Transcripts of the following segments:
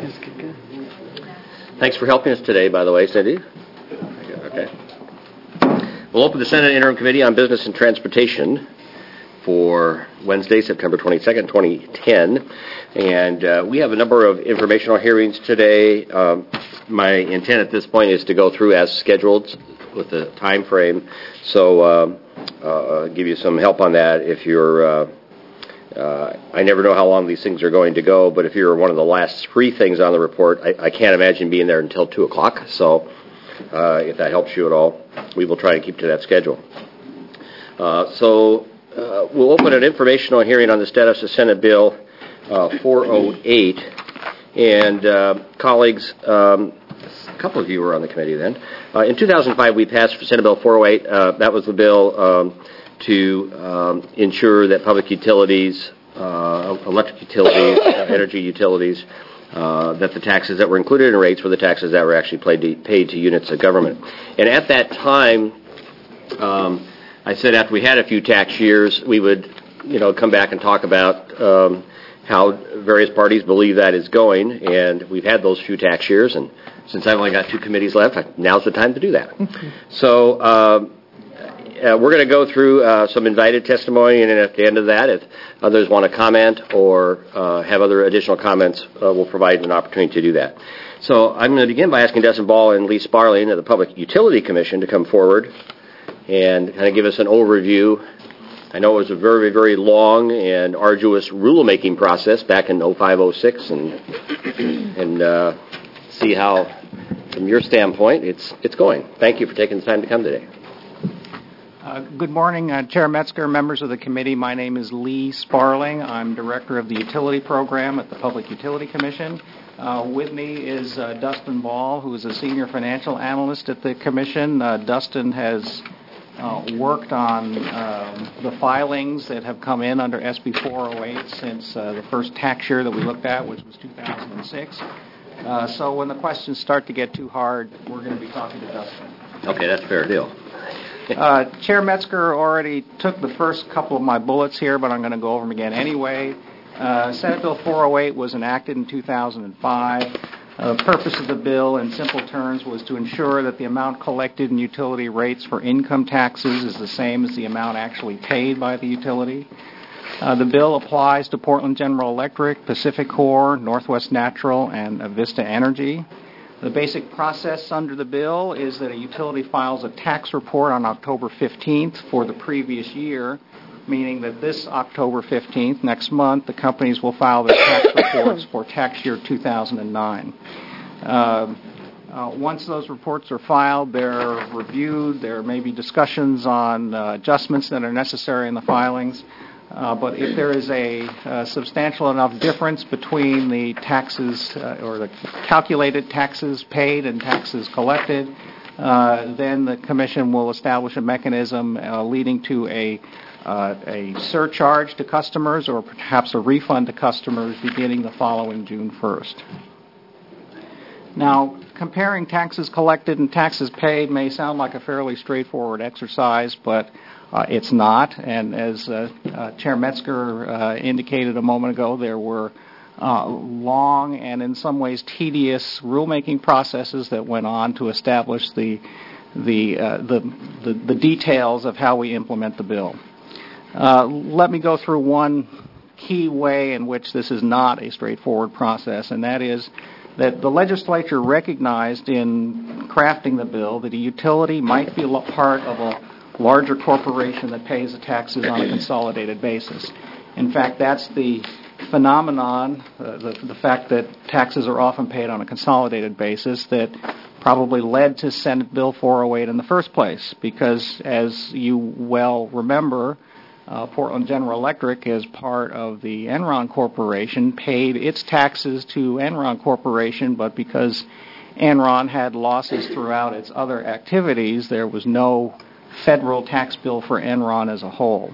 Good. Thanks for helping us today, by the way, Cindy. Okay. We'll open the Senate Interim Committee on Business and Transportation for Wednesday, September 22nd, 2010. And we have a number of informational hearings today. My intent at this point is to go through as scheduled with the time frame. So I'll give you some help on that if you're... I never know how long these things are going to go, but if you're one of the last three things on the report, I can't imagine being there until 2 o'clock. So if that helps you at all, we will try to keep to that schedule. We'll open an informational hearing on the status of Senate Bill 408. And colleagues, a couple of you were on the committee then. In 2005, we passed Senate Bill 408. That was the bill to ensure that public utilities, electric utilities, energy utilities, that the taxes that were included in rates were the taxes that were actually paid to units of government. And at that time, I said after we had a few tax years, we would, come back and talk about how various parties believe that is going. And we've had those few tax years, and since I've only got 2 committees left, now's the time to do that. So we're going to go through some invited testimony, and then at the end of that, if others want to comment or have other additional comments, we'll provide an opportunity to do that. So I'm going to begin by asking Dustin Ball and Lee Sparling of the Public Utility Commission to come forward and kind of give us an overview. I know it was a very, very long and arduous rulemaking process back in 05-06, and see how, from your standpoint, it's going. Thank you for taking the time to come today. Good morning, Chair Metzger, members of the committee. My name is Lee Sparling. I'm Director of the Utility Program at the Public Utility Commission. With me is Dustin Ball, who is a Senior Financial Analyst at the Commission. Dustin has worked on the filings that have come in under SB 408 since the first tax year that we looked at, which was 2006. So when the questions start to get too hard, we're going to be talking to Dustin. Okay, that's a fair deal. Chair Metzger already took the first couple of my bullets here, but I'm going to go over them again anyway. Senate Bill 408 was enacted in 2005. The purpose of the bill, in simple terms, was to ensure that the amount collected in utility rates for income taxes is the same as the amount actually paid by the utility. The bill applies to Portland General Electric, PacifiCorp, Northwest Natural, and Avista Energy. The basic process under the bill is that a utility files a tax report on October 15th for the previous year, meaning that this October 15th, next month, the companies will file their tax reports for tax year 2009. Once those reports are filed, they're reviewed. There may be discussions on adjustments that are necessary in the filings. But if there is a substantial enough difference between the taxes or the calculated taxes paid and taxes collected, then the Commission will establish a mechanism leading to a surcharge to customers or perhaps a refund to customers beginning the following June 1st. Now, comparing taxes collected and taxes paid may sound like a fairly straightforward exercise, but it's not, and as Chair Metzger indicated a moment ago, there were long and in some ways tedious rulemaking processes that went on to establish the details of how we implement the bill. Let me go through one key way in which this is not a straightforward process, and that is that the legislature recognized in crafting the bill that a utility might be part of a larger corporation that pays the taxes on a consolidated basis. In fact, that's the phenomenon, the fact that taxes are often paid on a consolidated basis, that probably led to Senate Bill 408 in the first place, because as you well remember, Portland General Electric, as part of the Enron Corporation, paid its taxes to Enron Corporation, but because Enron had losses throughout its other activities, there was no federal tax bill for Enron as a whole.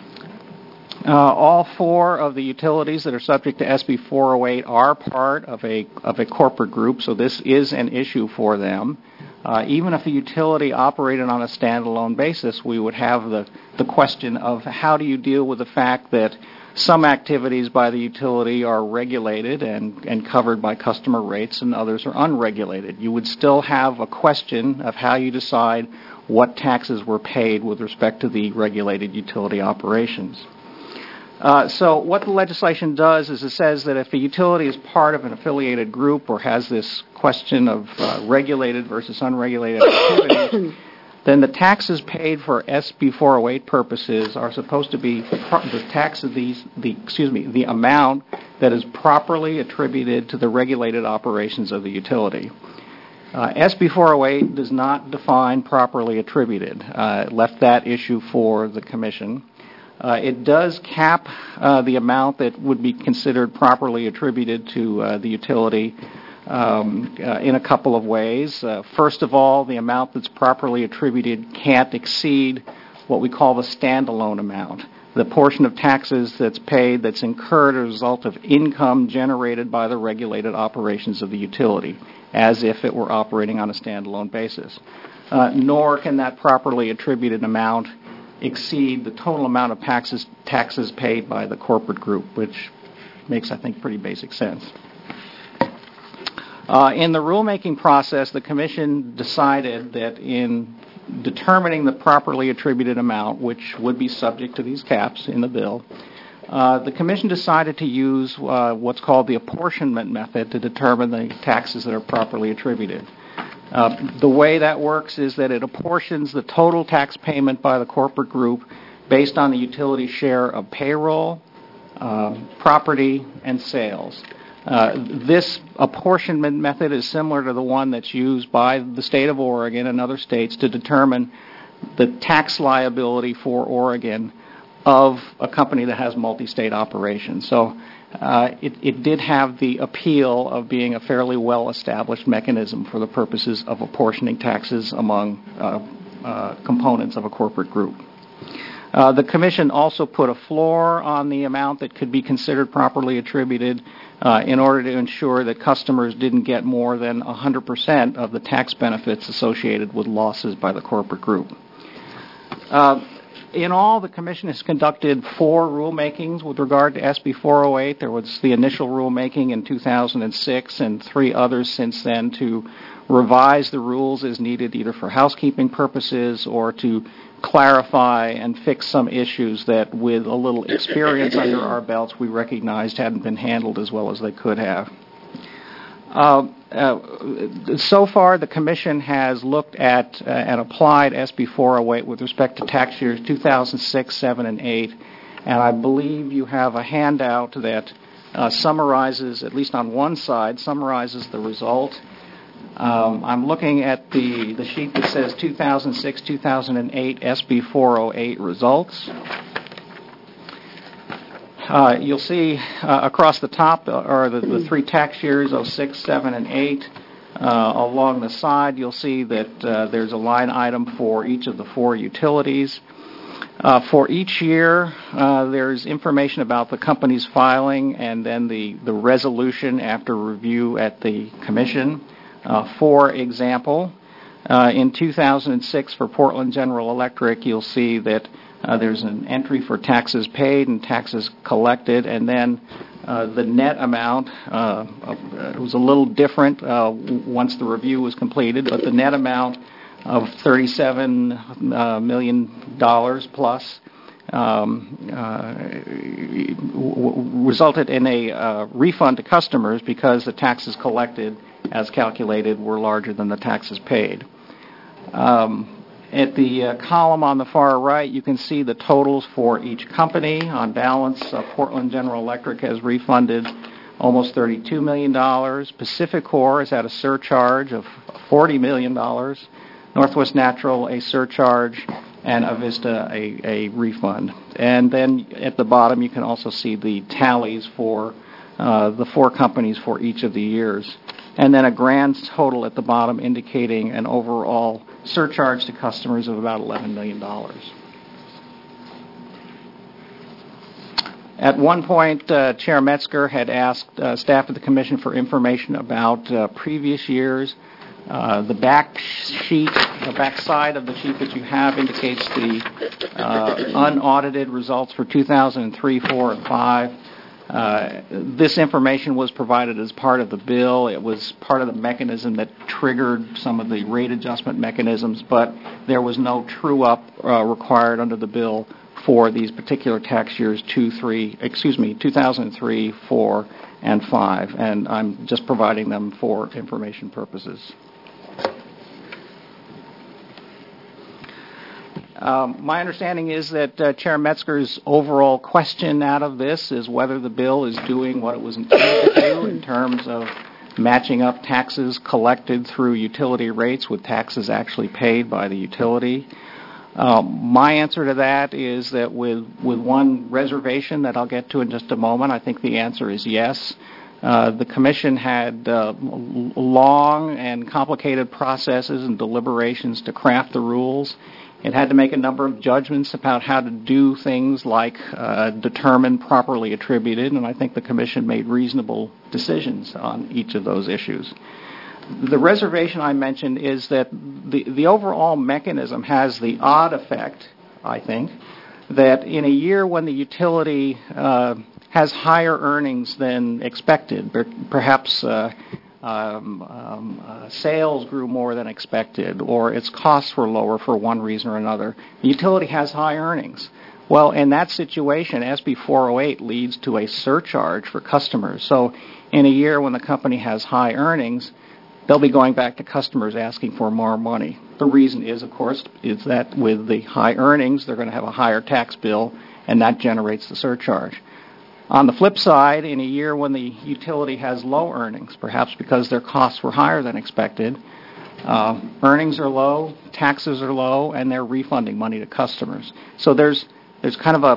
All 4 of the utilities that are subject to SB 408 are part of a corporate group, so this is an issue for them. Even if a utility operated on a standalone basis, we would have the question of how do you deal with the fact that Some activities by the utility are regulated and covered by customer rates, and others are unregulated. You would still have a question of how you decide what taxes were paid with respect to the regulated utility operations. So what the legislation does is it says that if a utility is part of an affiliated group or has this question of regulated versus unregulated activities, then the taxes paid for SB 408 purposes are supposed to be the amount that is properly attributed to the regulated operations of the utility. SB 408 does not define properly attributed. It left that issue for the Commission. It does cap the amount that would be considered properly attributed to the utility in a couple of ways. First of all, the amount that's properly attributed can't exceed what we call the standalone amount, the portion of taxes that's paid that's incurred as a result of income generated by the regulated operations of the utility, as if it were operating on a standalone basis. Nor can that properly attributed amount exceed the total amount of taxes paid by the corporate group, which makes, I think, pretty basic sense. In the rulemaking process, the Commission decided that in determining the properly attributed amount, which would be subject to these caps in the bill, the Commission decided to use what's called the apportionment method to determine the taxes that are properly attributed. The way that works is that it apportions the total tax payment by the corporate group based on the utility share of payroll, property, and sales. This apportionment method is similar to the one that's used by the state of Oregon and other states to determine the tax liability for Oregon of a company that has multi-state operations. So it did have the appeal of being a fairly well-established mechanism for the purposes of apportioning taxes among components of a corporate group. The Commission also put a floor on the amount that could be considered properly attributed in order to ensure that customers didn't get more than 100% of the tax benefits associated with losses by the corporate group. In all, the Commission has conducted 4 rulemakings with regard to SB 408. There was the initial rulemaking in 2006 and 3 others since then to revise the rules as needed either for housekeeping purposes or to clarify and fix some issues that with a little experience under our belts we recognized hadn't been handled as well as they could have. So far, the Commission has looked at and applied SB 408 with respect to tax years 2006, 7, and 8, and I believe you have a handout that summarizes, at least on one side, summarizes the result. I'm looking at the sheet that says 2006, 2008 SB 408 results. You'll see across the top are the 3 tax years, 06, 7, and 8. Along the side, you'll see that there's a line item for each of the 4 utilities. For each year, there's information about the company's filing and then the resolution after review at the Commission. For example, in 2006 for Portland General Electric, you'll see that there's an entry for taxes paid and taxes collected, and then the net amount was a little different once the review was completed, but the net amount of $37 million plus resulted in a refund to customers because the taxes collected as calculated were larger than the taxes paid. At the column on the far right, you can see the totals for each company. On balance, Portland General Electric has refunded almost $32 million. PacifiCorp has had a surcharge of $40 million. Northwest Natural, a surcharge, and Avista, a refund. And then at the bottom, you can also see the tallies for the 4 companies for each of the years. And then a grand total at the bottom indicating an overall surcharge to customers of about $11 million. At one point, Chair Metzger had asked staff of the Commission for information about previous years. The back sheet, the back side of the sheet that you have indicates the unaudited results for 2003, 4, and 5. This information was provided as part of the bill. It was part of the mechanism that triggered some of the rate adjustment mechanisms, but there was no true-up required under the bill for these particular tax years 2003, 4, and 5, and I'm just providing them for information purposes. My understanding is that Chair Metzger's overall question out of this is whether the bill is doing what it was intended to do in terms of matching up taxes collected through utility rates with taxes actually paid by the utility. My answer to that is that with one reservation that I'll get to in just a moment, I think the answer is yes. The Commission had long and complicated processes and deliberations to craft the rules. It had to make a number of judgments about how to do things like determine properly attributed, and I think the Commission made reasonable decisions on each of those issues. The reservation I mentioned is that the overall mechanism has the odd effect, I think, that in a year when the utility has higher earnings than expected, perhaps sales grew more than expected, or its costs were lower for one reason or another, the utility has high earnings. Well, in that situation, SB 408 leads to a surcharge for customers. So in a year when the company has high earnings, they'll be going back to customers asking for more money. The reason is, of course, is that with the high earnings, they're going to have a higher tax bill, and that generates the surcharge. On the flip side, in a year when the utility has low earnings, perhaps because their costs were higher than expected, earnings are low, taxes are low, and they're refunding money to customers. So there's kind of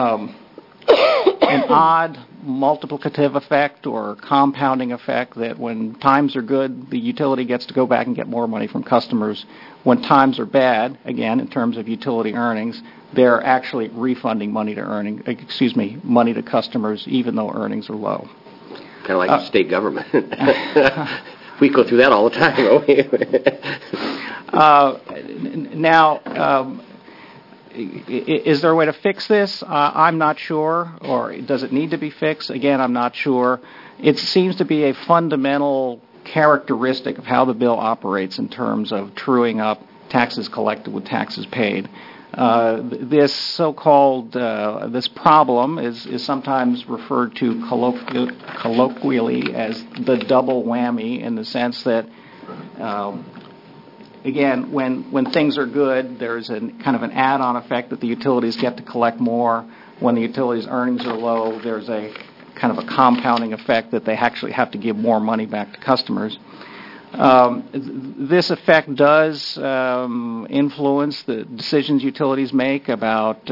an odd multiplicative effect or compounding effect that when times are good, the utility gets to go back and get more money from customers. When times are bad, again, in terms of utility earnings, they're actually refunding money to customers, even though earnings are low. Kind of like the state government. We go through that all the time, don't we? Now, is there a way to fix this? I'm not sure. Or does it need to be fixed? Again, I'm not sure. It seems to be a fundamental characteristic of how the bill operates in terms of truing up taxes collected with taxes paid. This so-called this problem is sometimes referred to colloquially as the double whammy, in the sense that again, when things are good, there's kind of an add-on effect that the utilities get to collect more. When the utilities' earnings are low, there's a kind of a compounding effect that they actually have to give more money back to customers. This effect does influence the decisions utilities make about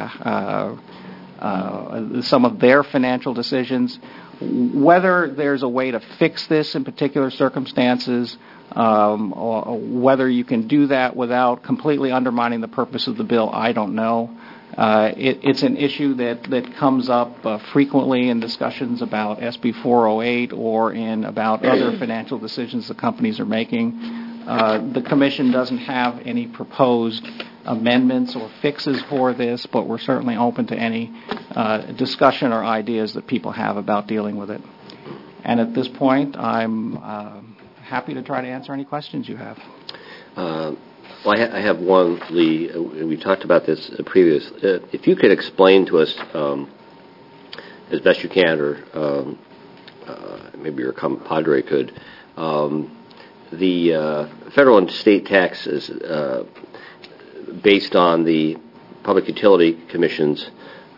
some of their financial decisions. Whether there's a way to fix this in particular circumstances, or whether you can do that without completely undermining the purpose of the bill, I don't know. It's an issue that comes up frequently in discussions about SB 408 or in about other financial decisions the companies are making. The Commission doesn't have any proposed amendments or fixes for this, but we're certainly open to any discussion or ideas that people have about dealing with it. And at this point, I'm happy to try to answer any questions you have. Well, I have one, Lee. We talked about this previous. If you could explain to us, as best you can, or maybe your compadre could, the federal and state taxes based on the Public Utility Commission's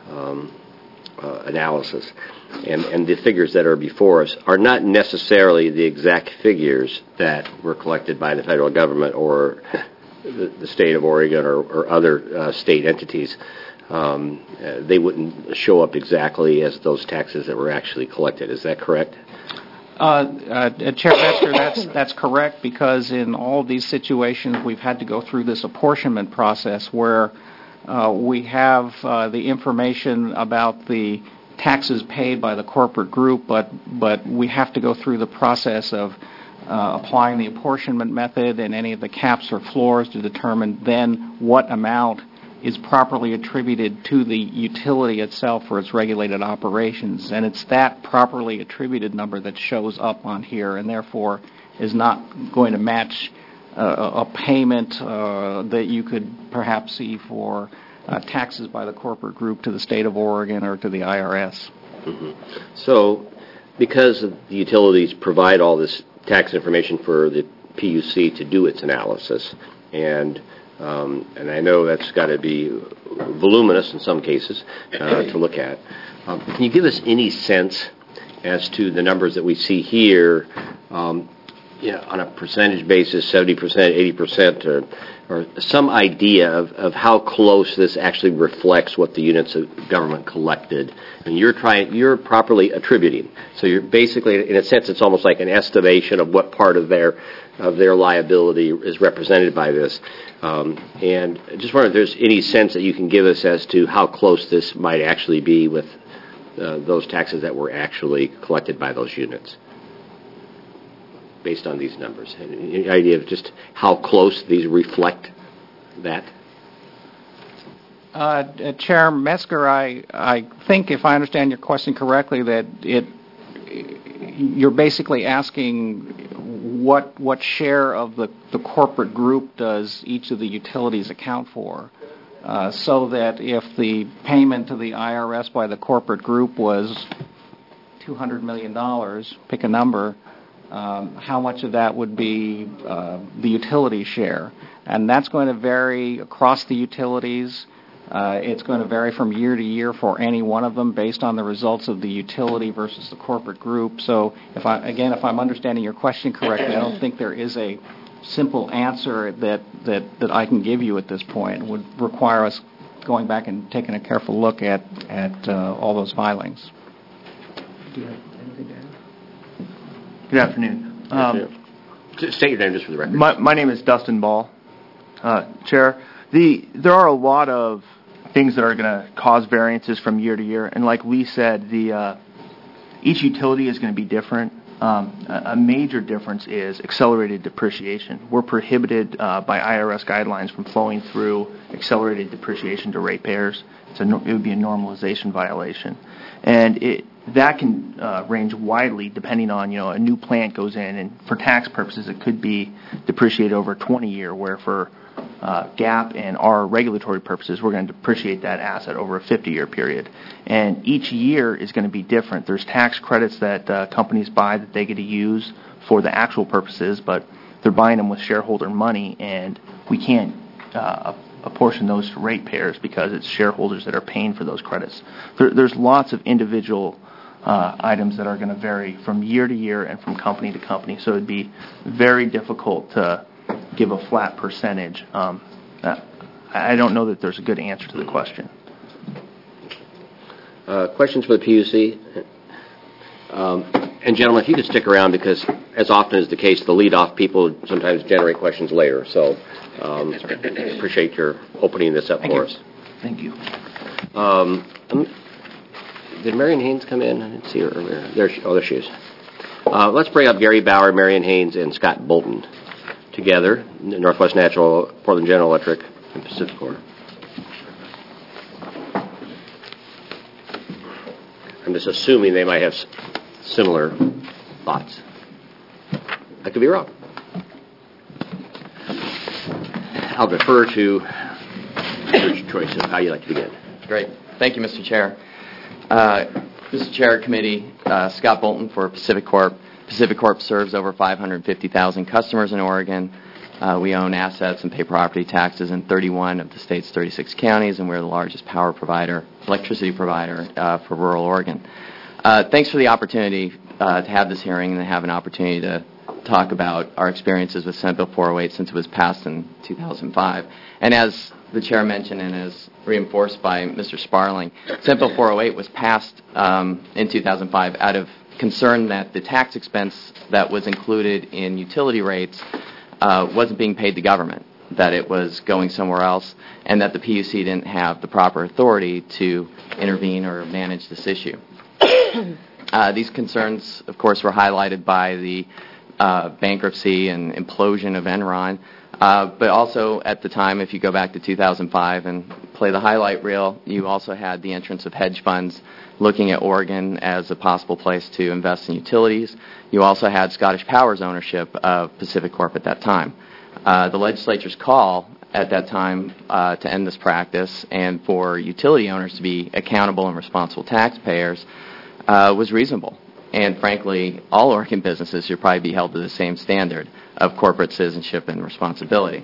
analysis, and the figures that are before us are not necessarily the exact figures that were collected by the federal government or the state of Oregon or other state entities. They wouldn't show up exactly as those taxes that were actually collected. Is that correct? Chair Metzger, that's correct, because in all of these situations we've had to go through this apportionment process where we have the information about the taxes paid by the corporate group, but we have to go through the process of applying the apportionment method and any of the caps or floors to determine then what amount is properly attributed to the utility itself for its regulated operations. And it's that properly attributed number that shows up on here and therefore is not going to match a payment that you could perhaps see for taxes by the corporate group to the state of Oregon or to the IRS. Mm-hmm. So because the utilities provide all this tax information for the PUC to do its analysis, and I know that's got to be voluminous in some cases to look at. Can you give us any sense as to the numbers that we see here, on a percentage basis, 70%, 80%, or some idea of how close this actually reflects what the units of government collected? And you're properly attributing. So you're basically, in a sense, it's almost like an estimation of what part of their liability is represented by this. And I just wonder if there's any sense that you can give us as to how close this might actually be with those taxes that were actually collected by those units, based on these numbers. Any idea of just how close these reflect that? Chair Metzger, I think if I understand your question correctly, that you're basically asking what share of the corporate group does each of the utilities account for, so that if the payment to the IRS by the corporate group was $200 million, pick a number, how much of that would be the utility share. And that's going to vary across the utilities. It's going to vary from year to year for any one of them based on the results of the utility versus the corporate group. So if I'm understanding your question correctly, I don't think there is a simple answer that I can give you at this point. It would require us going back and taking a careful look at all those filings. Do you have anything to add? Good afternoon. State your name just for the record. My name is Dustin Ball, Chair. There are a lot of things that are going to cause variances from year to year, and like Lee said, each utility is going to be different. A major difference is accelerated depreciation. We're prohibited by IRS guidelines from flowing through accelerated depreciation to ratepayers. It would be a normalization violation, and that can range widely depending on, a new plant goes in, and for tax purposes it could be depreciated over a 20-year, where for GAAP and our regulatory purposes we're going to depreciate that asset over a 50-year period. And each year is going to be different. There's tax credits that companies buy that they get to use for the actual purposes, but they're buying them with shareholder money, and we can't apportion those to ratepayers because it's shareholders that are paying for those credits. There's lots of individual items that are going to vary from year to year and from company to company, so it'd be very difficult to give a flat percentage. I don't know that there's a good answer to the question. Questions for the PUC? And gentlemen, if you could stick around, because as often is the case, the lead-off people sometimes generate questions later. So appreciate your opening this up for us. Thank you. Did Marion Haynes come in? I didn't see her earlier. There she is. Let's bring up Gary Bauer, Marion Haynes, and Scott Bolton together, Northwest Natural, Portland General Electric, and PacifiCorp. I'm just assuming they might have similar thoughts. I could be wrong. I'll defer to your choice of how you'd like to begin. Great. Thank you, Mr. Chair. Mr. Chair, Committee, Scott Bolton for PacifiCorp. PacifiCorp serves over 550,000 customers in Oregon. We own assets and pay property taxes in 31 of the state's 36 counties, and we're the largest electricity provider for rural Oregon. Thanks for the opportunity to have this hearing and to have an opportunity to talk about our experiences with Senate Bill 408 since it was passed in 2005. And as the Chair mentioned and as reinforced by Mr. Sparling, Senate Bill 408 was passed in 2005 out of concern that the tax expense that was included in utility rates wasn't being paid to government, that it was going somewhere else, and that the PUC didn't have the proper authority to intervene or manage this issue. These concerns, of course, were highlighted by the bankruptcy and implosion of Enron. But also at the time, if you go back to 2005 and play the highlight reel, you also had the entrance of hedge funds looking at Oregon as a possible place to invest in utilities. You also had Scottish Power's ownership of PacifiCorp at that time. The legislature's call at that time to end this practice and for utility owners to be accountable and responsible taxpayers was reasonable. And frankly, all Oregon businesses should probably be held to the same standard of corporate citizenship and responsibility.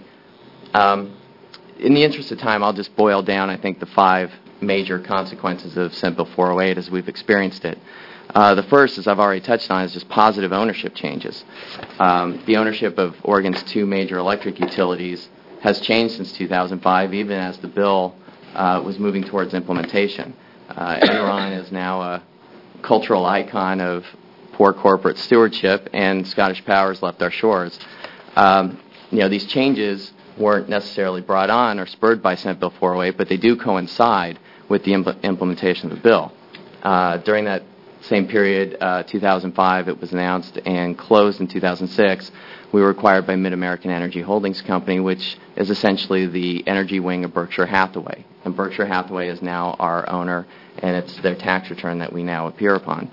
In the interest of time, I'll just boil down, I think, the 5 major consequences of Senate Bill 408 as we've experienced it. The first, as I've already touched on, is just positive ownership changes. The ownership of Oregon's 2 major electric utilities has changed since 2005, even as the bill was moving towards implementation. Enron is now a cultural icon of poor corporate stewardship, and Scottish Power's left our shores. These changes weren't necessarily brought on or spurred by Senate Bill 408, but they do coincide with the implementation of the bill. During that same period, 2005, it was announced and closed in 2006. We were acquired by Mid-American Energy Holdings Company, which is essentially the energy wing of Berkshire Hathaway. And Berkshire Hathaway is now our owner, and it's their tax return that we now appear upon.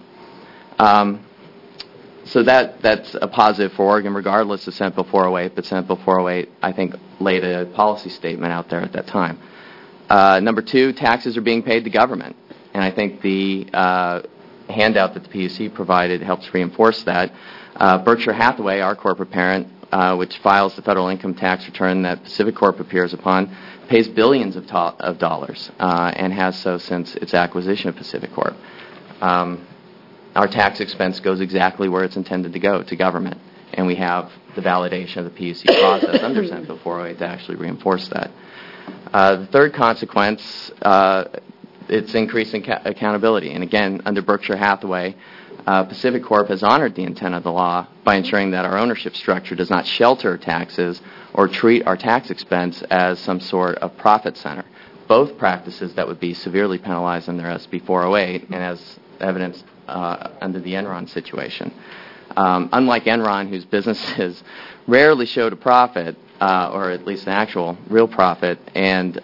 So that's a positive for Oregon, regardless of Senate Bill 408. But Senate Bill 408, I think, laid a policy statement out there at that time. Number 2, taxes are being paid to government. And I think the handout that the PUC provided helps reinforce that. Berkshire Hathaway, our corporate parent, which files the federal income tax return that PacifiCorp appears upon, pays billions of dollars and has so since its acquisition of PacifiCorp. Our tax expense goes exactly where it's intended to go, to government. And we have the validation of the PUC process under Senate Bill 408 to actually reinforce that. The third consequence, it's increasing accountability. And again, under Berkshire Hathaway, PacifiCorp has honored the intent of the law by ensuring that our ownership structure does not shelter taxes or treat our tax expense as some sort of profit center. Both practices that would be severely penalized under SB 408 and as evidenced under the Enron situation. Unlike Enron, whose businesses rarely showed a profit, or at least an actual real profit, and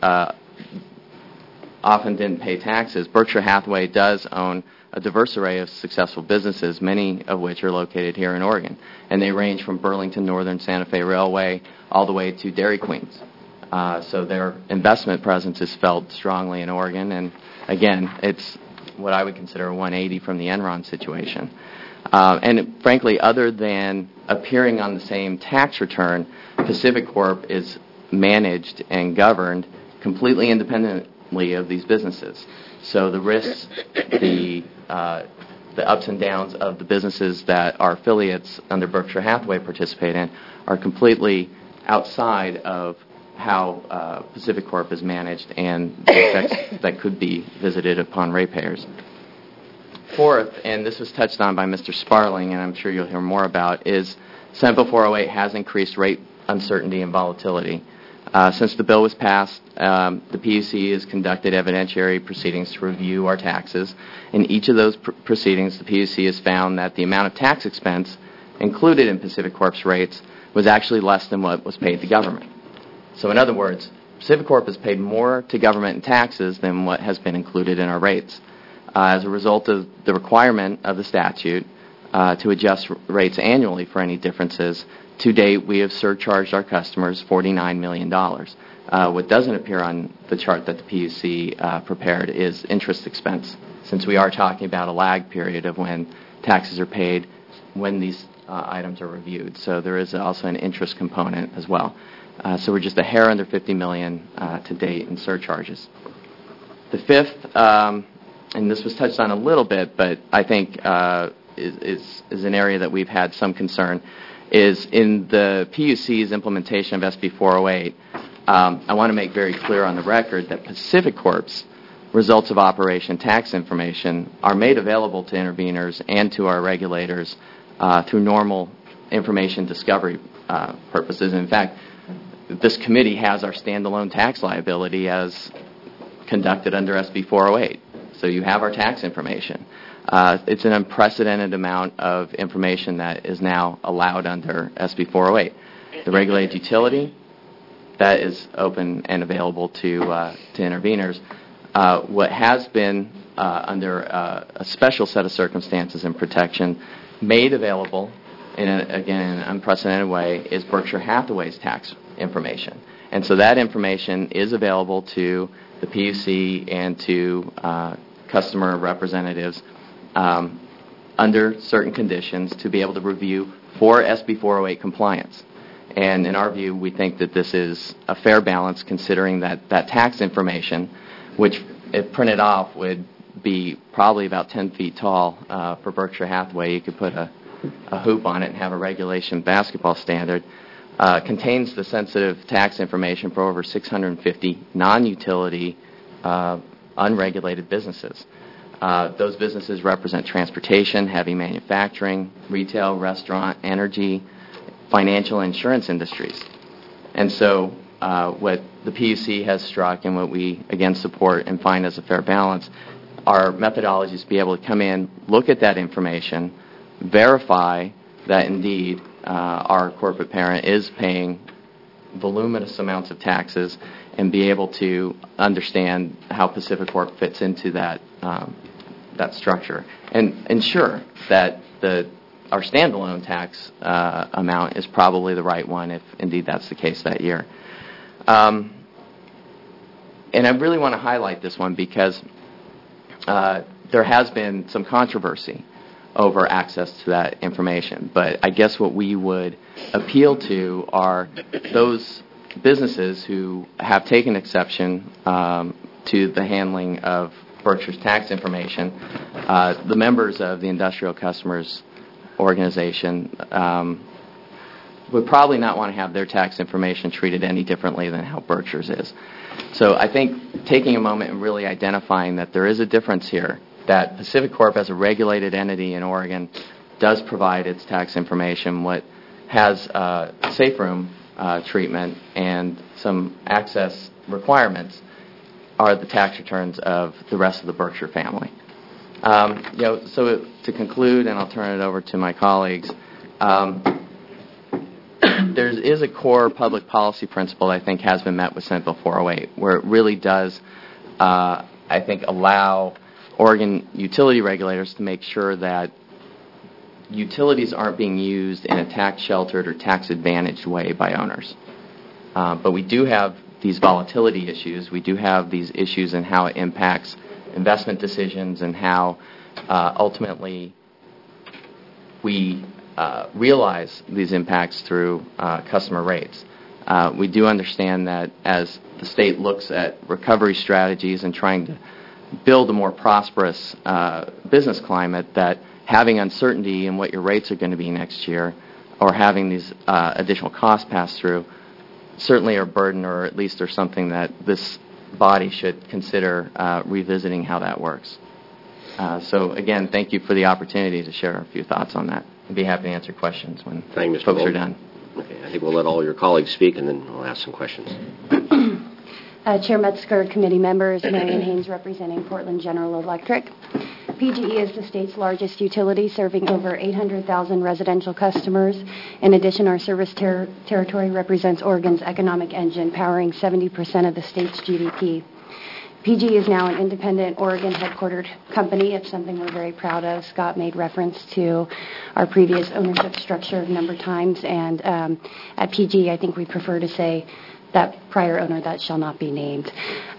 often didn't pay taxes, Berkshire Hathaway does own a diverse array of successful businesses, many of which are located here in Oregon. And they range from Burlington Northern Santa Fe Railway all the way to Dairy Queens. So their investment presence is felt strongly in Oregon. And again, it's what I would consider a 180 from the Enron situation. And frankly, other than appearing on the same tax return, PacifiCorp is managed and governed completely independently of these businesses. So the risks, the ups and downs of the businesses that our affiliates under Berkshire Hathaway participate in are completely outside of how PacifiCorp is managed and the effects that could be visited upon ratepayers. Fourth, and this was touched on by Mr. Sparling, and I'm sure you'll hear more about, is Senate Bill 408 has increased rate uncertainty and volatility. Since the bill was passed, the PUC has conducted evidentiary proceedings to review our taxes. In each of those proceedings, the PUC has found that the amount of tax expense included in PacifiCorp's rates was actually less than what was paid to government. So in other words, PacifiCorp has paid more to government in taxes than what has been included in our rates. As a result of the requirement of the statute to adjust rates annually for any differences, to date, we have surcharged our customers $49 million. What doesn't appear on the chart that the PUC prepared is interest expense, since we are talking about a lag period of when taxes are paid when these items are reviewed. So there is also an interest component as well. So we're just a hair under $50 million to date in surcharges. The fifth, and this was touched on a little bit, but I think is an area that we've had some concern, is in the PUC's implementation of SB 408, I want to make very clear on the record that PacifiCorp's results of operation tax information are made available to interveners and to our regulators through normal information discovery purposes. In fact, this committee has our standalone tax liability as conducted under SB 408. So you have our tax information. It's an unprecedented amount of information that is now allowed under SB 408. The regulated utility, that is open and available to interveners. What has been under a special set of circumstances and protection made available in an unprecedented way is Berkshire Hathaway's tax information. And so that information is available to the PUC and to customer representatives under certain conditions to be able to review for SB 408 compliance. And in our view, we think that this is a fair balance considering that tax information, which if printed off would be probably about 10 feet tall for Berkshire Hathaway. You could put a hoop on it and have a regulation basketball standard. Contains the sensitive tax information for over 650 non-utility unregulated businesses. Those businesses represent transportation, heavy manufacturing, retail, restaurant, energy, financial and insurance industries. And so what the PUC has struck and what we, again, support and find as a fair balance are methodologies to be able to come in, look at that information, verify that indeed our corporate parent is paying voluminous amounts of taxes and be able to understand how Pacific Corp fits into that structure and ensure that our standalone tax amount is probably the right one if indeed that's the case that year. And I really want to highlight this one because there has been some controversy over access to that information. But I guess what we would appeal to are those businesses who have taken exception to the handling of Berkshire's tax information. The members of the Industrial Customers Organization would probably not want to have their tax information treated any differently than how Berkshire's is. So I think taking a moment and really identifying that there is a difference here, that Pacific Corp as a regulated entity in Oregon does provide its tax information. What has safe room treatment and some access requirements are the tax returns of the rest of the Berkshire family. So to conclude, and I'll turn it over to my colleagues, there is a core public policy principle I think has been met with Senate Bill 408, where it really does, I think, allow Oregon utility regulators to make sure that utilities aren't being used in a tax-sheltered or tax-advantaged way by owners. But we do have these volatility issues. We do have these issues in how it impacts investment decisions and how ultimately we realize these impacts through customer rates. We do understand that as the state looks at recovery strategies and trying to build a more prosperous business climate, that having uncertainty in what your rates are going to be next year or having these additional costs passed through certainly are a burden, or at least are something that this body should consider revisiting how that works. So again, thank you for the opportunity to share a few thoughts on that. I'd be happy to answer questions when folks are done. Okay, I think we'll let all your colleagues speak, and then we'll ask some questions. Chair Metzger, committee members, Marion Haynes representing Portland General Electric. PGE is the state's largest utility, serving over 800,000 residential customers. In addition, our service territory represents Oregon's economic engine, powering 70% of the state's GDP. PGE is now an independent Oregon-headquartered company. It's something we're very proud of. Scott made reference to our previous ownership structure a number of times, and at PGE, I think we prefer to say that prior owner that shall not be named.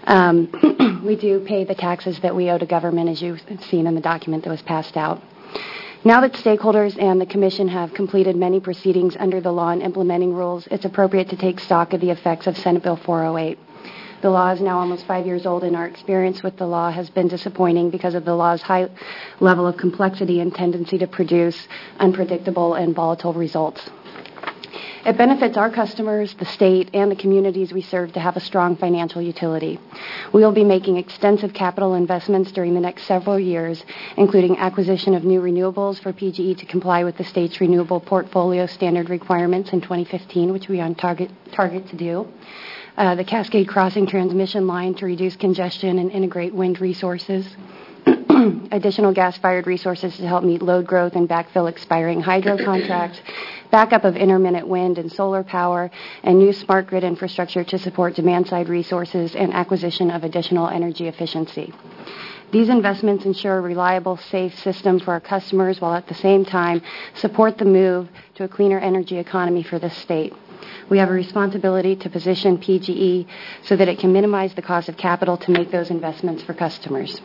We do pay the taxes that we owe to government, as you've seen in the document that was passed out. Now that stakeholders and the Commission have completed many proceedings under the law and implementing rules, it's appropriate to take stock of the effects of Senate Bill 408. The law is now almost 5 years old, and our experience with the law has been disappointing because of the law's high level of complexity and tendency to produce unpredictable and volatile results. It benefits our customers, the state, and the communities we serve to have a strong financial utility. We will be making extensive capital investments during the next several years, including acquisition of new renewables for PGE to comply with the state's renewable portfolio standard requirements in 2015, which we are on target to do. The Cascade Crossing transmission line to reduce congestion and integrate wind resources. additional gas-fired resources to help meet load growth and backfill expiring hydro contracts, backup of intermittent wind and solar power, and new smart grid infrastructure to support demand-side resources and acquisition of additional energy efficiency. These investments ensure a reliable, safe system for our customers while at the same time support the move to a cleaner energy economy for the state. We have a responsibility to position PGE so that it can minimize the cost of capital to make those investments for customers.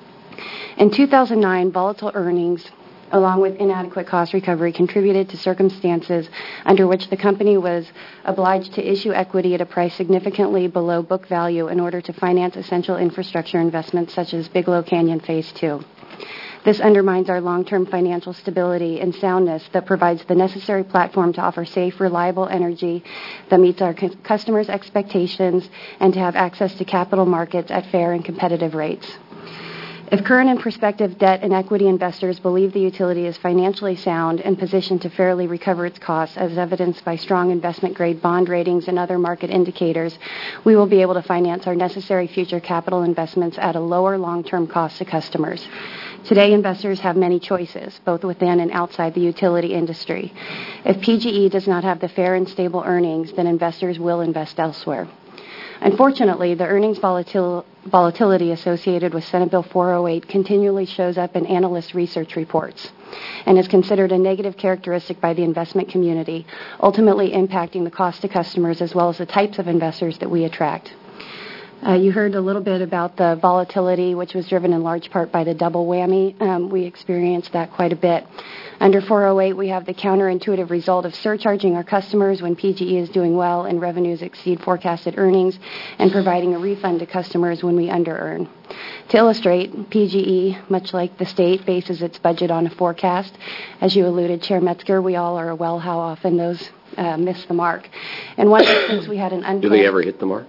In 2009, volatile earnings, along with inadequate cost recovery, contributed to circumstances under which the company was obliged to issue equity at a price significantly below book value in order to finance essential infrastructure investments such as Bigelow Canyon Phase 2. This undermines our long-term financial stability and soundness that provides the necessary platform to offer safe, reliable energy that meets our customers' expectations and to have access to capital markets at fair and competitive rates. If current and prospective debt and equity investors believe the utility is financially sound and positioned to fairly recover its costs, as evidenced by strong investment-grade bond ratings and other market indicators, we will be able to finance our necessary future capital investments at a lower long-term cost to customers. Today, investors have many choices, both within and outside the utility industry. If PGE does not have the fair and stable earnings, then investors will invest elsewhere. Unfortunately, the earnings volatility associated with Senate Bill 408 continually shows up in analyst research reports and is considered a negative characteristic by the investment community, ultimately impacting the cost to customers as well as the types of investors that we attract. You heard a little bit about the volatility, which was driven in large part by the double whammy. We experienced that quite a bit. Under 408, we have the counterintuitive result of surcharging our customers when PGE is doing well and revenues exceed forecasted earnings, and providing a refund to customers when we under-earn. To illustrate, PGE, much like the state, bases its budget on a forecast. As you alluded, Chair Metzger, we all are well how often those miss the mark. In one instance, we had an unplanned... Do they ever hit the mark?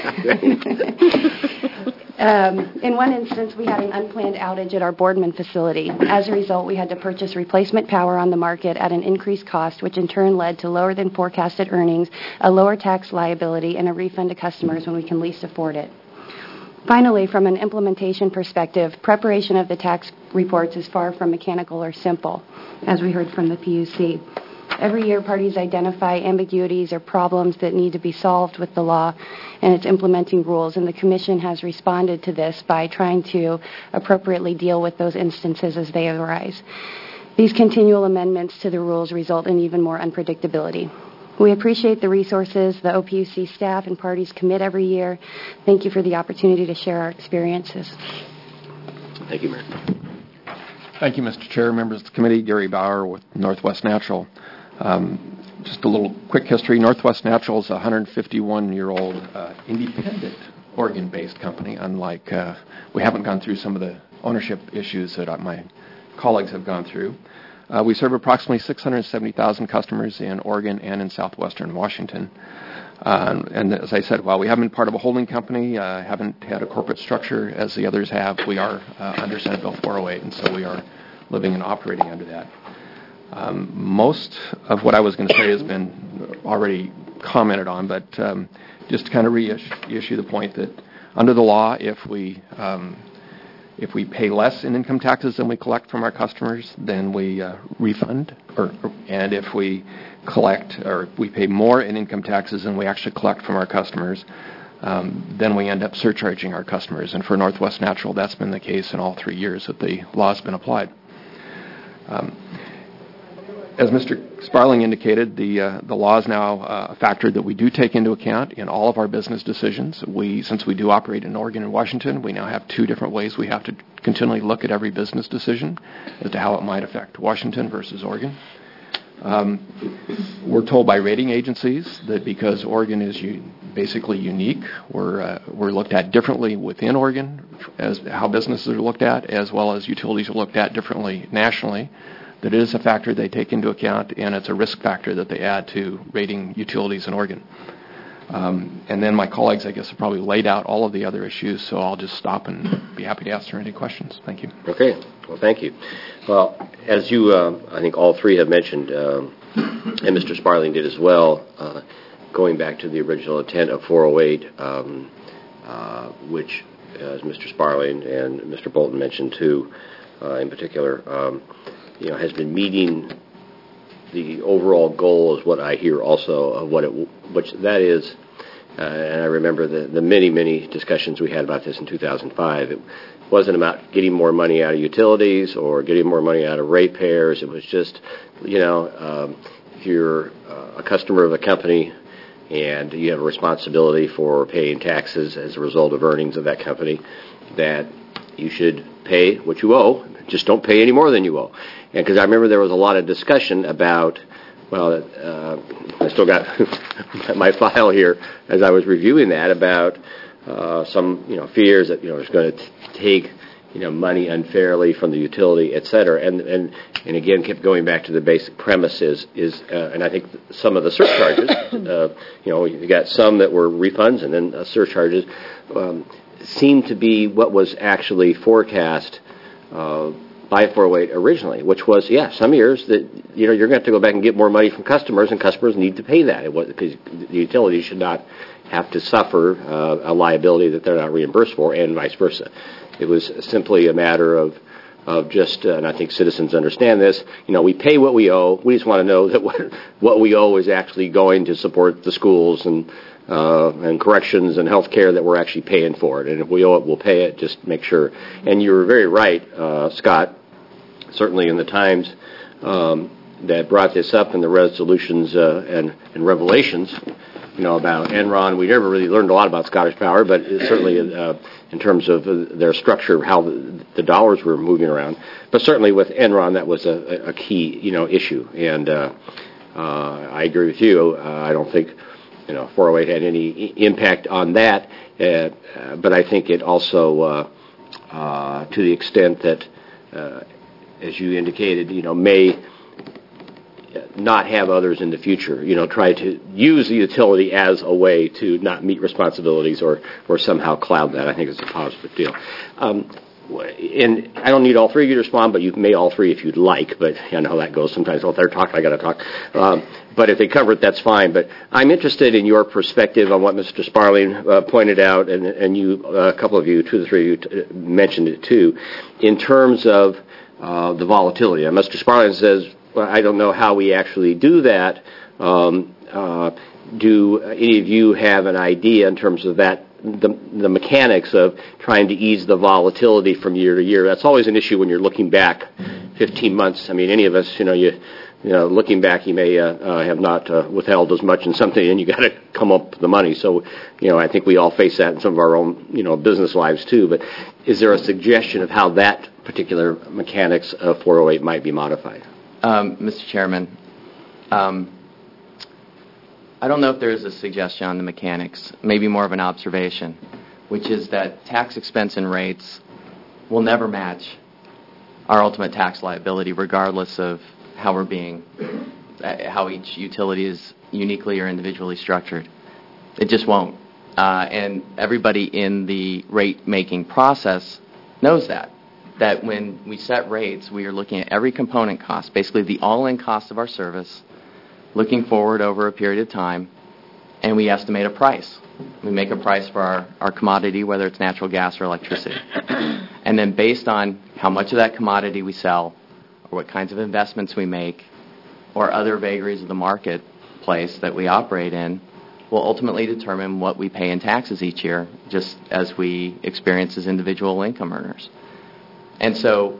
In one instance, we had an unplanned outage at our Boardman facility. As a result, we had to purchase replacement power on the market at an increased cost, which in turn led to lower than forecasted earnings, a lower tax liability, and a refund to customers when we can least afford it. Finally, from an implementation perspective, preparation of the tax reports is far from mechanical or simple, as we heard from the PUC. Every year, parties identify ambiguities or problems that need to be solved with the law and its implementing rules, and the Commission has responded to this by trying to appropriately deal with those instances as they arise. These continual amendments to the rules result in even more unpredictability. We appreciate the resources the OPUC staff and parties commit every year. Thank you for the opportunity to share our experiences. Thank you, Mayor. Thank you, Mr. Chair, members of the committee. Gary Bauer with Northwest Natural. Just a little quick history. Northwest Natural is a 151-year-old independent Oregon-based company, unlike we haven't gone through some of the ownership issues that my colleagues have gone through. We serve approximately 670,000 customers in Oregon and in southwestern Washington. And as I said, while we haven't been part of a holding company, haven't had a corporate structure as the others have, we are under Senate Bill 408, and so we are living and operating under that. Most of what I was going to say has been already commented on, but just to kind of reissue the point that under the law, if we pay less in income taxes than we collect from our customers, then we refund, and if we collect or we pay more in income taxes than we actually collect from our customers, then we end up surcharging our customers. And for Northwest Natural, that's been the case in all 3 years that the law has been applied. As Mr. Sparling indicated, the law is now a factor that we do take into account in all of our business decisions. Since we do operate in Oregon and Washington, we now have 2 different ways we have to continually look at every business decision as to how it might affect Washington versus Oregon. We're told by rating agencies that because Oregon is basically unique, we're looked at differently within Oregon as how businesses are looked at, as well as utilities are looked at differently nationally. That it is a factor they take into account, and it's a risk factor that they add to rating utilities in Oregon. And then my colleagues, I guess, have probably laid out all of the other issues, so I'll just stop and be happy to answer any questions. Thank you. Okay. Well, thank you. Well, as you, I think all 3 have mentioned, and Mr. Sparling did as well, going back to the original intent of 408, which as Mr. Sparling and Mr. Bolton mentioned too, in particular, has been meeting the overall goal, is what I hear also of which that is. And I remember the many discussions we had about this in 2005. It wasn't about getting more money out of utilities or getting more money out of ratepayers. It was just, if you're a customer of a company and you have a responsibility for paying taxes as a result of earnings of that company, that you should pay what you owe. Just don't pay any more than you owe. And because I remember there was a lot of discussion about, I still got my file here as I was reviewing that, about some fears that it's going to take money unfairly from the utility, et cetera, and again kept going back to the basic premises and I think some of the surcharges, you got some that were refunds and then surcharges seemed to be what was actually forecast by 408 originally, which was, some years that you're going to have to go back and get more money from customers, and customers need to pay that. Because the utility should not have to suffer a liability that they're not reimbursed for, and vice versa. It was simply a matter of just, and I think citizens understand this, we pay what we owe. We just want to know that what we owe is actually going to support the schools and corrections and health care, that we're actually paying for it. And if we owe it, we'll pay it. Just make sure. And you were very right, Scott, certainly in the times that brought this up in the resolutions and revelations, about Enron. We never really learned a lot about Scottish Power, but certainly in terms of their structure, how the dollars were moving around. But certainly with Enron, that was a key, issue. And I agree with you. I don't think 408 had any impact on that, but I think it also, to the extent that, as you indicated, may not have others in the future, try to use the utility as a way to not meet responsibilities or somehow cloud that. I think it's a positive deal. And I don't need all three of you to respond, but you may all three if you'd like, but I know how that goes sometimes. Well, if they're talking, I got to talk. But if they cover it, that's fine. But I'm interested in your perspective on what Mr. Sparling pointed out, and you, a couple of you, two or three of you mentioned it too, in terms of the volatility. And Mr. Sparling says, well, I don't know how we actually do that. Do any of you have an idea in terms of that, the mechanics of trying to ease the volatility from year to year? That's always an issue when you're looking back 15 months. I mean, any of us, looking back, you may have not withheld as much in something, and you got to come up with the money. So, I think we all face that in some of our own, business lives too. But is there a suggestion of how that particular mechanics of 408 might be modified? Mr. Chairman, I don't know if there is a suggestion on the mechanics, maybe more of an observation, which is that tax expense and rates will never match our ultimate tax liability, regardless of how each utility is uniquely or individually structured. It just won't. And everybody in the rate-making process knows that when we set rates, we are looking at every component cost, basically the all-in cost of our service, looking forward over a period of time, and we estimate a price. We make a price for our commodity, whether it's natural gas or electricity. And then based on how much of that commodity we sell, or what kinds of investments we make, or other vagaries of the marketplace that we operate in, will ultimately determine what we pay in taxes each year, just as we experience as individual income earners. And so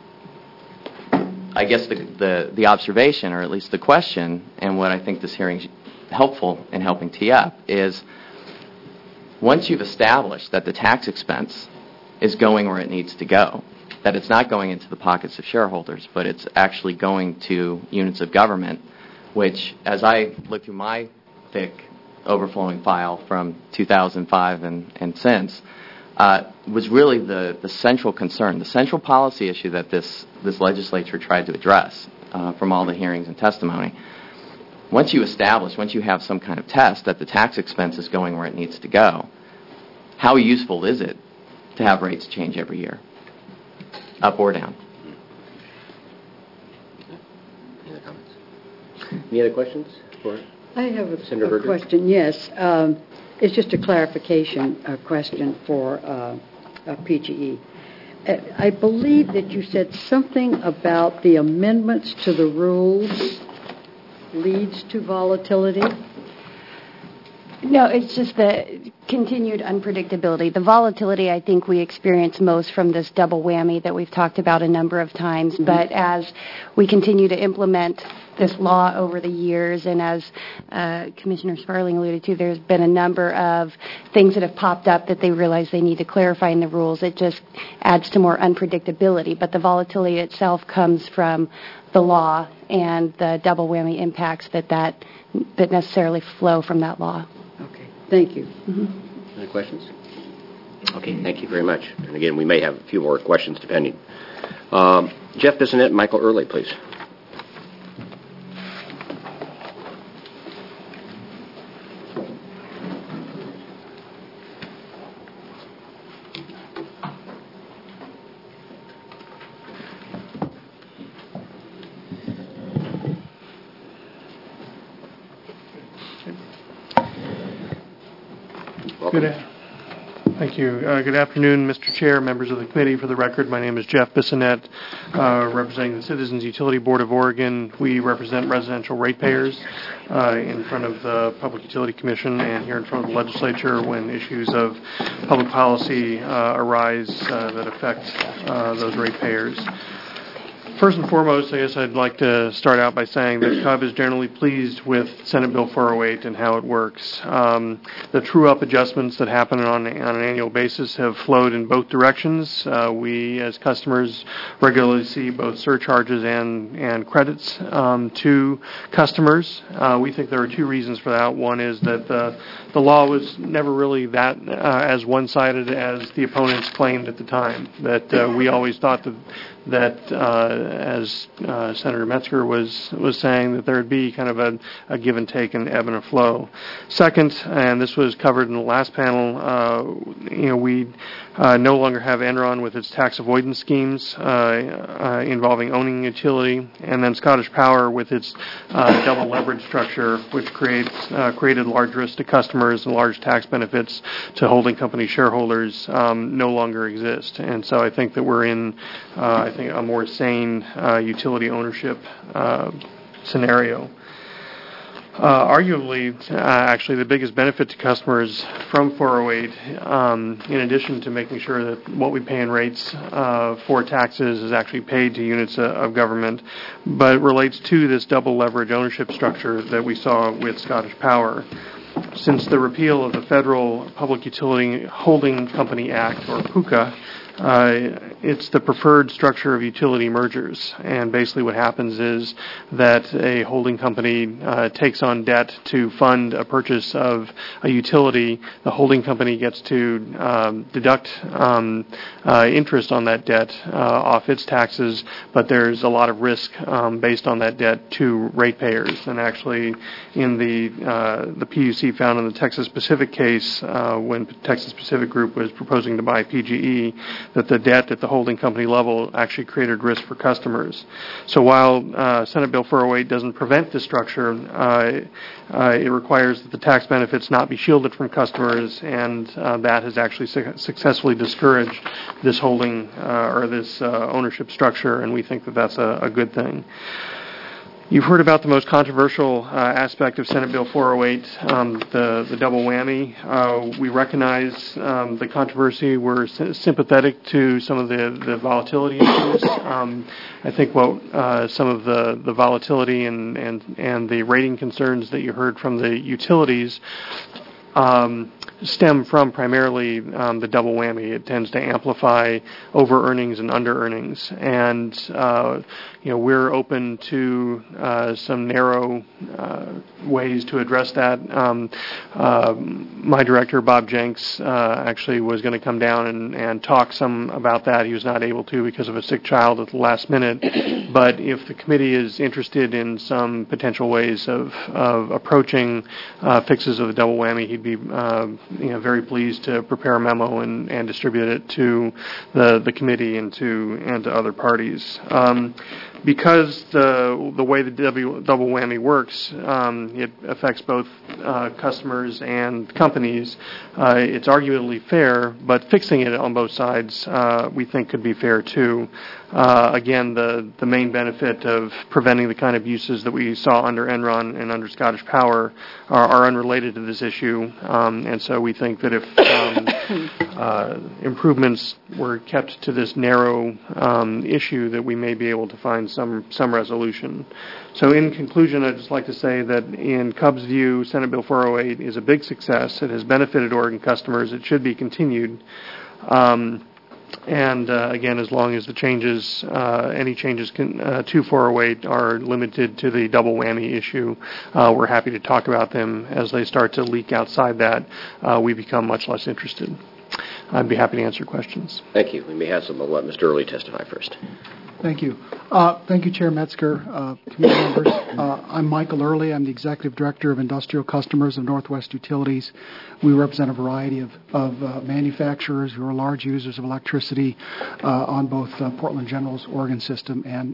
I guess the observation, or at least the question, and what I think this hearing is helpful in helping tee up, is once you've established that the tax expense is going where it needs to go, that it's not going into the pockets of shareholders, but it's actually going to units of government, which, as I look through my thick, overflowing file from 2005 and since, was really the central concern, the central policy issue that this legislature tried to address from all the hearings and testimony. Once you have some kind of test that the tax expense is going where it needs to go, how useful is it to have rates change every year, up or down? Any other comments? Any other questions for I have a Senator Berger? question, yes. It's just a clarification question for PGE. I believe that you said something about the amendments to the rules leads to volatility. No, it's just the continued unpredictability. The volatility, I think, we experience most from this double whammy that we've talked about a number of times. Mm-hmm. But as we continue to implement this law over the years, and as Commissioner Sparling alluded to, there's been a number of things that have popped up that they realize they need to clarify in the rules. It just adds to more unpredictability. But the volatility itself comes from the law and the double whammy impacts that necessarily flow from that law. Okay, thank you. Mm-hmm. Any questions? Okay, thank you very much. And again, we may have a few more questions depending. Jeff Bissonette and Michael Early, please. Thank you. Good afternoon, Mr. Chair, members of the committee. For the record, my name is Jeff Bissonette, representing the Citizens Utility Board of Oregon. We represent residential ratepayers in front of the Public Utility Commission and here in front of the legislature when issues of public policy arise that affect those ratepayers. First and foremost, I guess I'd like to start out by saying that CUB is generally pleased with Senate Bill 408 and how it works. The true-up adjustments that happen on an annual basis have flowed in both directions. We, as customers, regularly see both surcharges and credits to customers. We think there are two reasons for that. One is that the law was never really that as one-sided as the opponents claimed at the time. That we always thought that as Senator Metzger was saying, that there would be kind of a give and take and ebb and a flow. Second, and this was covered in the last panel, we no longer have Enron with its tax avoidance schemes involving owning utility, and then Scottish Power with its double leverage structure, which created large risks to customers and large tax benefits to holding company shareholders, no longer exist. And so I think that we're in a more sane utility ownership scenario. Arguably, actually, the biggest benefit to customers from 408, in addition to making sure that what we pay in rates for taxes is actually paid to units of government, but it relates to this double leverage ownership structure that we saw with Scottish Power. Since the repeal of the Federal Public Utility Holding Company Act, or PUCA, it's the preferred structure of utility mergers. And basically what happens is that a holding company takes on debt to fund a purchase of a utility. The holding company gets to deduct interest on that debt off its taxes, but there's a lot of risk based on that debt to ratepayers. And actually, in the PUC found in the Texas Pacific case, when Texas Pacific Group was proposing to buy PGE, that the debt at the holding company level actually created risk for customers. So while Senate Bill 408 doesn't prevent this structure, it requires that the tax benefits not be shielded from customers, and that has actually successfully discouraged this holding or this ownership structure, and we think that that's a good thing. You've heard about the most controversial aspect of Senate Bill 408, the double whammy. We recognize the controversy. We're sympathetic to some of the volatility issues. I think what some of the volatility and the rating concerns that you heard from the utilities stem from primarily the double whammy. It tends to amplify over earnings and under earnings, and we're open to some narrow ways to address that. My director, Bob Jenks, actually was going to come down and talk some about that. He was not able to because of a sick child at the last minute. But if the committee is interested in some potential ways of approaching fixes of the double whammy, he'd be very pleased to prepare a memo and distribute it to the committee and to other parties. because the way the double whammy works, it affects both customers and companies. It's arguably fair, but fixing it on both sides we think could be fair too. Again, the main benefit of preventing the kind of uses that we saw under Enron and under Scottish Power are unrelated to this issue, and so we think that if improvements were kept to this narrow issue, that we may be able to find some resolution. So in conclusion, I'd just like to say that in Cub's view, Senate Bill 408 is a big success. It has benefited Oregon customers. It should be continued. And again, as long as the changes, any changes to 408 are limited to the double whammy issue, we're happy to talk about them. As they start to leak outside that, we become much less interested. I'd be happy to answer questions. Thank you. We may have some. I'll let Mr. Early testify first. Thank you. Thank you, Chair Metzger, committee members. I'm Michael Early. I'm the Executive Director of Industrial Customers of Northwest Utilities. We represent a variety of manufacturers who are large users of electricity on both Portland General's Oregon system and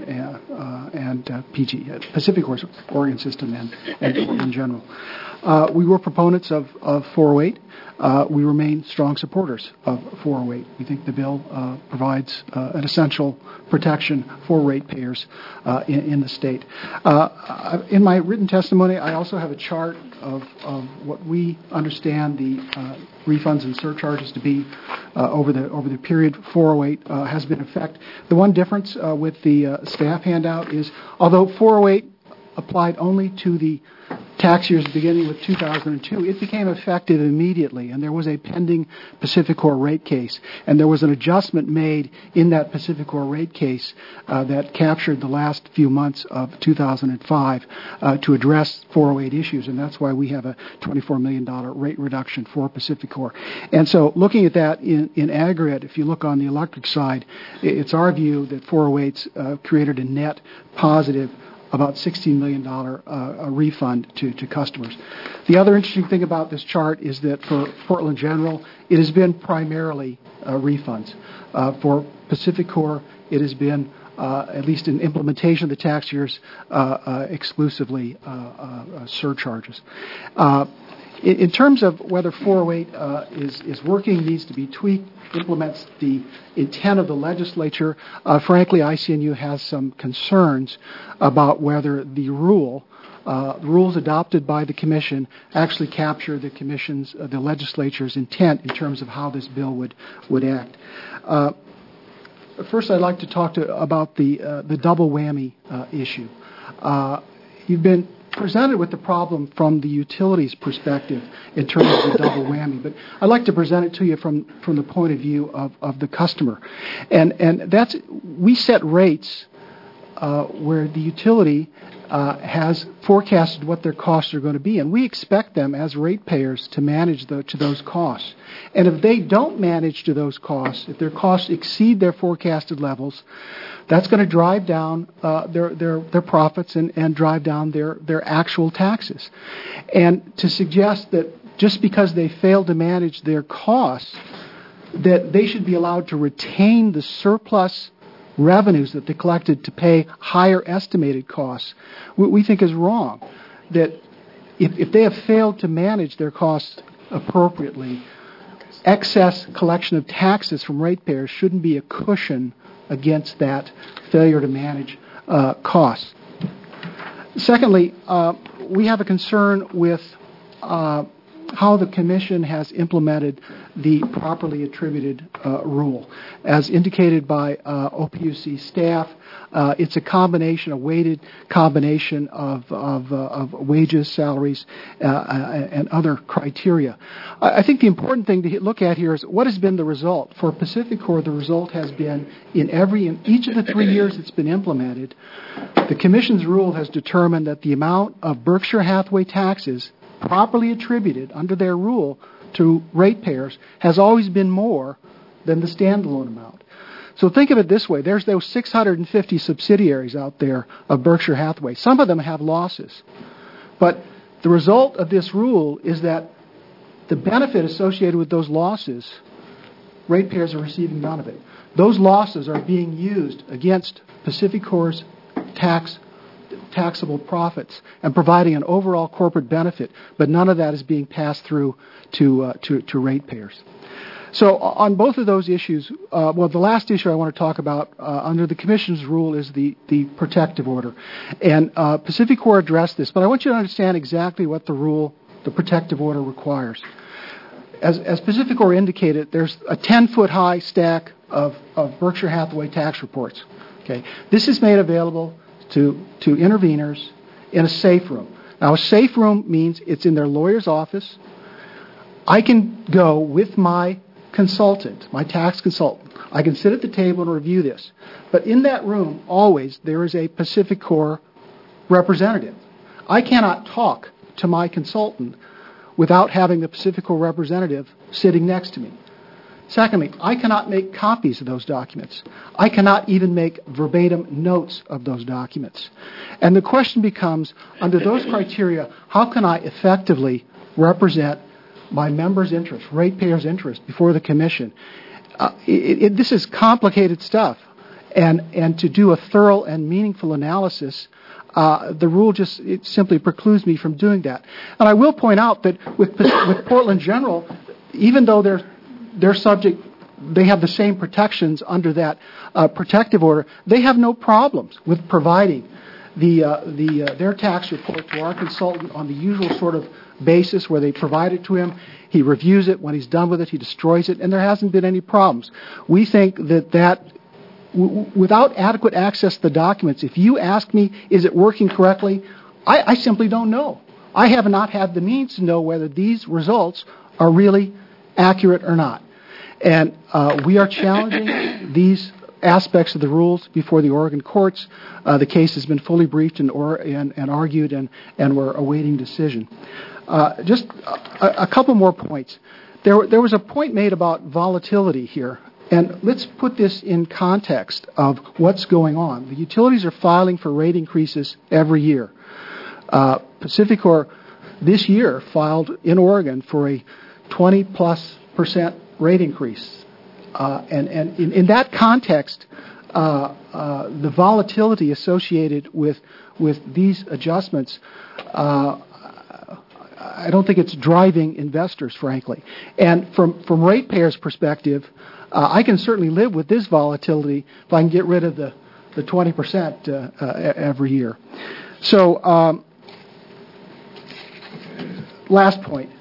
PG, Pacific Oregon system and Portland General. We were proponents of 408. We remain strong supporters of 408. We think the bill provides an essential protection for ratepayers in the state. In my written testimony, I also have a chart of what we understand the refunds and surcharges to be over the period 408 has been in effect. The one difference with the staff handout is, although 408 applied only to the tax years beginning with 2002, it became effective immediately, and there was a pending PacifiCorp rate case, and there was an adjustment made in that PacifiCorp rate case that captured the last few months of 2005 to address 408 issues, and that's why we have a $24 million rate reduction for PacifiCorp. And so looking at that in aggregate, if you look on the electric side, it's our view that 408's created a net positive about $16 million refund to customers. The other interesting thing about this chart is that for Portland General, it has been primarily refunds. For PacifiCorp, it has been, at least in implementation of the tax years, exclusively surcharges. In terms of whether 408 is working, needs to be tweaked, implements the intent of the legislature, frankly, ICNU has some concerns about whether the rules adopted by the Commission actually capture the legislature's intent in terms of how this bill would act. First, I'd like to talk about the double whammy issue. You've been presented with the problem from the utilities perspective in terms of the double whammy, but I'd like to present it to you from the point of view of the customer. And that's, we set rates where the utility has forecasted what their costs are going to be, and we expect them as ratepayers to manage to those costs. And if they don't manage to those costs, if their costs exceed their forecasted levels, that's going to drive down their profits and drive down their actual taxes. And to suggest that just because they fail to manage their costs, that they should be allowed to retain the surplus revenues that they collected to pay higher estimated costs, we think is wrong. That if they have failed to manage their costs appropriately, excess collection of taxes from ratepayers shouldn't be a cushion against that failure to manage costs. Secondly, we have a concern with how the Commission has implemented the properly attributed rule. As indicated by OPUC staff, it's a combination, a weighted combination of wages, salaries, and other criteria. I think the important thing to look at here is what has been the result. For PacifiCorp, the result has been in each of the 3 years it's been implemented, the Commission's rule has determined that the amount of Berkshire Hathaway taxes properly attributed under their rule to ratepayers has always been more than the standalone amount. So think of it this way. There's those 650 subsidiaries out there of Berkshire Hathaway. Some of them have losses. But the result of this rule is that the benefit associated with those losses ratepayers are receiving none of it. Those losses are being used against PacifiCorp's taxable profits and providing an overall corporate benefit, but none of that is being passed through to ratepayers. So on both of those issues, the last issue I want to talk about under the Commission's rule is the protective order. And PacifiCorp addressed this, but I want you to understand exactly what the protective order requires. As PacifiCorp indicated, there's a 10-foot high stack of Berkshire Hathaway tax reports. Okay, this is made available to interveners in a safe room. Now, a safe room means it's in their lawyer's office. I can go with my consultant, my tax consultant. I can sit at the table and review this. But in that room, always, there is a PacifiCorp representative. I cannot talk to my consultant without having the PacifiCorp representative sitting next to me. Secondly, I cannot make copies of those documents. I cannot even make verbatim notes of those documents. And the question becomes, under those criteria, how can I effectively represent my members' interest, ratepayers' interest, before the Commission? This is complicated stuff. And to do a thorough and meaningful analysis, the rule it simply precludes me from doing that. And I will point out that with Portland General, even though they're subject, they have the same protections under that protective order, they have no problems with providing their tax report to our consultant on the usual sort of basis where they provide it to him. He reviews it. When he's done with it, he destroys it, and there hasn't been any problems. We think that without adequate access to the documents, if you ask me, is it working correctly, I simply don't know. I have not had the means to know whether these results are really accurate or not. And we are challenging these aspects of the rules before the Oregon courts. The case has been fully briefed and argued, and we're awaiting decision. Just a couple more points. There was a point made about volatility here. And let's put this in context of what's going on. The utilities are filing for rate increases every year. PacifiCorp this year filed in Oregon for a 20+% rate increase. And in that context, the volatility associated with these adjustments, I don't think it's driving investors, frankly. And from ratepayers' perspective, I can certainly live with this volatility if I can get rid of the 20% every year. So, last point.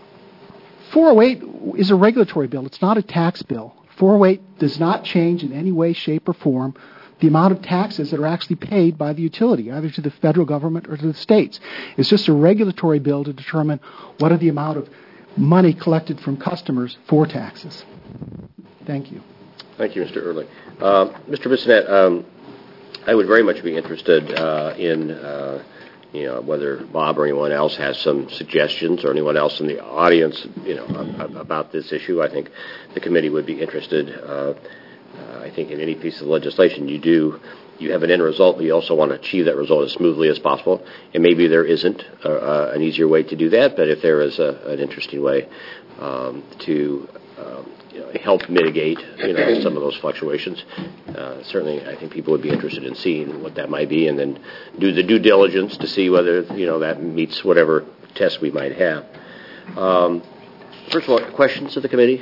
408 is a regulatory bill. It's not a tax bill. 408 does not change in any way, shape, or form the amount of taxes that are actually paid by the utility, either to the federal government or to the states. It's just a regulatory bill to determine what are the amount of money collected from customers for taxes. Thank you. Thank you, Mr. Early. Mr. Bissonette, I would very much be interested in whether Bob or anyone else has some suggestions, or anyone else in the audience, about this issue. I think the committee would be interested. I think in any piece of legislation you have an end result, but you also want to achieve that result as smoothly as possible. And maybe there isn't an easier way to do that, but if there is an interesting way to help mitigate some of those fluctuations, certainly I think people would be interested in seeing what that might be, and then do the due diligence to see whether that meets whatever test we might have. First of all, questions of the committee?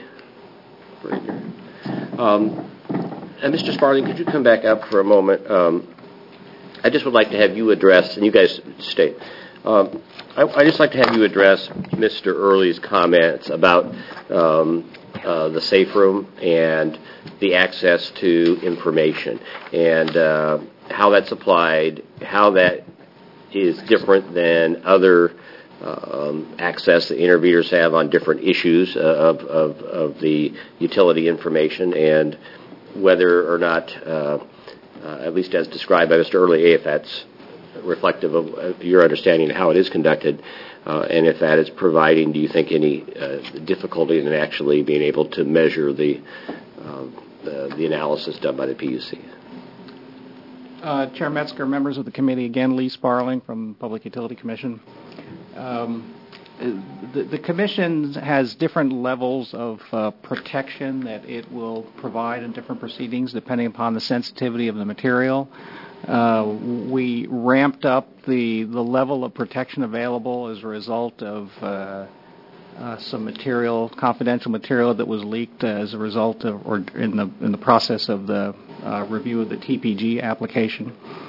And Mr. Sparling, could you come back up for a moment? I just would like to have you address, and you guys stay. I'd just like to have you address Mr. Early's comments about the safe room and the access to information, and how that's applied, how that is different than other access that interveners have on different issues of the utility information, and whether or not, at least as described by Mr. Early, if that's reflective of your understanding of how it is conducted, and if that is providing, do you think, any difficulty in actually being able to measure the analysis done by the PUC? Chair Metzger, members of the committee, again, Lee Sparling from Public Utility Commission. the Commission has different levels of protection that it will provide in different proceedings depending upon the sensitivity of the material. We ramped up the level of protection available as a result of some material, confidential material that was leaked as a result of, or in the process of the review of the TPG application.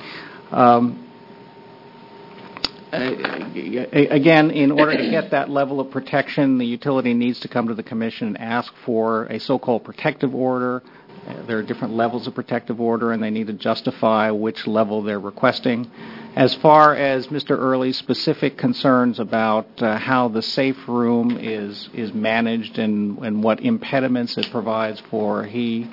Again, in order to get that level of protection, the utility needs to come to the Commission and ask for a so-called protective order. There are different levels of protective order, and they need to justify which level they're requesting. As far as Mr. Early's specific concerns about how the safe room is managed and what impediments it provides for his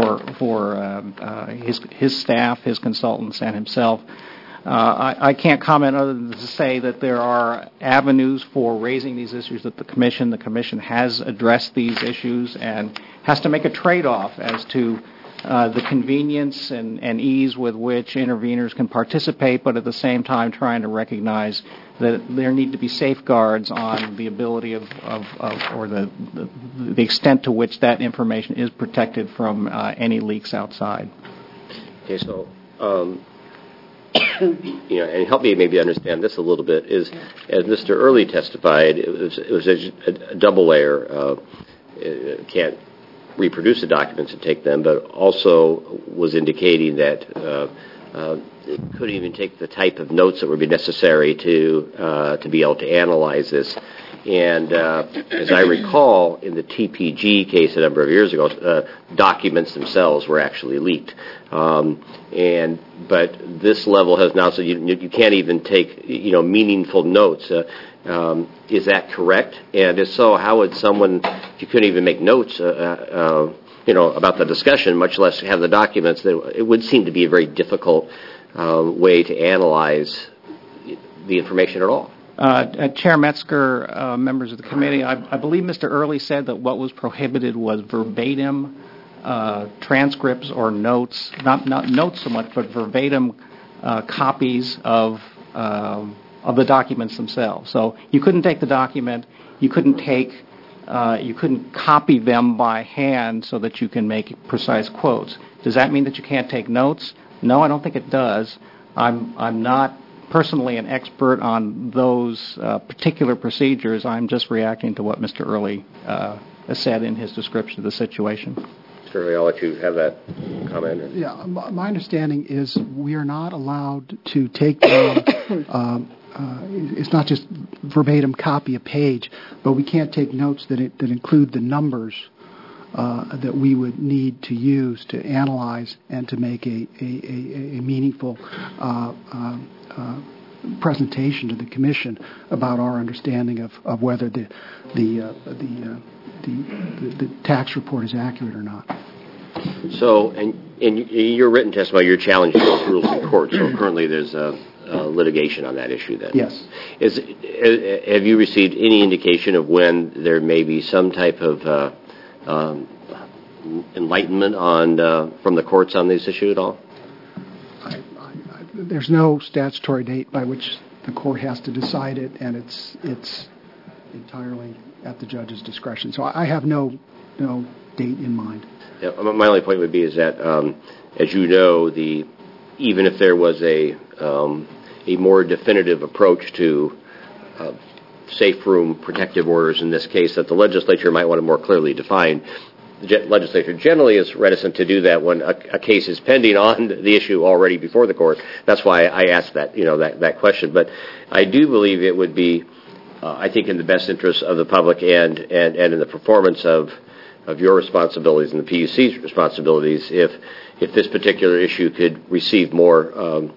staff, his consultants, and himself, I can't comment other than to say that there are avenues for raising these issues at the Commission. The Commission has addressed these issues and has to make a trade-off as to the convenience and ease with which interveners can participate, but at the same time trying to recognize that there need to be safeguards on the ability of or the extent to which that information is protected from any leaks outside. Okay, so and help me maybe understand this a little bit, is as Mr. Early testified, it was a double layer. Can't reproduce the documents and take them, but also was indicating that it couldn't even take the type of notes that would be necessary to be able to analyze this. And as I recall, in the TPG case a number of years ago, documents themselves were actually leaked. But this level has now, so you can't even take meaningful notes. Is that correct? And if so, how would someone, if you couldn't even make notes, about the discussion, much less have the documents, it would seem to be a very difficult way to analyze the information at all. Chair Metzger, members of the committee, I believe Mr. Early said that what was prohibited was verbatim transcripts or notes, not notes so much, but verbatim copies of the documents themselves. So you couldn't take the document, you couldn't copy them by hand so that you can make precise quotes. Does that mean that you can't take notes? No, I don't think it does. I'm not personally an expert on those particular procedures. I'm just reacting to what Mr. Early said in his description of the situation. Mr. Early, I'll let you have that comment. Yeah, my understanding is we are not allowed to take down it's not just verbatim copy a page, but we can't take notes that include the numbers that we would need to use to analyze and to make a meaningful presentation to the Commission about our understanding of whether the tax report is accurate or not. So, in your written testimony, you're challenging those rules in court. So currently, there's litigation on that issue. Then, yes. Have you received any indication of when there may be some type of enlightenment from the courts on this issue at all? There's no statutory date by which the court has to decide it, and it's entirely at the judge's discretion. So I have no date in mind. Yeah, my only point would be is that, as you know, even if there was a more definitive approach to safe room protective orders in this case, that the legislature might want to more clearly define. The legislature generally is reticent to do that when a case is pending on the issue already before the court. That's why I asked that question. But I do believe it would be, I think, in the best interest of the public and in the performance of your responsibilities and the PUC's responsibilities if this particular issue could receive more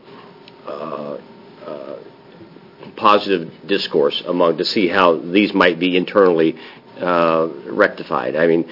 positive discourse to see how these might be internally rectified. I mean,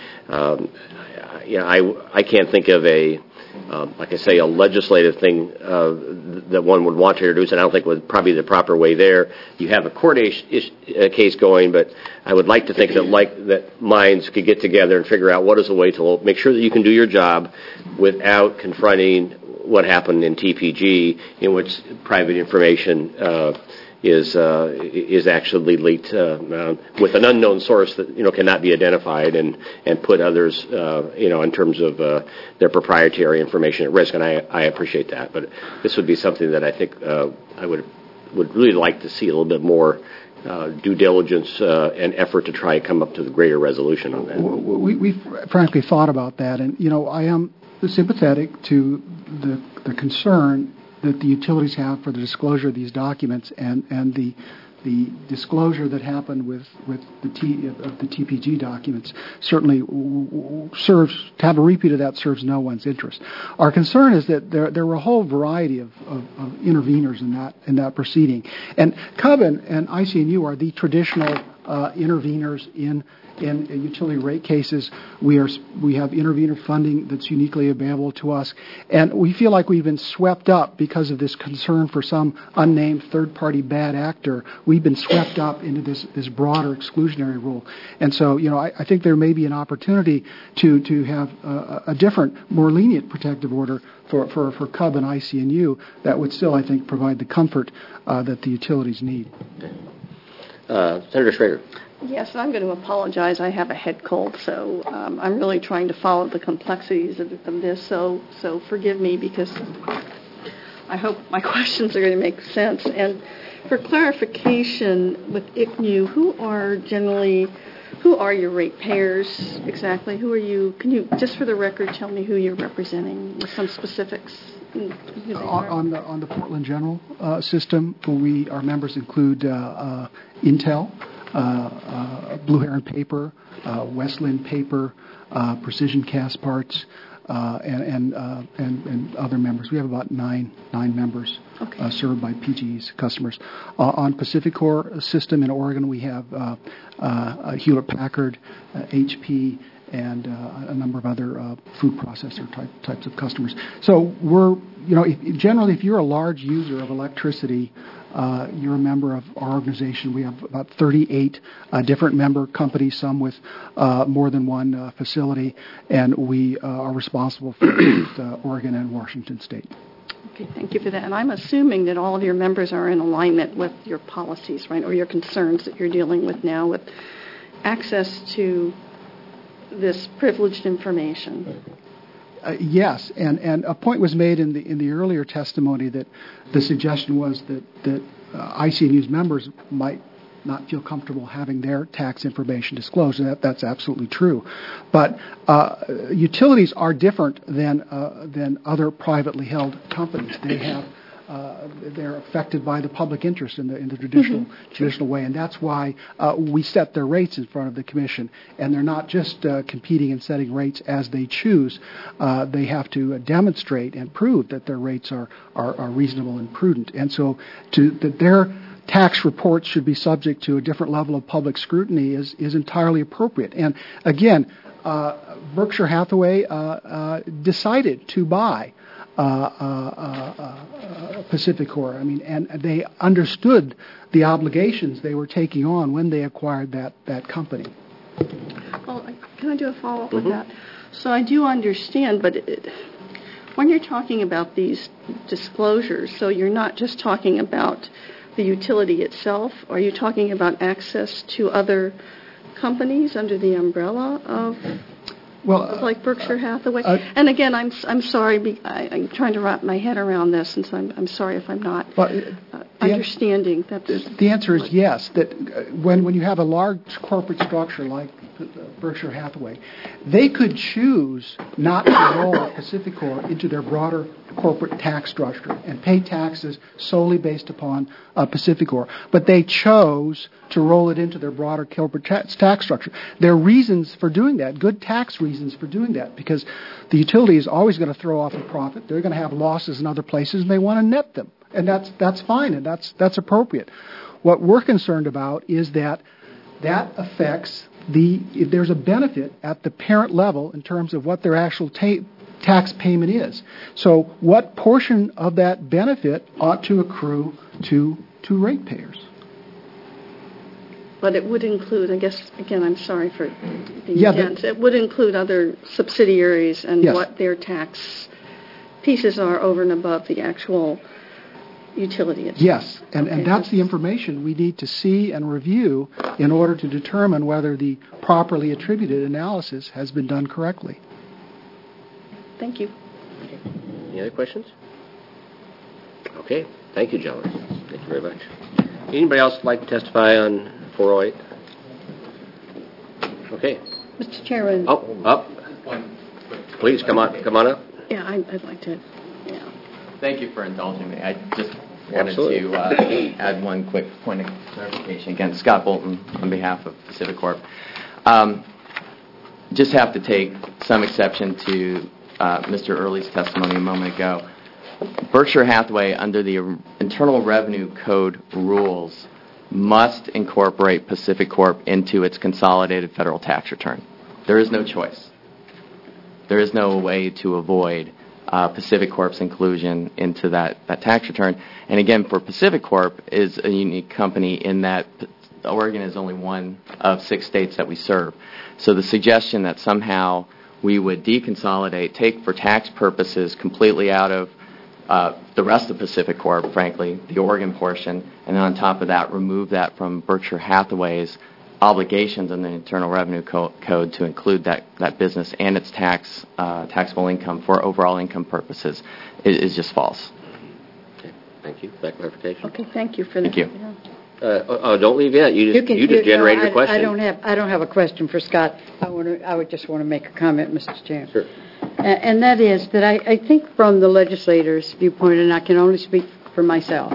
I can't think of a legislative thing that one would want to introduce, and I don't think would probably be the proper way there. You have a court case going, but I would like to think that minds could get together and figure out what is a way to make sure that you can do your job without confronting what happened in TPG, in which private information is actually leaked with an unknown source that cannot be identified and put others in terms of their proprietary information at risk. And I appreciate that, but this would be something that I think I would really like to see a little bit more due diligence and effort to try and come up to the greater resolution on that. We've frankly thought about that, and I am sympathetic to the concern that the utilities have for the disclosure of these documents and the disclosure that happened with the TPG documents certainly serves to have a repeat of that serves no one's interest. Our concern is that there were a whole variety of interveners in that proceeding, and CUB and ICNU are the traditional interveners in utility rate cases. We have intervener funding that's uniquely available to us, and we feel like we've been swept up because of this concern for some unnamed third-party bad actor. We've been swept up into this broader exclusionary rule, and so I think there may be an opportunity to have a different, more lenient protective order for CUB and ICNU that would still, I think, provide the comfort that the utilities need. Senator Schrader. Yes, I'm going to apologize. I have a head cold, so I'm really trying to follow the complexities of this. So forgive me, because I hope my questions are going to make sense. And for clarification, with ICNU, who are your ratepayers exactly? Who are you? Can you, just for the record, tell me who you're representing with some specifics? On the Portland General system, our members include Intel, Blue Heron Paper, Westland Paper, Precision Cast Parts, and other members. We have about nine members served by PGE's customers. On PacifiCorp system in Oregon, we have Hewlett Packard, HP, and a number of other food processor types of customers. So generally, if you're a large user of electricity, you're a member of our organization. We have about 38 different member companies, some with more than one facility, and we are responsible for Oregon and Washington State. Okay, thank you for that. And I'm assuming that all of your members are in alignment with your policies, right, or your concerns that you're dealing with now with access to this privileged information. Yes, and a point was made in the earlier testimony that the suggestion was that ICNU's members might not feel comfortable having their tax information disclosed, and that's absolutely true. But utilities are different than other privately held companies. They're affected by the public interest in the traditional way, and that's why we set their rates in front of the Commission. And they're not just competing and setting rates as they choose. They have to demonstrate and prove that their rates are reasonable and prudent. And so that their tax reports should be subject to a different level of public scrutiny is entirely appropriate. And again, Berkshire Hathaway decided to buy PacifiCorp. I mean, and they understood the obligations they were taking on when they acquired that company. Well, can I do a follow-up with that? So I do understand, but when you're talking about these disclosures, so you're not just talking about the utility itself. Are you talking about access to other companies under the umbrella of? Well, like Berkshire Hathaway. And again, I'm sorry. I'm trying to wrap my head around this, and so I'm sorry if I'm not understanding. The answer is yes. That when you have a large corporate structure like Berkshire Hathaway, they could choose not to roll PacifiCorp into their broader corporate tax structure and pay taxes solely based upon PacifiCorp. But they chose to roll it into their broader corporate tax structure. There are reasons for doing that, good tax reasons for doing that, because the utility is always going to throw off a profit. They're going to have losses in other places, and they want to net them. And that's fine, and that's appropriate. What we're concerned about is that affects if there's a benefit at the parent level in terms of what their actual tax payment is. So what portion of that benefit ought to accrue to ratepayers? But it would include, I guess, again, I'm sorry for being dense. It would include other subsidiaries and what their tax pieces are over and above the actual utility itself. Yes, and Okay, that's the information we need to see and review in order to determine whether the properly attributed analysis has been done correctly. Thank you. Any other questions? Okay. Thank you, gentlemen. Thank you very much. Anybody else like to testify on 408? Okay. Mr. Chairman. Oh, up. Please, come on up. Yeah, I'd like to. Yeah. Thank you for indulging me. I just wanted Absolutely. to add one quick point of clarification. Again, Scott Bolton on behalf of Pacific Corp. Just have to take some exception to Mr. Early's testimony a moment ago. Berkshire Hathaway, under the Internal Revenue Code rules, must incorporate Pacific Corp into its consolidated federal tax return. There is no choice. There is no way to avoid Pacific Corp's inclusion into that tax return. And again, for Pacific Corp is a unique company in that Oregon is only one of 6 states that we serve. So the suggestion that somehow we would deconsolidate, take for tax purposes completely out of the rest of Pacific Corp, frankly, the Oregon portion, and on top of that, remove that from Berkshire Hathaway's obligations in the Internal Revenue Code to include that business and its taxable income for overall income purposes is just false. Okay. Thank you for that clarification. Okay, thank you for that. Thank you. Yeah. Don't leave yet. You just generated your question. I don't have a question for Scott. I would just want to make a comment, Mr. Chairman. Sure. And that is that I think from the legislator's viewpoint, and I can only speak for myself,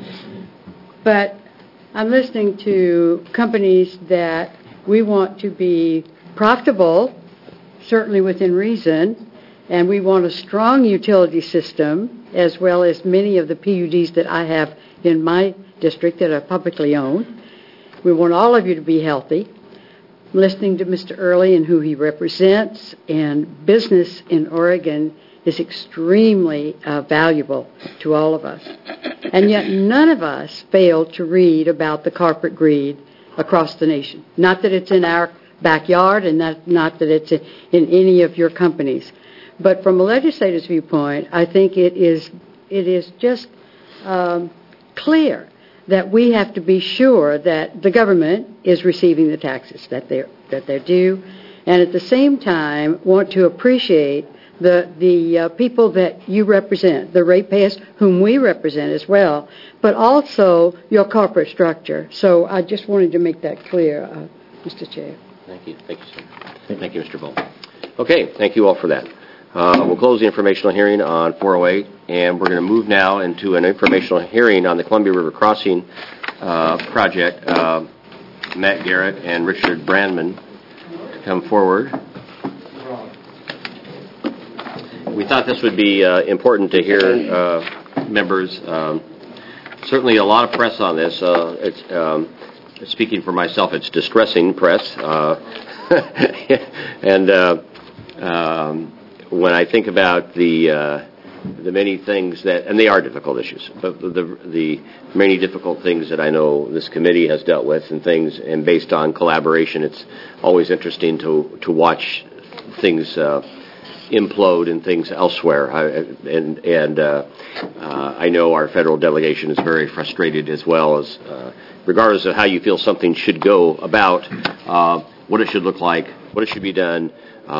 but I'm listening to companies that we want to be profitable, certainly within reason, and we want a strong utility system, as well as many of the PUDs that I have in my district that are publicly owned. We want all of you to be healthy. I'm listening to Mr. Early and who he represents, and business in Oregon is extremely valuable to all of us. And yet none of us fail to read about the corporate greed across the nation. Not that it's in our backyard and not that it's in any of your companies. But from a legislator's viewpoint, I think it is just clear that we have to be sure that the government is receiving the taxes that they're due, and at the same time want to appreciate the people that you represent, the ratepayers whom we represent as well, but also your corporate structure. So I just wanted to make that clear, Mr. Chair. Thank you. Thank you, sir. Thank you, Mr. Bull. Okay, thank you all for that. We'll close the informational hearing on 408, and we're going to move now into an informational hearing on the Columbia River Crossing project. Matt Garrett and Richard Brandman to come forward. We thought this would be important to hear, members. Certainly a lot of press on this. Speaking for myself, it's distressing press. And when I think about the many things that, and they are difficult issues, but the many difficult things that I know this committee has dealt with and things, and based on collaboration, it's always interesting to watch things implode and things elsewhere. I know our federal delegation is very frustrated as well, as regardless of how you feel something should go about, what it should look like, what it should be done.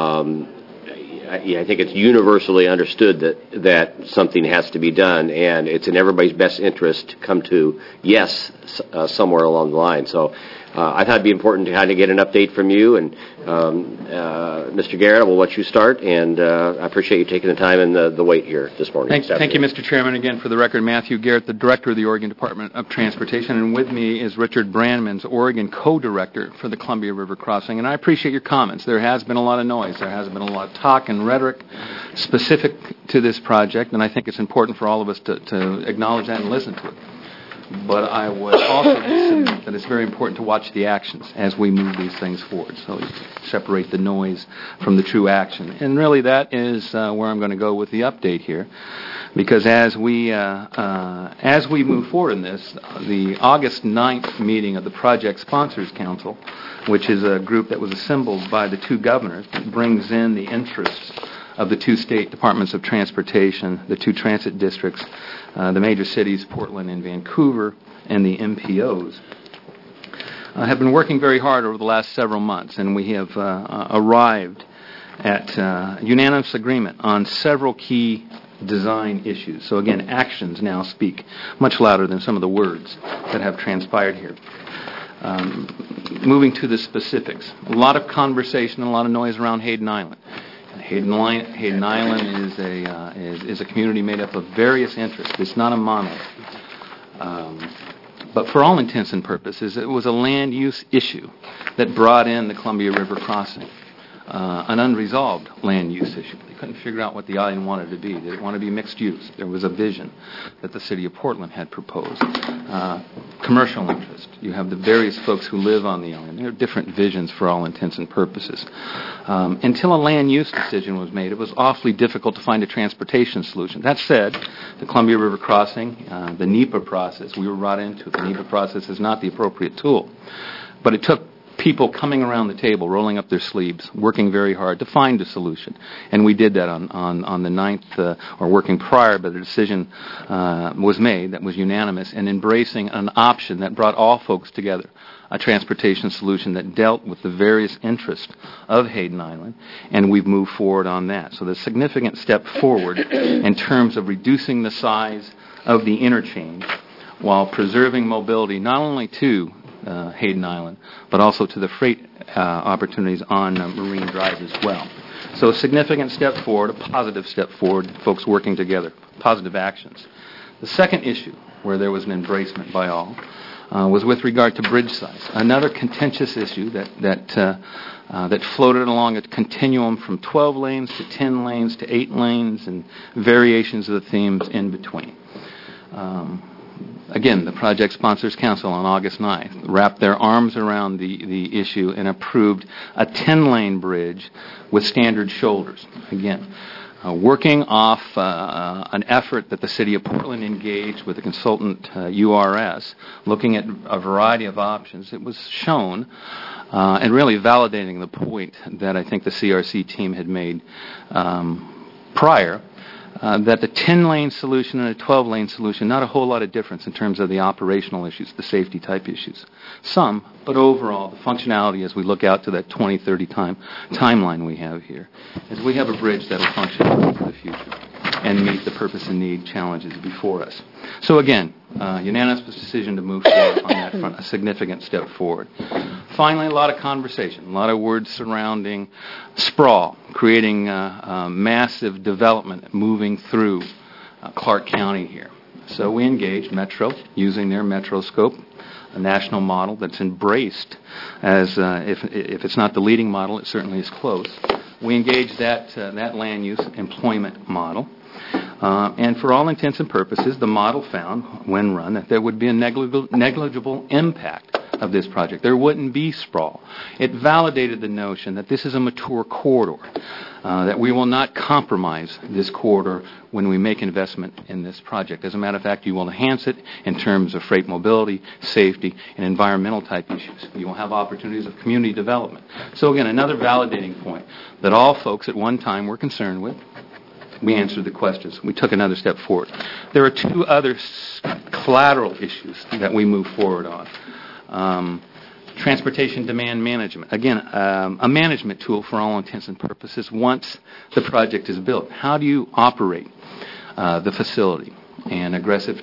I think it's universally understood that something has to be done, and it's in everybody's best interest to come to yes somewhere along the line. So I thought it'd be important to kind of get an update from you. And Mr. Garrett, we'll let you start, and I appreciate you taking the time and the wait here this morning. Thank you, Mr. Chairman. Again, for the record, Matthew Garrett, the Director of the Oregon Department of Transportation, and with me is Richard Brandman's Oregon Co-Director for the Columbia River Crossing. And I appreciate your comments. There has been a lot of noise. There has been a lot of talk and rhetoric specific to this project, and I think it's important for all of us to acknowledge that and listen to it. But I would also submit that it's very important to watch the actions as we move these things forward, so you separate the noise from the true action. And really that is where I'm going to go with the update here, because as we move forward in this, the August 9th meeting of the Project Sponsors Council, which is a group that was assembled by the two governors, brings in the interests of the two state departments of transportation, the two transit districts, the major cities, Portland and Vancouver, and the MPOs, have been working very hard over the last several months, and we have arrived at unanimous agreement on several key design issues. So again, actions now speak much louder than some of the words that have transpired here. Moving to the specifics, a lot of conversation and a lot of noise around Hayden Island. Hayden Island is a community made up of various interests. It's not a monolith. But for all intents and purposes, it was a land use issue that brought in the Columbia River crossing, an unresolved land use issue. They couldn't figure out what the island wanted to be. They didn't want to be mixed use. There was a vision that the city of Portland had proposed. Commercial interest. You have the various folks who live on the island. There are different visions for all intents and purposes. Until a land use decision was made, it was awfully difficult to find a transportation solution. That said, the Columbia River crossing, the NEPA process, we were brought into it. The NEPA process is not the appropriate tool. But it took people coming around the table, rolling up their sleeves, working very hard to find a solution. And we did that on the 9th, or working prior, but a decision was made that was unanimous and embracing an option that brought all folks together, a transportation solution that dealt with the various interests of Hayden Island, and we've moved forward on that. So there's a significant step forward in terms of reducing the size of the interchange while preserving mobility not only to Hayden Island, but also to the freight opportunities on Marine Drive as well. So a significant step forward, a positive step forward, folks working together, positive actions. The second issue, where there was an embracement by all, was with regard to bridge size. Another contentious issue that floated along a continuum from 12 lanes to 10 lanes to 8 lanes and variations of the themes in between. Again, the Project Sponsors Council on August 9th wrapped their arms around the issue and approved a 10-lane bridge with standard shoulders. Again, working off an effort that the City of Portland engaged with the consultant URS, looking at a variety of options, it was shown and really validating the point that I think the CRC team had made prior, that the 10-lane solution and a 12-lane solution, not a whole lot of difference in terms of the operational issues, the safety type issues. Some, but overall, the functionality as we look out to that 2030 timeline we have here, is we have a bridge that will function into the future and meet the purpose and need challenges before us. So again, unanimous decision to move forward on that front, a significant step forward. Finally, a lot of conversation, a lot of words surrounding sprawl, creating massive development moving through Clark County here. So we engaged Metro using their Metroscope, a national model that's embraced as, if it's not the leading model, it certainly is close. We engaged that land use employment model. And for all intents and purposes, the model found, when run, that there would be a negligible impact of this project. There wouldn't be sprawl. It validated the notion that this is a mature corridor, that we will not compromise this corridor when we make investment in this project. As a matter of fact, you will enhance it in terms of freight mobility, safety, and environmental type issues. You will have opportunities of community development. So again, another validating point that all folks at one time were concerned with. We answered the questions. We took another step forward. There are two other collateral issues that we move forward on. Transportation demand management. Again, a management tool for all intents and purposes once the project is built. How do you operate the facility? And aggressive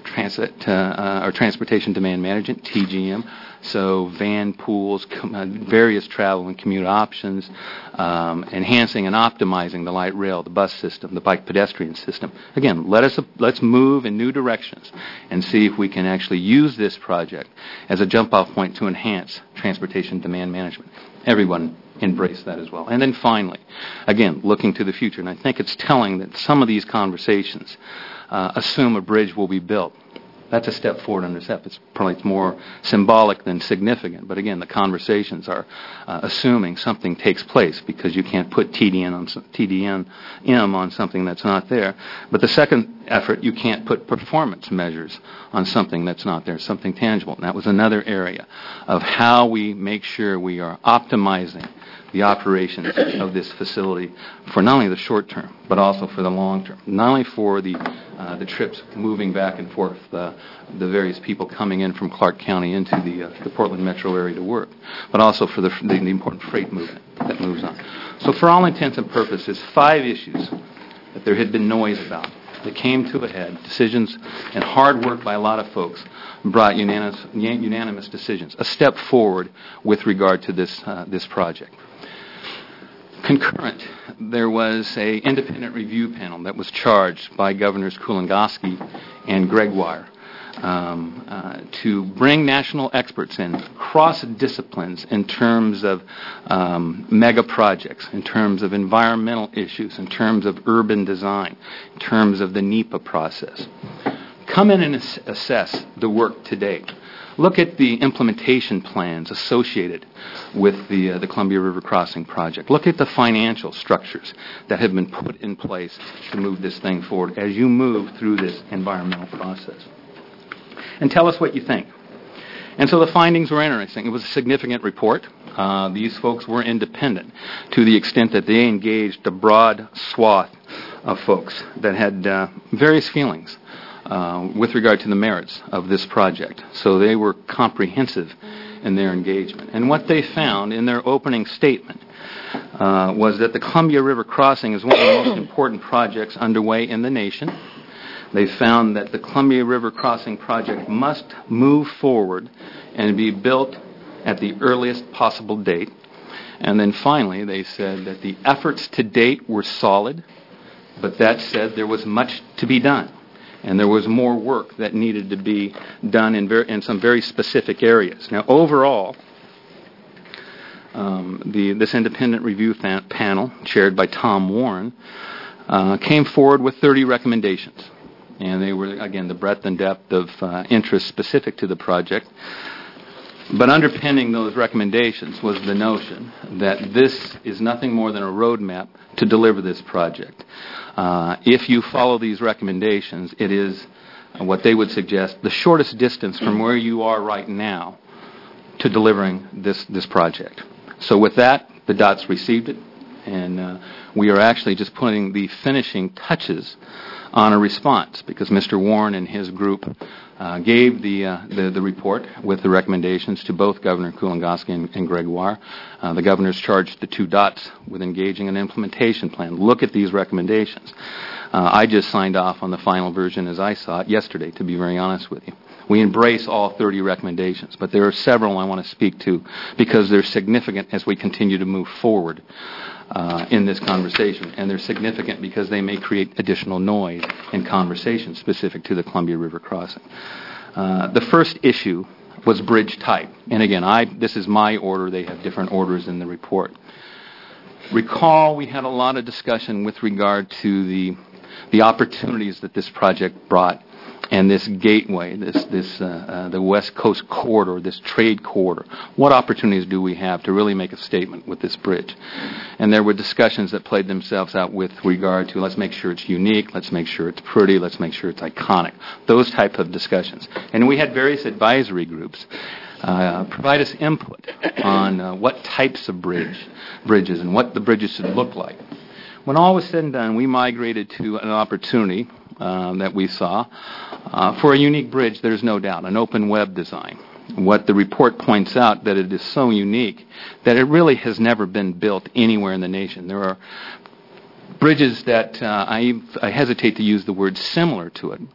or transportation demand management, TGM. So van pools, various travel and commute options, enhancing and optimizing the light rail, the bus system, the bike pedestrian system. Again, let's move in new directions and see if we can actually use this project as a jump-off point to enhance transportation demand management. Everyone embraced that as well. And then finally, again, looking to the future, and I think it's telling that some of these conversations assume a bridge will be built. That's a step forward under SEP. It's probably more symbolic than significant. But again, the conversations are assuming something takes place because you can't put TDM on something that's not there. But the second effort, you can't put performance measures on something that's not there, something tangible. And that was another area of how we make sure we are optimizing the operations of this facility for not only the short term, but also for the long term. Not only for the trips moving back and forth, the various people coming in from Clark County into the Portland metro area to work, but also for the important freight movement that moves on. So for all intents and purposes, 5 issues that there had been noise about that came to a head, decisions and hard work by a lot of folks brought unanimous decisions, a step forward with regard to this project. Concurrent, there was an independent review panel that was charged by Governors Kulongoski and Gregoire to bring national experts in, cross-disciplines in terms of mega projects, in terms of environmental issues, in terms of urban design, in terms of the NEPA process. Come in and assess the work to date. Look at the implementation plans associated with the Columbia River Crossing project. Look at the financial structures that have been put in place to move this thing forward as you move through this environmental process. And tell us what you think. And so the findings were interesting. It was a significant report. These folks were independent to the extent that they engaged a broad swath of folks that had various feelings with regard to the merits of this project. So they were comprehensive in their engagement. And what they found in their opening statement was that the Columbia River Crossing is one of the most important projects underway in the nation. They found that the Columbia River Crossing project must move forward and be built at the earliest possible date. And then finally, they said that the efforts to date were solid, but that said, there was much to be done. And there was more work that needed to be done in some very specific areas. Now, overall, this independent review panel, chaired by Tom Warren, came forward with 30 recommendations. And they were, again, the breadth and depth of interest specific to the project. But underpinning those recommendations was the notion that this is nothing more than a roadmap to deliver this project. If you follow these recommendations, it is what they would suggest the shortest distance from where you are right now to delivering this project. So with that, the DOT's received it, and we are actually just putting the finishing touches on a response, because Mr. Warren and his group gave the report with the recommendations to both Governor Kulongoski and Gregoire. The governors charged the 2 DOTs with engaging an implementation plan. Look at these recommendations. I just signed off on the final version as I saw it yesterday, to be very honest with you. We embrace all 30 recommendations, but there are several I want to speak to because they're significant as we continue to move forward in this conversation, and they're significant because they may create additional noise in conversation specific to the Columbia River Crossing. The first issue was bridge type, and again, this is my order. They have different orders in the report. Recall we had a lot of discussion with regard to the opportunities that this project brought, and this gateway, the West Coast corridor, this trade corridor. What opportunities do we have to really make a statement with this bridge? And there were discussions that played themselves out with regard to let's make sure it's unique, let's make sure it's pretty, let's make sure it's iconic. Those type of discussions. And we had various advisory groups provide us input on what types of bridges and what the bridges should look like. When all was said and done, we migrated to an opportunity that we saw for a unique bridge, there's no doubt, an open web design. What the report points out, that it is so unique that it really has never been built anywhere in the nation. There are bridges that I hesitate to use the word similar to it.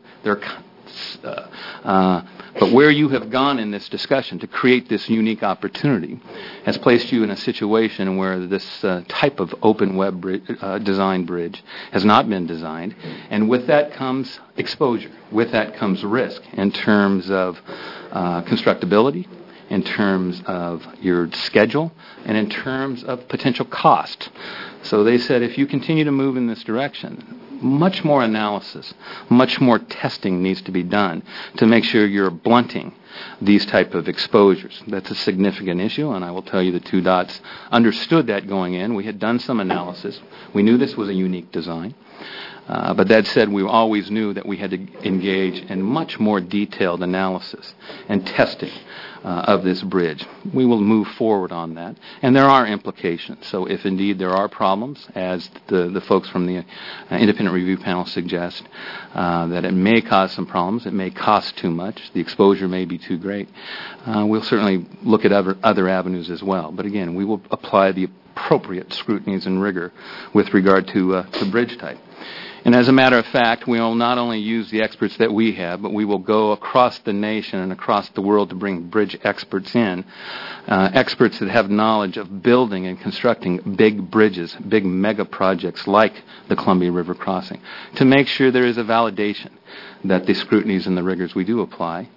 But where you have gone in this discussion to create this unique opportunity has placed you in a situation where this type of open web design bridge has not been designed, and with that comes exposure. With that comes risk in terms of constructability, in terms of your schedule, and in terms of potential cost. So they said if you continue to move in this direction, much more analysis, much more testing needs to be done to make sure you're blunting these type of exposures. That's a significant issue, and I will tell you the two dots understood that going in. We had done some analysis. We knew this was a unique design. But that said, we always knew that we had to engage in much more detailed analysis and testing of this bridge. We will move forward on that. And there are implications. So if indeed there are problems, as the folks from the independent review panel suggest, that it may cause some problems, it may cost too much, the exposure may be too great, we'll certainly look at other avenues as well. But again, we will apply the appropriate scrutinies and rigor with regard to bridge type. And as a matter of fact, we will not only use the experts that we have, but we will go across the nation and across the world to bring bridge experts in, experts that have knowledge of building and constructing big bridges, big mega projects like the Columbia River crossing, to make sure there is a validation that the scrutinies and the rigors we do apply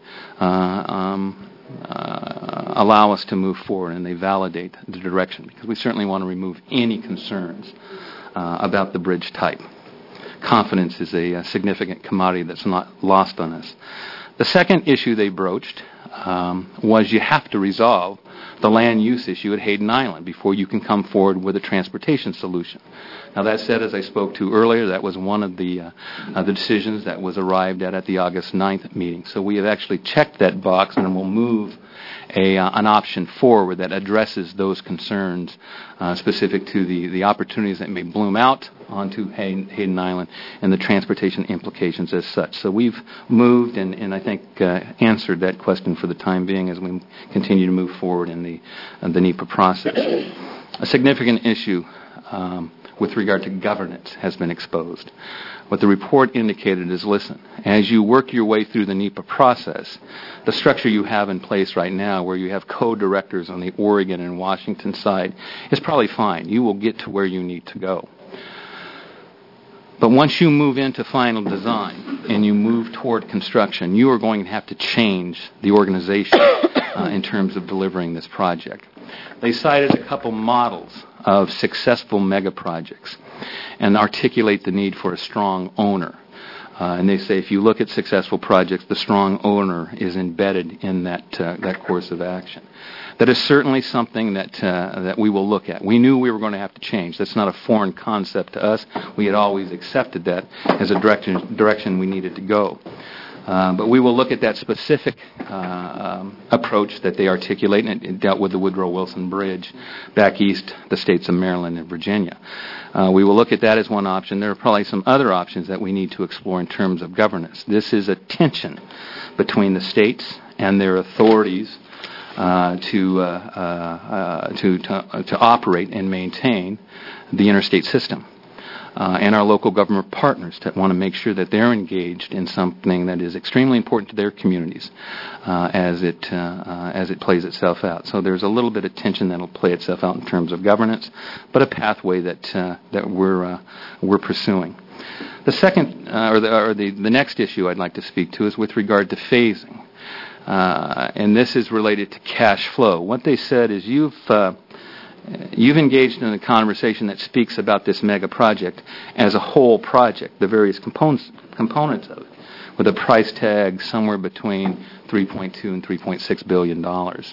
allow us to move forward, and they validate the direction, because we certainly want to remove any concerns about the bridge type. Confidence is a significant commodity that's not lost on us. The second issue they broached was you have to resolve the land use issue at Hayden Island before you can come forward with a transportation solution. Now, that said, as I spoke to earlier, that was one of the decisions that was arrived at the August 9th meeting. So we have actually checked that box, and we'll move an option forward that addresses those concerns specific to the opportunities that may bloom out onto Hayden Island and the transportation implications as such. So we've moved and I think answered that question for the time being as we continue to move forward in the NEPA process. A significant issue with regard to governance has been exposed. What the report indicated is, listen, as you work your way through the NEPA process, the structure you have in place right now, where you have co-directors on the Oregon and Washington side, is probably fine. You will get to where you need to go. But once you move into final design and you move toward construction, you are going to have to change the organization in terms of delivering this project. They cited a couple models of successful mega projects and articulate the need for a strong owner. And they say if you look at successful projects, the strong owner is embedded in that course of action. That is certainly something that we will look at. We knew we were going to have to change. That's not a foreign concept to us. We had always accepted that as a direction we needed to go. But we will look at that specific approach that they articulate, and it dealt with the Woodrow Wilson Bridge back east, the states of Maryland and Virginia. We will look at that as one option. There are probably some other options that we need to explore in terms of governance. This is a tension between the states and their authorities to operate and maintain the interstate system. And our local government partners that want to make sure that they're engaged in something that is extremely important to their communities as it plays itself out. So there's a little bit of tension that'll play itself out in terms of governance, but a pathway that we're pursuing. The second, the next issue I'd like to speak to is with regard to phasing. And this is related to cash flow. What they said is you've engaged in a conversation that speaks about this mega project as a whole project, the various components of it, with a price tag somewhere between $3.2 and $3.6 billion.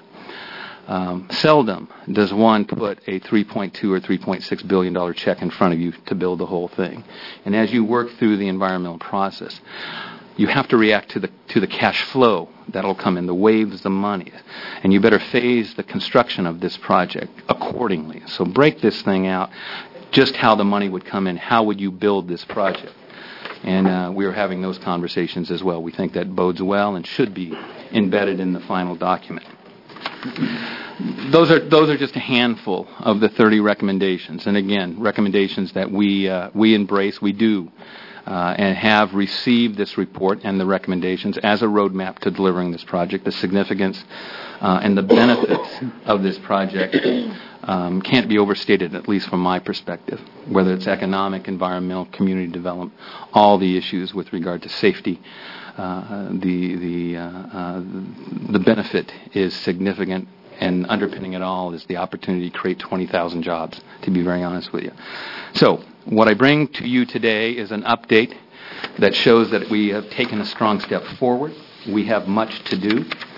Seldom does one put a $3.2 or $3.6 billion check in front of you to build the whole thing. And as you work through the environmental process, you have to react to the cash flow that'll come in, the waves of money. And you better phase the construction of this project accordingly. So break this thing out, just how the money would come in, how would you build this project? And we are having those conversations as well. We think that bodes well and should be embedded in the final document. Those are just a handful of the 30 recommendations. And again, recommendations that we embrace, we do. And have received this report and the recommendations as a roadmap to delivering this project. The significance and the benefits of this project can't be overstated, at least from my perspective, whether it's economic, environmental, community development, all the issues with regard to safety. The benefit is significant, and underpinning it all is the opportunity to create 20,000 jobs, to be very honest with you. So, what I bring to you today is an update that shows that we have taken a strong step forward. We have much to do.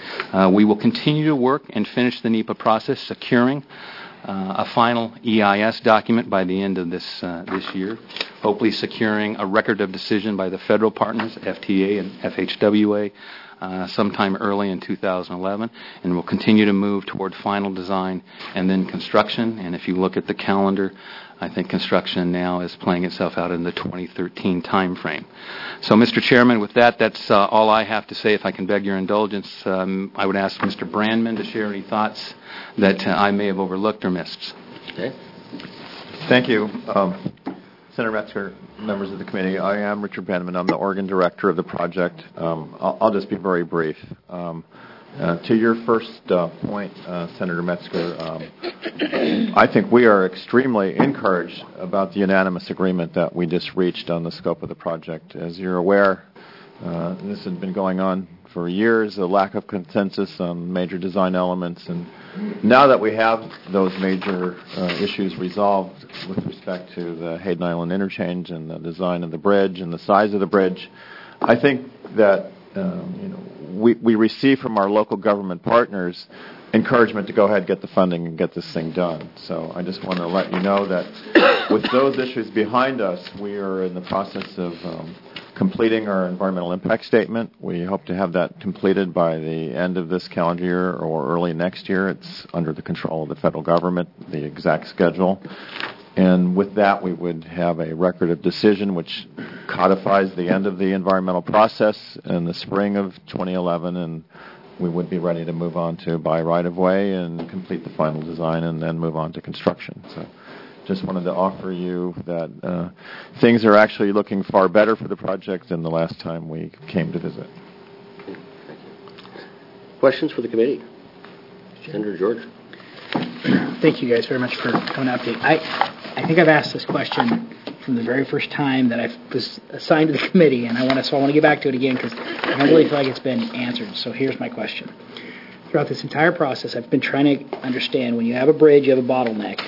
We will continue to work and finish the NEPA process, securing a final EIS document by the end of this year, hopefully securing a record of decision by the federal partners, FTA and FHWA, sometime early in 2011, and we'll continue to move toward final design and then construction. And if you look at the calendar, I think construction now is playing itself out in the 2013 timeframe. So, Mr. Chairman, with that, that's all I have to say. If I can beg your indulgence, I would ask Mr. Brandman to share any thoughts that I may have overlooked or missed. Okay. Thank you. Senator Metzger, members of the committee, I am Richard Brandman. I'm the Oregon director of the project. I'll just be very brief. To your first point, Senator Metzger, I think we are extremely encouraged about the unanimous agreement that we just reached on the scope of the project. As you're aware, this had been going on for years, a lack of consensus on major design elements, and now that we have those major issues resolved with respect to the Hayden Island interchange and the design of the bridge and the size of the bridge, I think that we receive from our local government partners encouragement to go ahead and get the funding and get this thing done. So I just want to let you know that with those issues behind us, we are in the process of completing our environmental impact statement. We hope to have that completed by the end of this calendar year or early next year. It's under the control of the federal government, the exact schedule. And with that, we would have a record of decision which codifies the end of the environmental process in the spring of 2011, and we would be ready to move on to buy right-of-way and complete the final design and then move on to construction. So just wanted to offer you that things are actually looking far better for the project than the last time we came to visit. Questions for the committee? Senator George. Thank you guys very much for coming up. I think I've asked this question from the very first time that I was assigned to the committee, and I want to get back to it again because I don't really feel like it's been answered. So here's my question. Throughout this entire process, I've been trying to understand when you have a bridge, you have a bottleneck.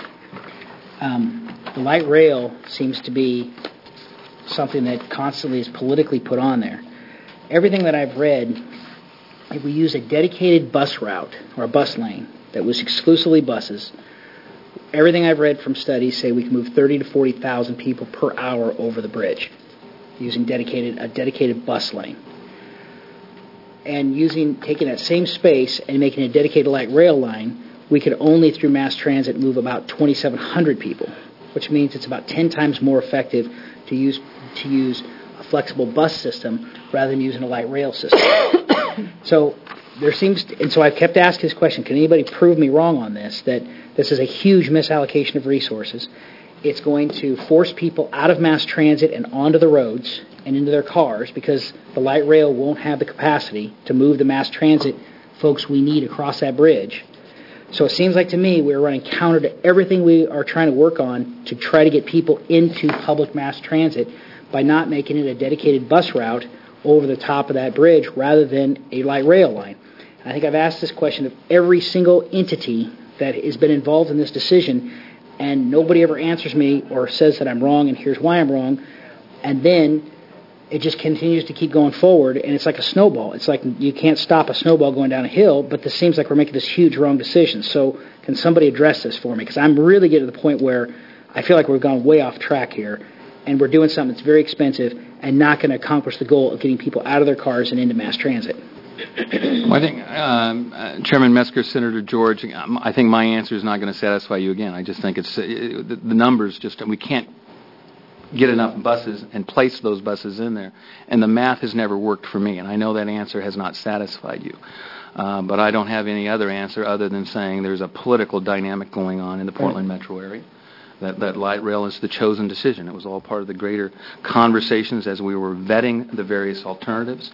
The light rail seems to be something that constantly is politically put on there. Everything that I've read, if we use a dedicated bus route or a bus lane that was exclusively buses, everything I've read from studies say we can move 30 to 40,000 people per hour over the bridge using a dedicated bus lane. And taking that same space and making a dedicated light rail line, we could only through mass transit move about 2,700 people, which means it's about 10 times more effective to use a flexible bus system rather than using a light rail system. So I've kept asking this question, can anybody prove me wrong on this, that this is a huge misallocation of resources. It's going to force people out of mass transit and onto the roads and into their cars because the light rail won't have the capacity to move the mass transit folks we need across that bridge. So it seems like to me we're running counter to everything we are trying to work on to try to get people into public mass transit by not making it a dedicated bus route over the top of that bridge rather than a light rail line. I think I've asked this question of every single entity that has been involved in this decision, and nobody ever answers me or says that I'm wrong and here's why I'm wrong. And then it just continues to keep going forward, and it's like a snowball. It's like you can't stop a snowball going down a hill, but this seems like we're making this huge wrong decision. So can somebody address this for me? Because I'm really getting to the point where I feel like we've gone way off track here, and we're doing something that's very expensive and not going to accomplish the goal of getting people out of their cars and into mass transit. Well, I think, Chairman Metzger, Senator George, I think my answer is not going to satisfy you again. I just think it's the numbers we can't get enough buses and place those buses in there. And the math has never worked for me, and I know that answer has not satisfied you. But I don't have any other answer other than saying there's a political dynamic going on in the Portland metro area. That light rail is the chosen decision. It was all part of the greater conversations as we were vetting the various alternatives,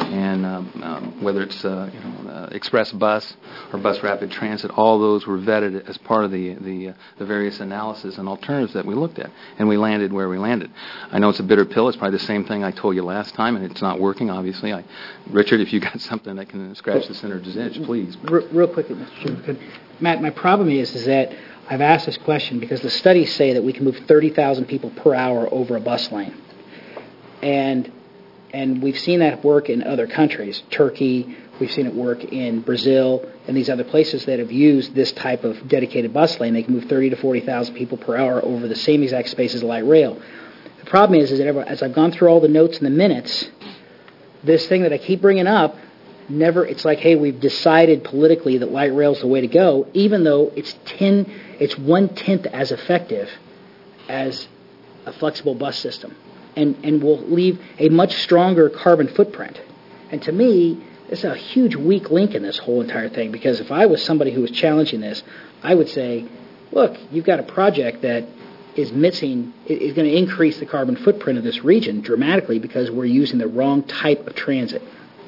and whether it's express bus or bus rapid transit, all those were vetted as part of the various analysis and alternatives that we looked at, and we landed where we landed. I know it's a bitter pill. It's probably the same thing I told you last time, and it's not working. Obviously, Richard, if you got something that can scratch the senator's itch, please. Real quickly, Mr. Chairman. Matt, my problem is that I've asked this question because the studies say that we can move 30,000 people per hour over a bus lane. And we've seen that work in other countries, Turkey, We've seen it work in Brazil and these other places that have used this type of dedicated bus lane. They can move 30 to 40,000 people per hour over the same exact space as light rail. The problem is that as I've gone through all the notes and the minutes, this thing that I keep bringing up, it's like, hey, we've decided politically that light rail is the way to go, even though it's 1/10 as effective as a flexible bus system, and will leave a much stronger carbon footprint. And to me, it's a huge weak link in this whole entire thing, because if I was somebody who was challenging this, I would say, look, you've got a project that is going to increase the carbon footprint of this region dramatically because we're using the wrong type of transit.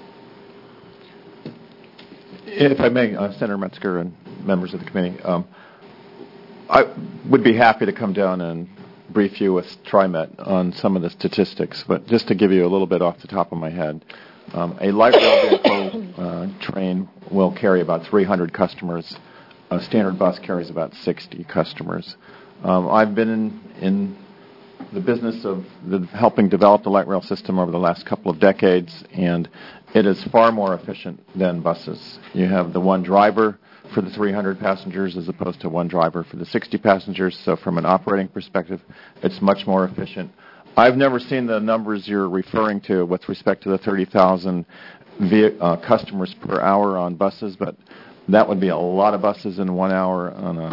If I may, Senator Metzger and members of the committee, I would be happy to come down and brief you with TriMet on some of the statistics, but just to give you a little bit off the top of my head, a light rail vehicle train will carry about 300 customers. A standard bus carries about 60 customers. I've been in the business of helping develop the light rail system over the last couple of decades, and it is far more efficient than buses. You have the one driver for the 300 passengers as opposed to one driver for the 60 passengers, so from an operating perspective, it's much more efficient. I've never seen the numbers you're referring to with respect to the 30,000 customers per hour on buses, but that would be a lot of buses in 1 hour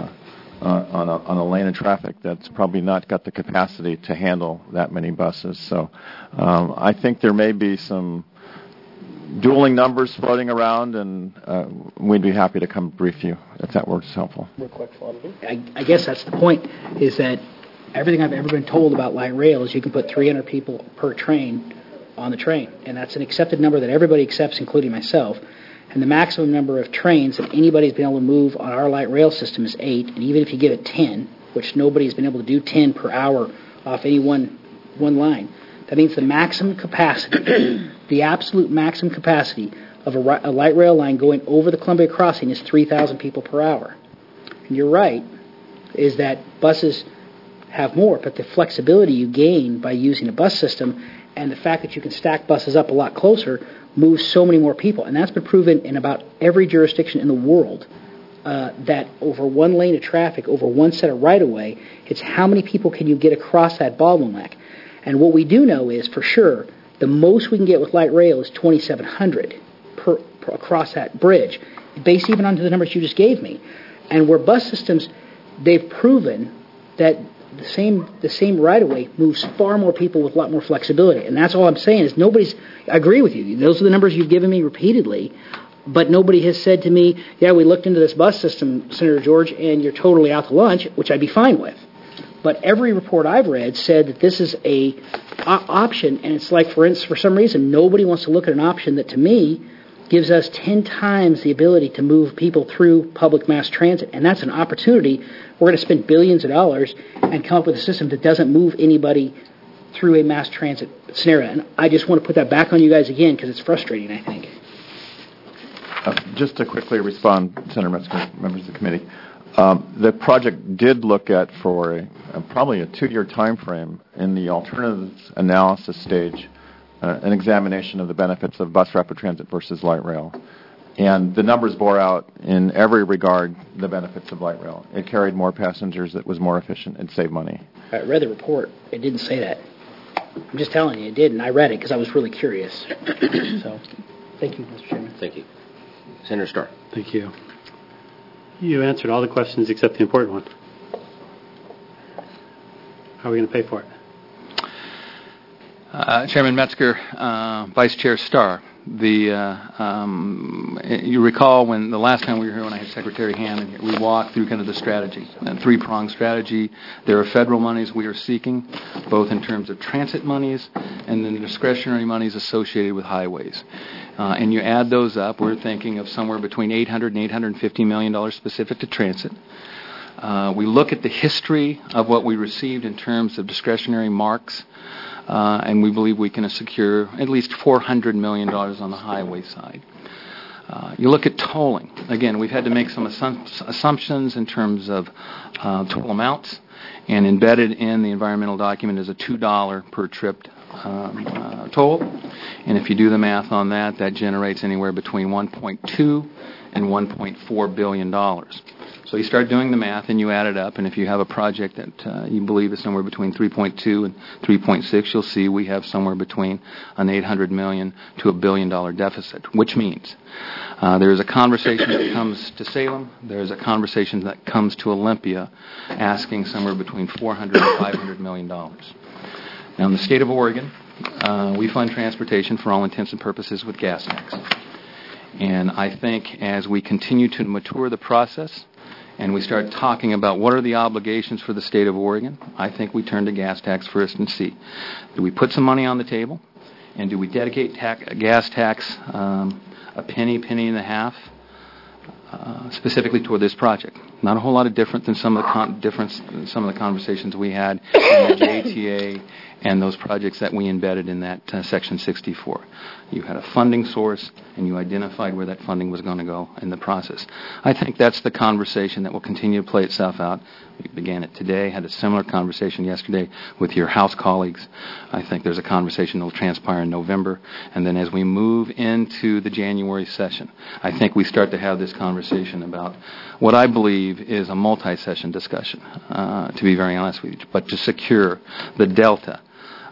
on a lane of traffic that's probably not got the capacity to handle that many buses. So I think there may be some dueling numbers floating around, and we'd be happy to come brief you if that works helpful. Real quick follow-up. I guess that's the point, is that everything I've ever been told about light rail is you can put 300 people per train on the train, and that's an accepted number that everybody accepts, including myself. And the maximum number of trains that anybody's been able to move on our light rail system is 8, and even if you give it 10, which nobody's been able to do 10 per hour off any one line, that means the maximum capacity, the absolute maximum capacity of a light rail line going over the Columbia Crossing is 3,000 people per hour. And you're right, is that buses have more, but the flexibility you gain by using a bus system and the fact that you can stack buses up a lot closer moves so many more people. And that's been proven in about every jurisdiction in the world, that over one lane of traffic, over one set of right-of-way, it's how many people can you get across that bottleneck. And what we do know is, for sure, the most we can get with light rail is 2,700 per across that bridge, based even on the numbers you just gave me. And where bus systems, they've proven that the same right-of-way moves far more people with a lot more flexibility. And that's all I'm saying is I agree with you. Those are the numbers you've given me repeatedly, but nobody has said to me, yeah, we looked into this bus system, Senator George, and you're totally out to lunch, which I'd be fine with. But every report I've read said that this is a option, and it's like, for instance, for some reason, nobody wants to look at an option that, to me, gives us 10 times the ability to move people through public mass transit. And that's an opportunity. We're going to spend billions of dollars and come up with a system that doesn't move anybody through a mass transit scenario. And I just want to put that back on you guys again because it's frustrating, I think. Just to quickly respond, Senator Metzger, members of the committee, the project did look at for probably a 2-year time frame in the alternatives analysis stage, an examination of the benefits of bus rapid transit versus light rail. And the numbers bore out in every regard the benefits of light rail. It carried more passengers, it was more efficient, it saved money. I read the report. It didn't say that. I'm just telling you, it did, and I read it because I was really curious. So, thank you, Mr. Chairman. Thank you. Senator Starr. Thank you. You answered all the questions except the important one. How are we going to pay for it? Chairman Metzger, Vice Chair Starr, you recall when the last time we were here when I had Secretary Hammond, we walked through kind of the strategy, a 3-pronged strategy. There are federal monies we are seeking, both in terms of transit monies and then the discretionary monies associated with highways. And you add those up, we're thinking of somewhere between $800 and $850 million specific to transit. We look at the history of what we received in terms of discretionary marks, and we believe we can secure at least $400 million on the highway side. You look at tolling. Again, we've had to make some assumptions in terms of toll amounts, and embedded in the environmental document is a $2 per trip toll. And if you do the math on that, that generates anywhere between $1.2 and $1.4 billion. So you start doing the math and you add it up, and if you have a project that you believe is somewhere between 3.2 and 3.6, you'll see we have somewhere between an $800 million to $1 billion deficit, which means there is a conversation that comes to Salem, there is a conversation that comes to Olympia asking somewhere between $400 and $500 million. Now, in the state of Oregon, we fund transportation for all intents and purposes with gas tax. And I think as we continue to mature the process and we start talking about what are the obligations for the state of Oregon, I think we turn to gas tax first and see. Do we put some money on the table? And do we dedicate gas tax a penny and a half specifically toward this project? Not a whole lot of different than some of the conversations we had in the JTA and those projects that we embedded in that Section 64. You had a funding source, and you identified where that funding was going to go in the process. I think that's the conversation that will continue to play itself out. We began it today, had a similar conversation yesterday with your House colleagues. I think there's a conversation that will transpire in November, and then as we move into the January session, I think we start to have this conversation about what I believe is a multi-session discussion, to be very honest with you, but to secure the delta.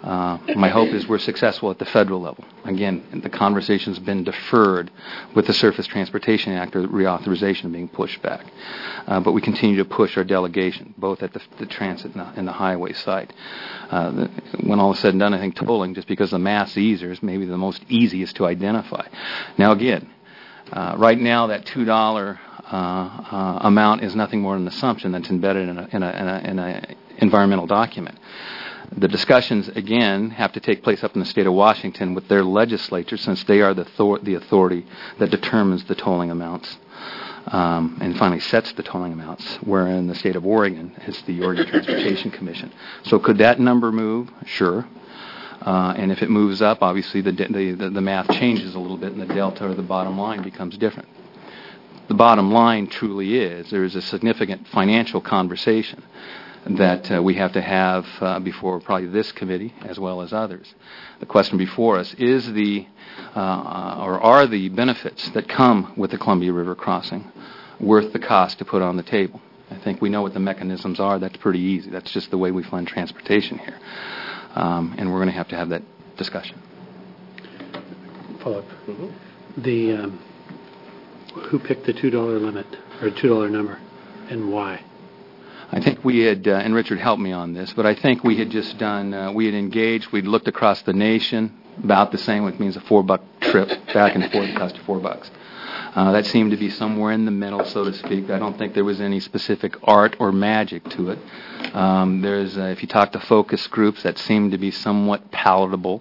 My hope is we're successful at the federal level. Again, the conversation's been deferred with the Surface Transportation Act or reauthorization being pushed back. But we continue to push our delegation, both at the transit and the highway side. When all is said and done, I think tolling, just because the math's easier, is maybe the most easiest to identify. Now again, right now that $2 amount is nothing more than an assumption that's embedded in an environmental document. The discussions, again, have to take place up in the state of Washington with their legislature, since they are the authority that determines the tolling amounts and finally sets the tolling amounts, where in the state of Oregon, it's the Oregon Transportation Commission. So could that number move? Sure. And if it moves up, obviously the math changes a little bit and the delta or the bottom line becomes different. The bottom line truly is there is a significant financial conversation that we have to have before probably this committee as well as others. The question before us is are the benefits that come with the Columbia River crossing worth the cost to put on the table? I think we know what the mechanisms are. That's pretty easy. That's just the way we fund transportation here. And we're going to have that discussion. Follow-up. Mm-hmm. Who picked the $2 limit or $2 number and why? I think we had, and Richard helped me on this, but I think we had just done, we had engaged, we'd looked across the nation, about the same, which means a $4 trip back and forth cost $4. That seemed to be somewhere in the middle, so to speak. I don't think there was any specific art or magic to it. If you talk to focus groups, that seemed to be somewhat palatable.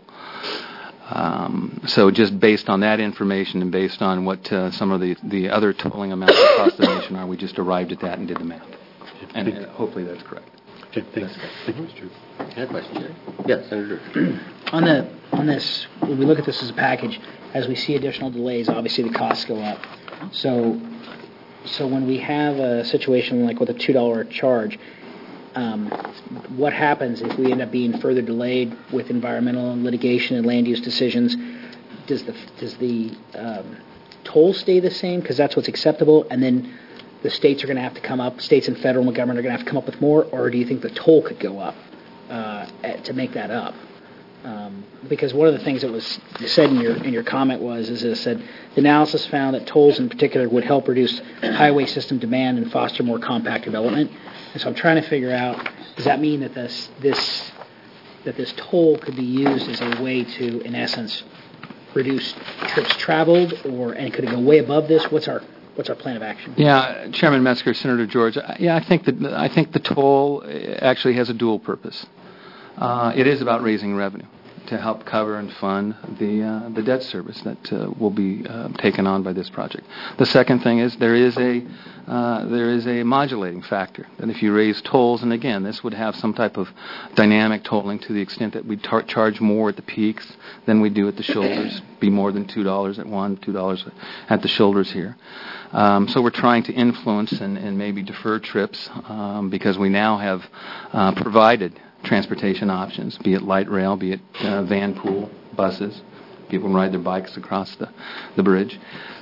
So just based on that information and based on what some of the other tolling amounts across the nation are, we just arrived at that and did the math. And hopefully that's correct. Okay, thanks. Thank you, Mr. Drew. Had a question, Jerry? Yes, Senator Drew. On this, when we look at this as a package, as we see additional delays, obviously the costs go up. So when we have a situation like with a $2 charge, what happens if we end up being further delayed with environmental and litigation and land use decisions? Does the toll stay the same because that's what's acceptable, and then the states are going to have to come up, states and federal government are going to have to come up with more, or do you think the toll could go up to make that up? Because one of the things that was said in your comment is it said the analysis found that tolls in particular would help reduce highway system demand and foster more compact development. And so I'm trying to figure out, does that mean that this toll could be used as a way to, in essence, reduce trips traveled, and could it go way above this? What's our plan of action? Yeah, Chairman Metzger, Senator George. I think the toll actually has a dual purpose. It is about raising revenue to help cover and fund the debt service that will be taken on by this project. The second thing is there is a modulating factor, that if you raise tolls, and again, this would have some type of dynamic tolling to the extent that we charge more at the peaks than we do at the shoulders, be more than $2 at one, $2 at the shoulders here. So we're trying to influence and maybe defer trips because we now have provided transportation options, be it light rail, be it van pool, buses. People can ride their bikes across the bridge.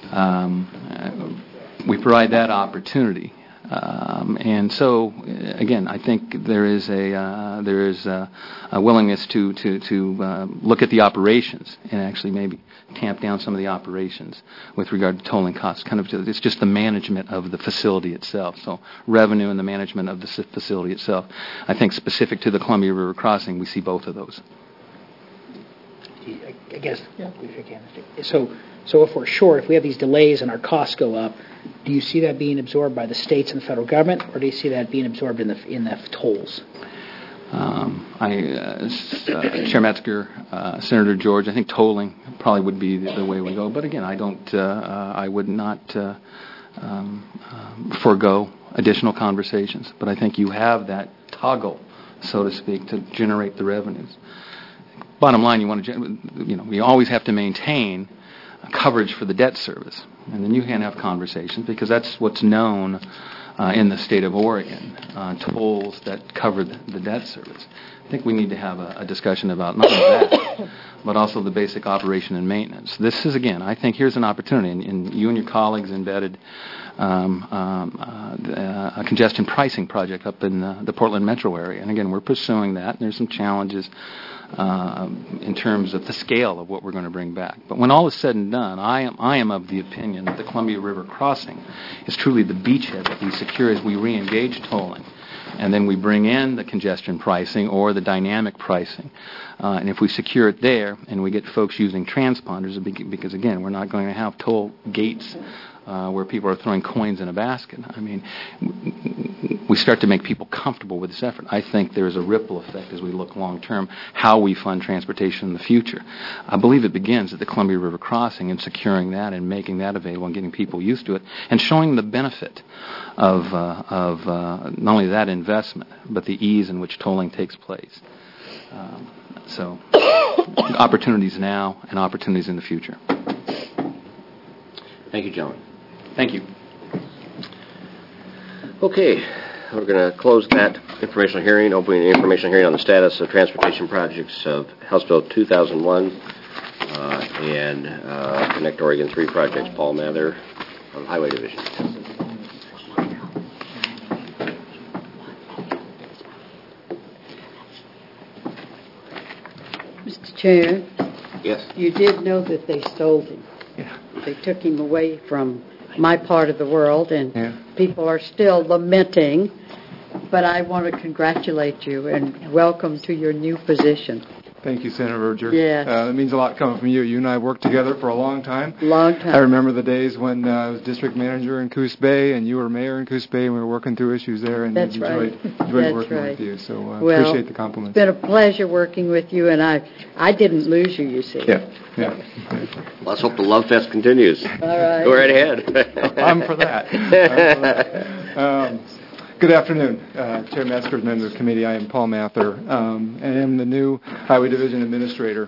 We provide that opportunity. And so, again, I think there is a willingness to look at the operations and actually maybe tamp down some of the operations with regard to tolling costs. It's just the management of the facility itself. So revenue and the management of the facility itself. I think specific to the Columbia River crossing, we see both of those. I guess, if you can. So if we're short, if we have these delays and our costs go up, do you see that being absorbed by the states and the federal government, or do you see that being absorbed in the tolls? Chair Metzger, Senator George, I think tolling probably would be the way we go. But again, I would not forego additional conversations. But I think you have that toggle, so to speak, to generate the revenues. Bottom line, we always have to maintain coverage for the debt service, and then you can have conversations because that's what's known in the state of Oregon, tolls that cover the debt service. I think we need to have a discussion about not only that, but also the basic operation and maintenance. This is, again, I think here's an opportunity, and you and your colleagues embedded a congestion pricing project up in the Portland metro area. And again, we're pursuing that, and there's some challenges in terms of the scale of what we're going to bring back. But when all is said and done, I am of the opinion that the Columbia River crossing is truly the beachhead that we secure as we re-engage tolling. And then we bring in the congestion pricing or the dynamic pricing. And if we secure it there and we get folks using transponders, because, again, we're not going to have toll gates where people are throwing coins in a basket. I mean, we start to make people comfortable with this effort. I think there is a ripple effect as we look long-term how we fund transportation in the future. I believe it begins at the Columbia River crossing and securing that and making that available and getting people used to it and showing the benefit of not only that investment, but the ease in which tolling takes place. So opportunities now and opportunities in the future. Thank you, gentlemen. Thank you. Okay, we're going to close that informational hearing, opening the informational hearing on the status of transportation projects of House Bill 2001 and Connect Oregon 3 projects. Paul Mather of the Highway Division. Mr. Chair? Yes. You did know that they stole him. Yeah. They took him away from my part of the world, and people are still lamenting. But I want to congratulate you and welcome to your new position. Thank you, Senator Verger. Yes. It means a lot coming from you. You and I have worked together for a long time. Long time. I remember the days when I was district manager in Coos Bay and you were mayor in Coos Bay, and we were working through issues there, and That's enjoyed That's working right. with you. So well, appreciate the compliments. It's been a pleasure working with you, and I didn't lose you, you see. Yeah. Let's hope the love fest continues. All right. Go right ahead. I'm for that. Good afternoon, Chair Metzger, members of the committee. I am Paul Mather, and I am the new Highway Division Administrator.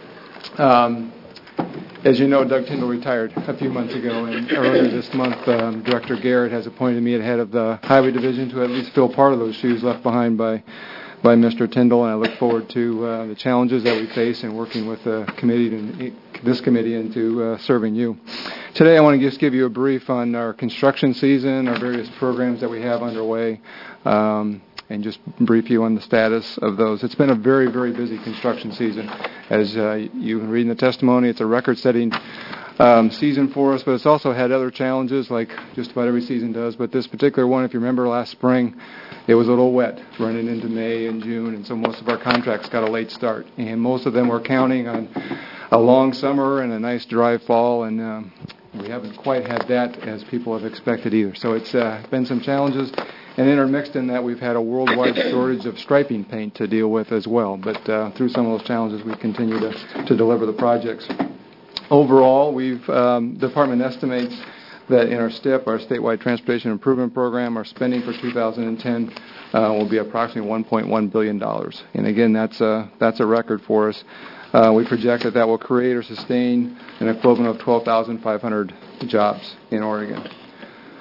As you know, Doug Tyndall retired a few months ago, and earlier this month, Director Garrett has appointed me at head of the Highway Division to at least fill part of those shoes left behind by Mr. Tyndall, and I look forward to the challenges that we face in working with the committee, this committee, into serving you. Today I want to just give you a brief on our construction season, our various programs that we have underway, and just brief you on the status of those. It's been a very, very busy construction season. As you can read in the testimony, it's a record-setting season for us, but it's also had other challenges like just about every season does. But this particular one, if you remember last spring, it was a little wet running into May and June, and so most of our contracts got a late start. And most of them were counting on a long summer and a nice dry fall, and we haven't quite had that as people have expected either. So it's been some challenges. And intermixed in that, we've had a worldwide shortage of striping paint to deal with as well. But through some of those challenges, we continue to deliver the projects. Overall, the department estimates that in our STIP, our Statewide Transportation Improvement Program, our spending for 2010 will be approximately $1.1 billion. And again, that's a record for us. We project that will create or sustain an equivalent of 12,500 jobs in Oregon.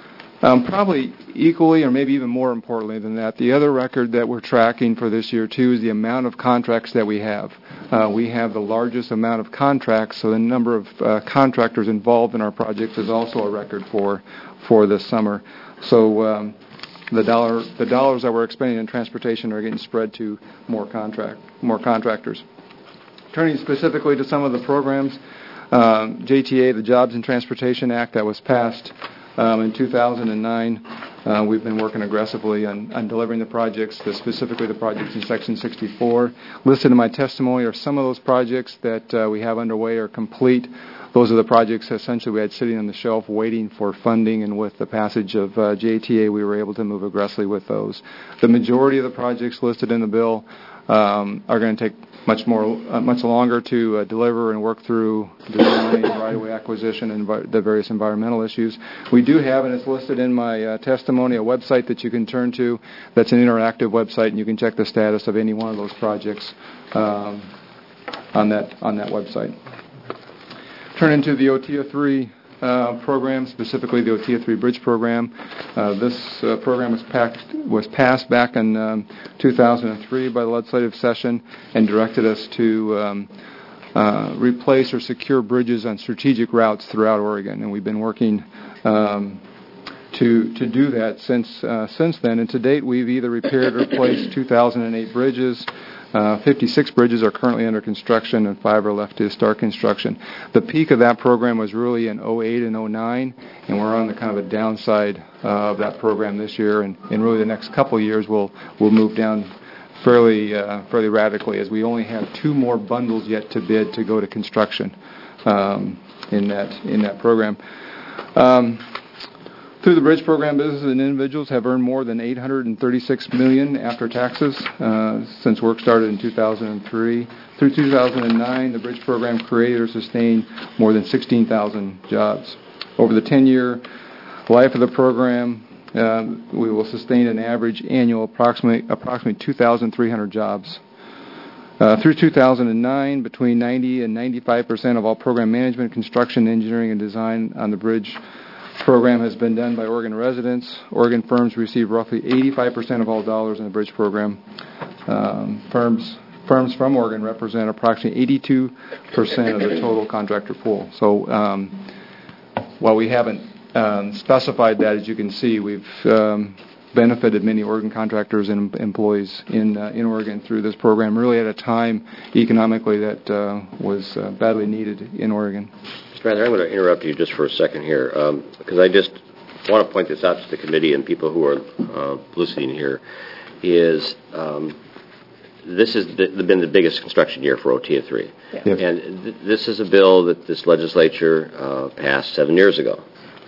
Probably equally or maybe even more importantly than that, the other record that we're tracking for this year, too, is the amount of contracts that we have. We have the largest amount of contracts, so the number of contractors involved in our projects is also a record for this summer. So the dollars that we're expending in transportation are getting spread to more contractors. Turning specifically to some of the programs, JTA, the Jobs and Transportation Act that was passed in 2009. We've been working aggressively on delivering the projects, specifically the projects in Section 64. Listed in my testimony are some of those projects that we have underway or complete. Those are the projects essentially we had sitting on the shelf waiting for funding, and with the passage of JTA, we were able to move aggressively with those. The majority of the projects listed in the bill are going to take much longer to deliver and work through design, right-of-way acquisition, and the various environmental issues. We do have, and it's listed in my testimony, a website that you can turn to. That's an interactive website, and you can check the status of any one of those projects on that website. Turning to the OTIA 3 program, specifically the OTIA 3 Bridge program. This program was passed back in 2003 by the legislative session and directed us to replace or secure bridges on strategic routes throughout Oregon. And we've been working to do that since then. And to date, we've either repaired or replaced 2,008 bridges. 56 bridges are currently under construction, and 5 are left to start construction. The peak of that program was really in 08 and 09, and we're on the kind of a downside of that program this year. And really the next couple of years, we'll move down fairly radically, as we only have 2 more bundles yet to bid to go to construction in that program. Through the bridge program, businesses and individuals have earned more than $836 million after taxes since work started in 2003. Through 2009, the bridge program created or sustained more than 16,000 jobs. Over the 10-year life of the program, we will sustain an average annual approximately 2,300 jobs. Through 2009, between 90 and 95% of all program management, construction, engineering, and design on the bridge program has been done by Oregon residents. Oregon firms receive roughly 85% of all dollars in the bridge program. Firms from Oregon represent approximately 82% of the total contractor pool. So while we haven't specified that, as you can see, we've benefited many Oregon contractors and employees in Oregon through this program, really at a time economically that was badly needed in Oregon. Mr. Rather, I'm going to interrupt you just for a second here, because I just want to point this out to the committee and people who are listening here, is this has been the biggest construction year for OTIA 3. Yeah. Yep. And this is a bill that this legislature passed 7 years ago.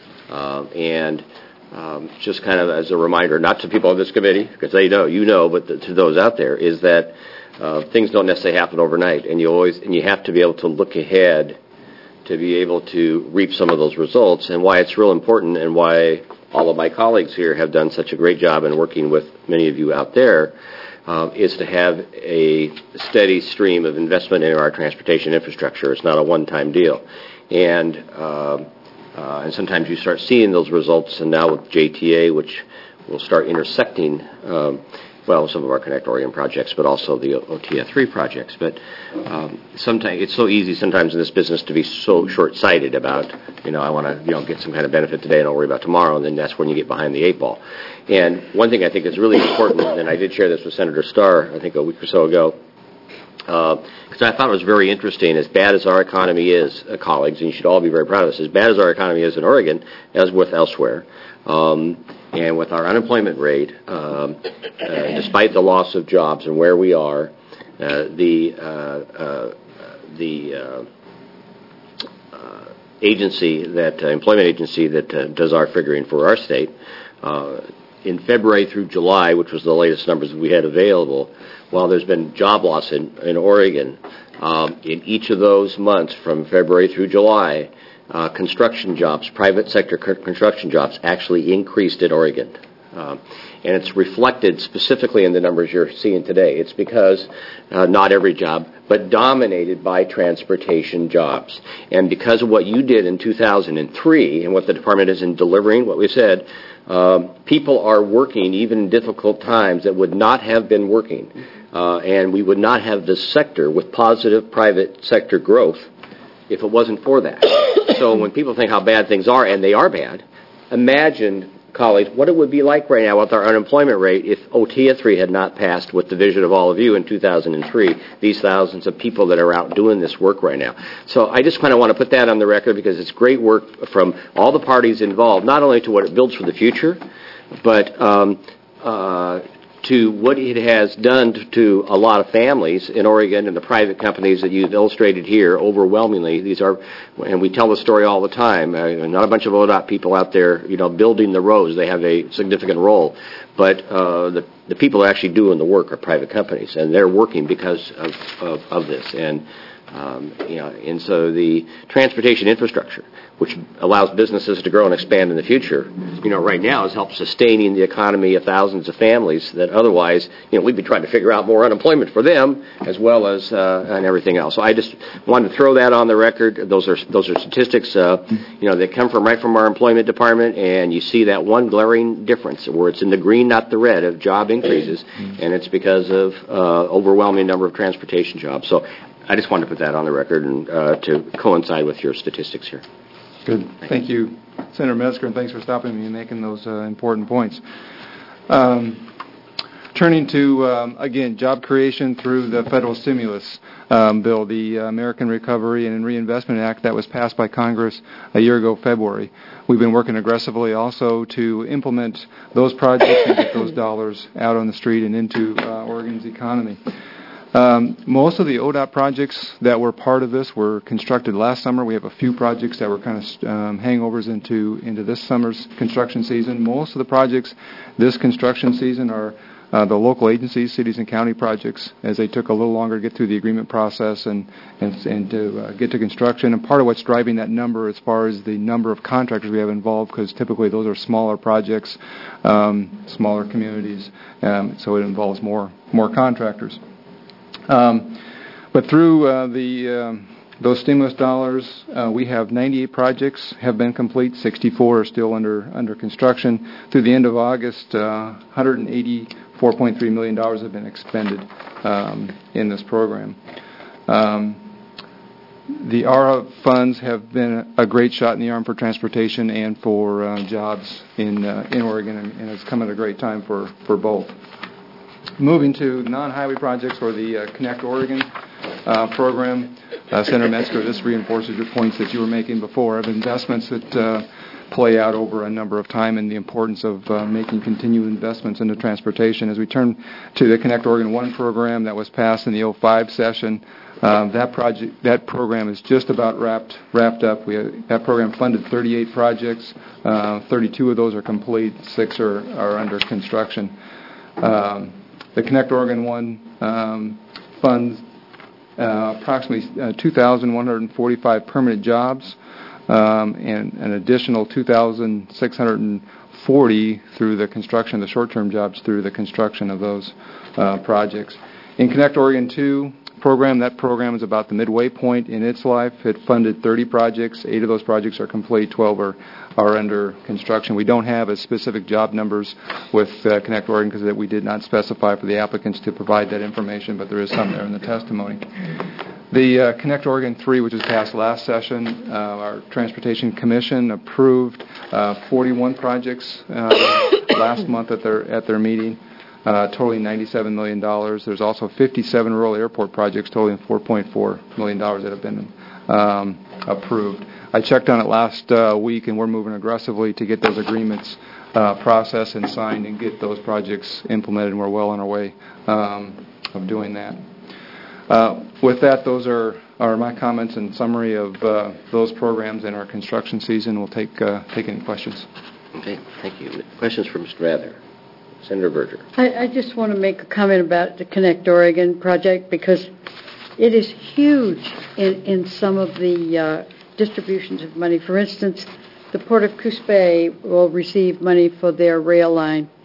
Just kind of as a reminder, not to people on this committee, because they know, but to those out there, is that things don't necessarily happen overnight, and you have to be able to look ahead to be able to reap some of those results. And why it's real important, and why all of my colleagues here have done such a great job in working with many of you out there, is to have a steady stream of investment in our transportation infrastructure. It's not a one-time deal. And sometimes you start seeing those results, and now with JTA, which will start intersecting, some of our Connect Oregon projects, but also the OTIA 3 projects. But sometimes it's so easy sometimes in this business to be so short-sighted about, I want to get some kind of benefit today and I'll worry about tomorrow, and then that's when you get behind the 8 ball. And one thing I think is really important, and I did share this with Senator Starr, I think a week or so ago, because I thought it was very interesting. As bad as our economy is, colleagues, and you should all be very proud of this, as bad as our economy is in Oregon, as with elsewhere, and with our unemployment rate, despite the loss of jobs and where we are, the employment agency that does our figuring for our state, in February through July, which was the latest numbers we had available, while there's been job loss in Oregon, in each of those months from February through July, construction jobs, private sector construction jobs, actually increased in Oregon. And it's reflected specifically in the numbers you're seeing today. It's because not every job, but dominated by transportation jobs. And because of what you did in 2003 and what the department is in delivering, what we said, people are working even in difficult times that would not have been working. And we would not have this sector with positive private sector growth if it wasn't for that. So when people think how bad things are, and they are bad, imagine, colleagues, what it would be like right now with our unemployment rate if OTIA 3 had not passed with the vision of all of you in 2003, these thousands of people that are out doing this work right now. So I just kind of want to put that on the record because it's great work from all the parties involved, not only to what it builds for the future, but to what it has done to a lot of families in Oregon and the private companies that you've illustrated here. Overwhelmingly, these are, and we tell the story all the time, not a bunch of ODOT people out there, building the roads. They have a significant role. But the people that are actually doing the work are private companies, and they're working because of this. And so the transportation infrastructure, which allows businesses to grow and expand in the future, right now has helped sustaining the economy of thousands of families that otherwise, we'd be trying to figure out more unemployment for them as well as and everything else. So I just wanted to throw that on the record. Those are statistics, that come right from our employment department, and you see that one glaring difference where it's in the green, not the red, of job increases, and it's because of overwhelming number of transportation jobs. So I just wanted to put that on the record and to coincide with your statistics here. Good. Thank you, Senator Metzger, and thanks for stopping me and making those important points. Turning to, again, job creation through the federal stimulus bill, the American Recovery and Reinvestment Act that was passed by Congress a year ago, February. We've been working aggressively also to implement those projects and get those dollars out on the street and into Oregon's economy. Most of the ODOT projects that were part of this were constructed last summer. We have a few projects that were kind of hangovers into this summer's construction season. Most of the projects this construction season are the local agencies, cities and county projects, as they took a little longer to get through the agreement process and to get to construction. And part of what's driving that number as far as the number of contractors we have involved, because typically those are smaller projects, smaller communities, so it involves more contractors. But through those stimulus dollars, we have 98 projects have been complete. 64 are still under construction. Through the end of August, $184.3 million have been expended in this program. The ARA funds have been a great shot in the arm for transportation and for jobs in Oregon, and it's come at a great time for both. Moving to non-highway projects or the Connect Oregon program, Senator Metzger, this reinforces your points that you were making before of investments that play out over a number of time and the importance of making continued investments into transportation. As we turn to the Connect Oregon 1 program that was passed in the 05 session, that program is just about wrapped up. That program funded 38 projects. 32 of those are complete. 6 are under construction. The Connect Oregon 1 funds approximately 2,145 permanent jobs and an additional 2,640 through the construction, the short-term jobs through the construction of those projects. In Connect Oregon 2 program, that program is about the midway point in its life. It funded 30 projects. 8 of those projects are complete. 12 are under construction. We don't have as specific job numbers with Connect Oregon because we did not specify for the applicants to provide that information, but there is some there in the testimony. The Connect Oregon 3, which was passed last session, our Transportation Commission approved 41 projects last month at their meeting, totaling $97 million. There's also 57 rural airport projects totaling $4.4 million that have been approved. I checked on it last week, and we're moving aggressively to get those agreements processed and signed and get those projects implemented, and we're well on our way of doing that. With that, those are my comments and summary of those programs in our construction season. We'll take any questions. Okay, thank you. Questions for Mr. Mather? Senator Berger. I just want to make a comment about the Connect Oregon project because it is huge in some of the distributions of money. For instance, the Port of Coos Bay will receive money for their rail line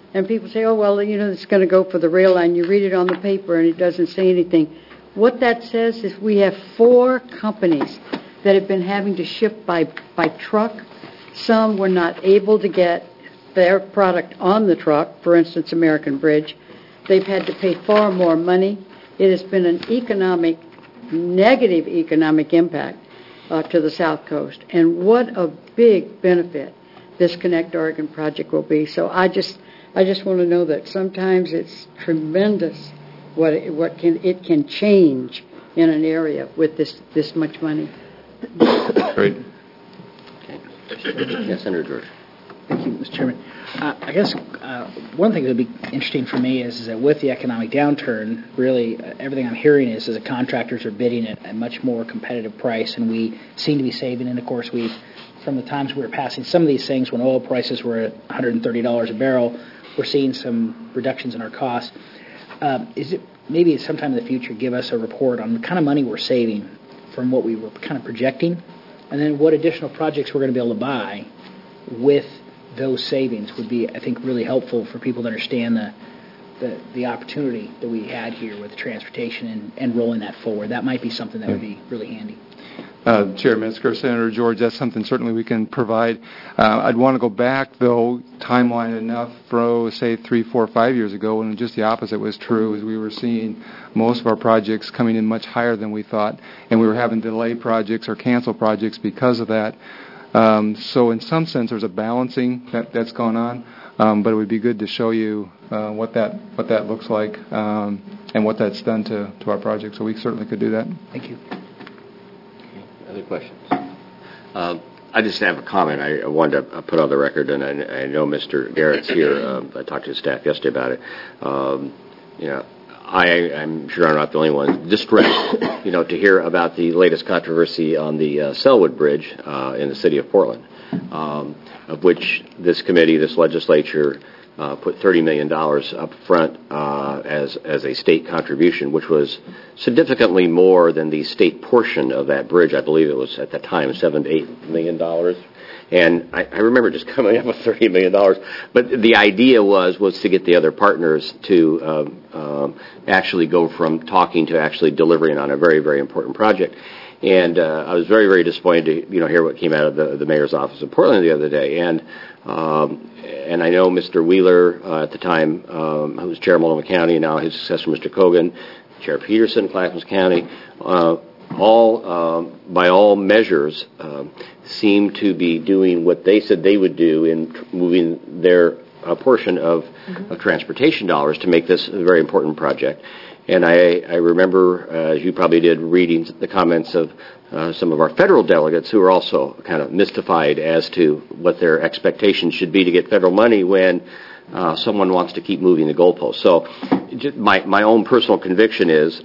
And people say, oh, well, it's going to go for the rail line. You read it on the paper, and it doesn't say anything. What that says is we have 4 companies that have been having to ship by truck. Some were not able to get their product on the truck, for instance, American Bridge. They've had to pay far more money. It has been an negative economic impact to the South Coast. And what a big benefit this Connect Oregon project will be. So I just want to know that sometimes it's tremendous what it can change in an area with this much money. Great. Okay. Yes, Senator George. Thank you, Mr. Chairman. I guess one thing that would be interesting for me is that with the economic downturn, really everything I'm hearing is that contractors are bidding at a much more competitive price, and we seem to be saving. And of course, from the times we were passing some of these things when oil prices were at $130 a barrel, we're seeing some reductions in our costs. Is it maybe sometime in the future give us a report on the kind of money we're saving from what we were kind of projecting, and then what additional projects we're going to be able to buy with those savings would be, I think, really helpful for people to understand the opportunity that we had here with transportation and rolling that forward. That might be something that would be really handy. Chair Metzger, Senator George, that's something certainly we can provide. I'd want to go back, though, timeline enough for, say, 3, 4, 5 years ago, when just the opposite was true, as we were seeing most of our projects coming in much higher than we thought, and we were having to delay projects or cancel projects because of that. So in some sense, there's a balancing that's going on, but it would be good to show you what that looks like and what that's done to our project. So we certainly could do that. Thank you. Other questions? I just have a comment I wanted to put on the record, and I know Mr. Garrett's here. I talked to his staff yesterday about it. I'm sure I'm not the only one distressed, to hear about the latest controversy on the Selwood Bridge in the city of Portland, of which this committee, this legislature, put $30 million up front as a state contribution, which was significantly more than the state portion of that bridge. I believe it was at that time $7 to $8 million. And I remember just coming up with $30 million. But the idea was to get the other partners to actually go from talking to actually delivering on a very, very important project. And I was very, very disappointed to hear what came out of the mayor's office in Portland the other day. And I know Mr. Wheeler at the time, who was Chair of Multnomah County, and now his successor, Mr. Kogan, Chair Peterson, Clackamas County, all by all measures seem to be doing what they said they would do in moving their portion of transportation dollars to make this a very important project. And I remember, as you probably did, reading the comments of some of our federal delegates who are also kind of mystified as to what their expectations should be to get federal money when someone wants to keep moving the goalposts. So my own personal conviction is,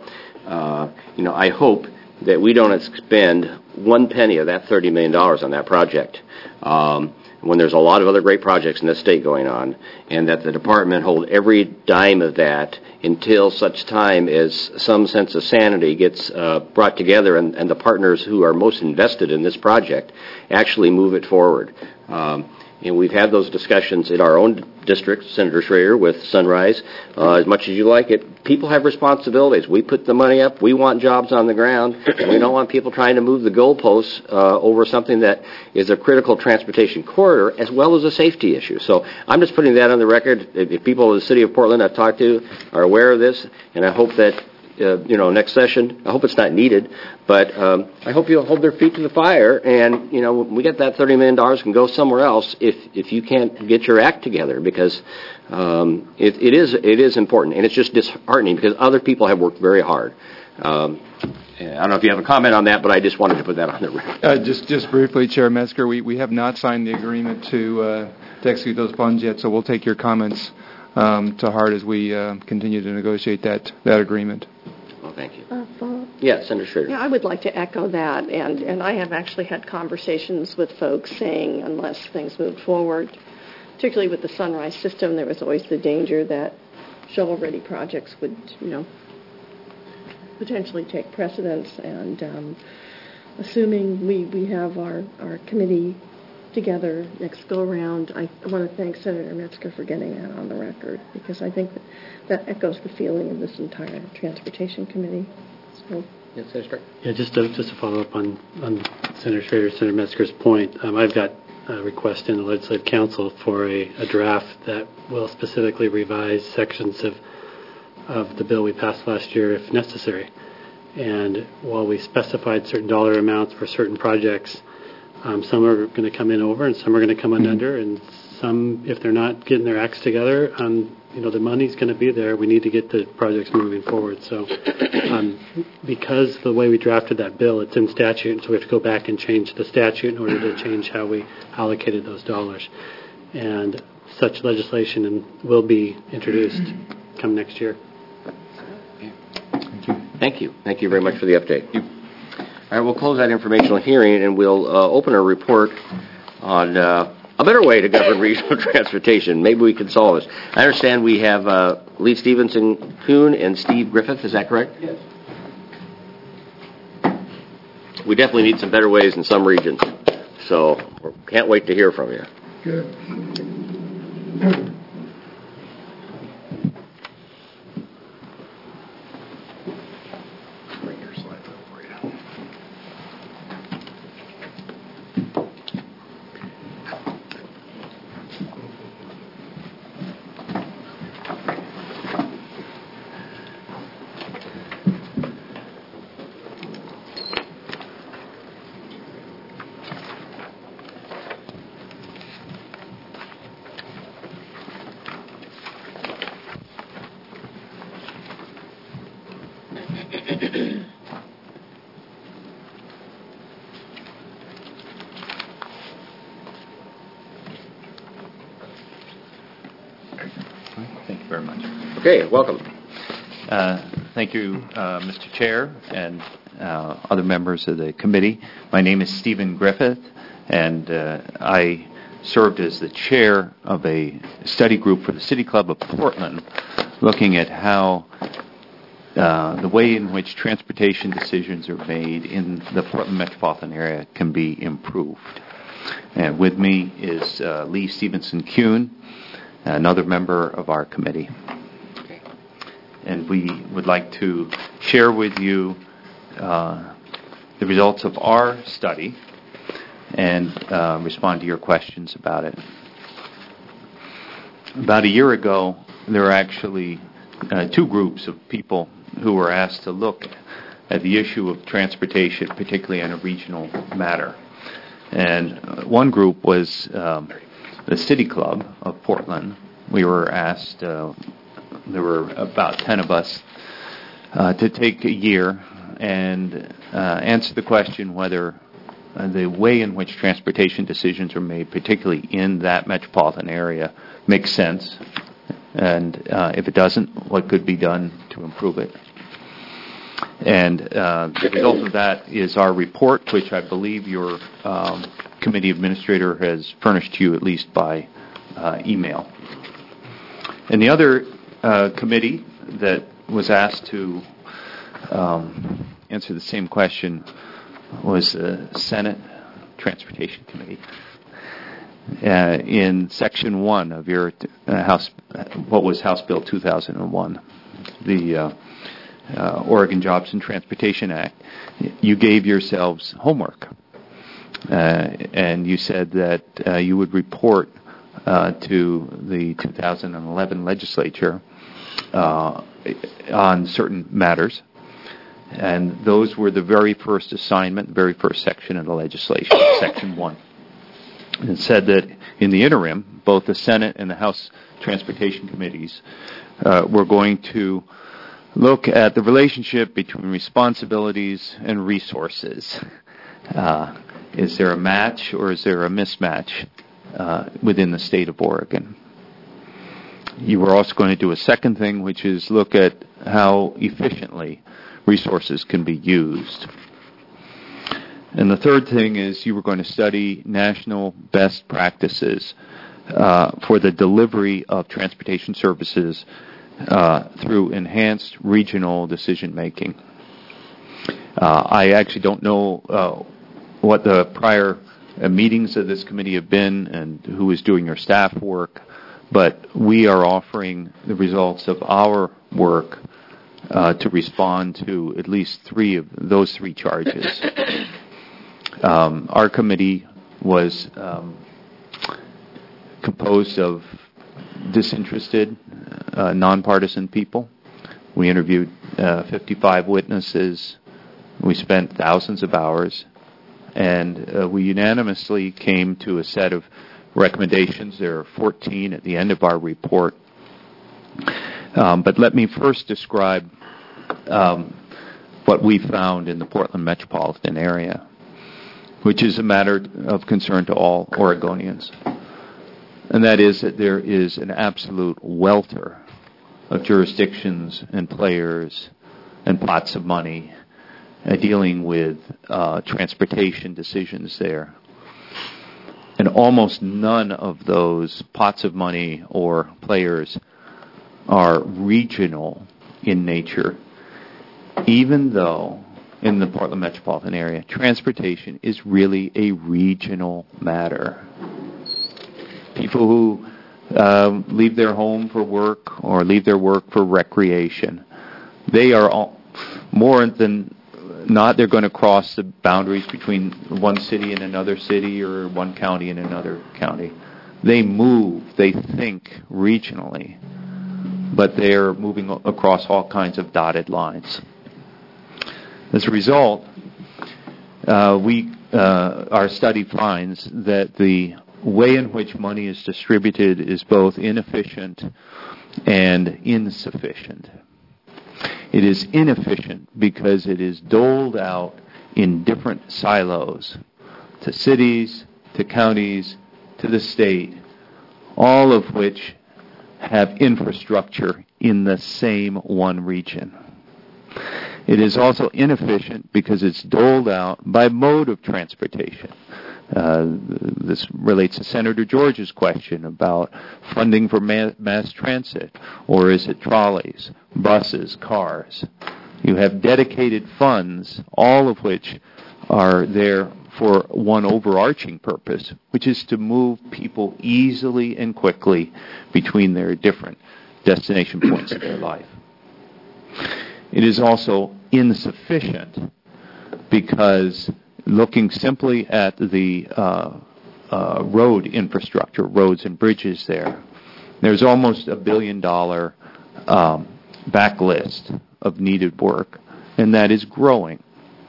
I hope that we don't expend one penny of that $30 million on that project when there's a lot of other great projects in this state going on, and that the department hold every dime of that until such time as some sense of sanity gets brought together and the partners who are most invested in this project actually move it forward. And we've had those discussions in our own district, Senator Schrader, with Sunrise. As much as you like it, people have responsibilities. We put the money up. We want jobs on the ground. And we don't want people trying to move the goalposts over something that is a critical transportation corridor as well as a safety issue. So I'm just putting that on the record. If people in the city of Portland I've talked to are aware of this, and I hope that next session, I hope it's not needed, but I hope you'll hold their feet to the fire, and, when we get that $30 million can go somewhere else if you can't get your act together, because it is important, and it's just disheartening because other people have worked very hard. I don't know if you have a comment on that, but I just wanted to put that on the record. Just briefly, Chair Metzger, we have not signed the agreement to execute those funds yet, so we'll take your comments to heart as we continue to negotiate that agreement. Well, thank you. Follow-up? Yes, Senator Schrader. Yeah, I would like to echo that, and I have actually had conversations with folks saying unless things move forward, particularly with the Sunrise system, there was always the danger that shovel-ready projects would, potentially take precedence, and assuming we have our committee together next go-around. I want to thank Senator Metzger for getting that on the record, because I think that echoes the feeling of this entire Transportation Committee. So. Yes, Senator. Yeah, just to follow up on Senator Schrader, Senator Metzger's point, I've got a request in the Legislative Council for a draft that will specifically revise sections of the bill we passed last year if necessary. And while we specified certain dollar amounts for certain projects, some are going to come in over and some are going to come in under, and some, if they're not getting their acts together, the money's going to be there. We need to get the projects moving forward. So because the way we drafted that bill, it's in statute, so we have to go back and change the statute in order to change how we allocated those dollars. And such legislation will be introduced come next year. Thank you. Thank you very much for the update. All right, we'll close that informational hearing, and we'll open a report on a better way to govern regional transportation. Maybe we can solve this. I understand we have Lee Stevenson Kuhn and Steve Griffith. Is that correct? Yes. We definitely need some better ways in some regions, so can't wait to hear from you. Good. Thank you very much. Okay, welcome. Thank you, Mr. Chair, and other members of the committee. My name is Stephen Griffith, and I served as the chair of a study group for the City Club of Portland, looking at how the way in which transportation decisions are made in the Portland metropolitan area can be improved. And with me is Lee Stevenson Kuhn, another member of our committee. And we would like to share with you the results of our study and respond to your questions about it. About a year ago, there were actually two groups of people who were asked to look at the issue of transportation, particularly on a regional matter. And one group was the City Club of Portland. We were asked, there were about 10 of us, to take a year and answer the question whether the way in which transportation decisions are made, particularly in that metropolitan area, makes sense. And if it doesn't, what could be done to improve it. And the result of that is our report, which I believe your committee administrator has furnished to you at least by email. And the other committee that was asked to answer the same question was the Senate Transportation Committee. In Section 1 of your House, what was House Bill 2001, the Oregon Jobs and Transportation Act, you gave yourselves homework. And you said that you would report to the 2011 legislature on certain matters. And those were the very first assignment, very first section of the legislation, Section 1. And it said that in the interim, both the Senate and the House Transportation Committees were going to look at the relationship between responsibilities and resources. Is there a match or is there a mismatch within the state of Oregon? You were also going to do a second thing, which is look at how efficiently resources can be used. And the third thing is you were going to study national best practices for the delivery of transportation services through enhanced regional decision making. I actually don't know what the prior meetings that this committee have been and who is doing your staff work, but we are offering the results of our work to respond to at least three of those three charges. Our committee was composed of disinterested, nonpartisan people. We interviewed 55 witnesses. We spent thousands of hours, and we unanimously came to a set of recommendations. There are 14 at the end of our report. But let me first describe what we found in the Portland metropolitan area, which is a matter of concern to all Oregonians. And that is that there is an absolute welter of jurisdictions and players and pots of money dealing with transportation decisions there. And almost none of those pots of money or players are regional in nature, even though in the Portland metropolitan area, transportation is really a regional matter. People who leave their home for work or leave their work for recreation, they are all, more than not, they're going to cross the boundaries between one city and another city or one county and another county. They move, they think regionally, but they're moving across all kinds of dotted lines. As a result, our study finds that the way in which money is distributed is both inefficient and insufficient. It is inefficient because it is doled out in different silos to cities, to counties, to the state, all of which have infrastructure in the same one region. It is also inefficient because it's doled out by mode of transportation. This relates to Senator George's question about funding for mass transit, or is it trolleys, buses, cars? You have dedicated funds, all of which are there for one overarching purpose, which is to move people easily and quickly between their different destination points of their life. It is also insufficient because looking simply at the road infrastructure, roads and bridges there's almost $1 billion backlist of needed work, and that is growing.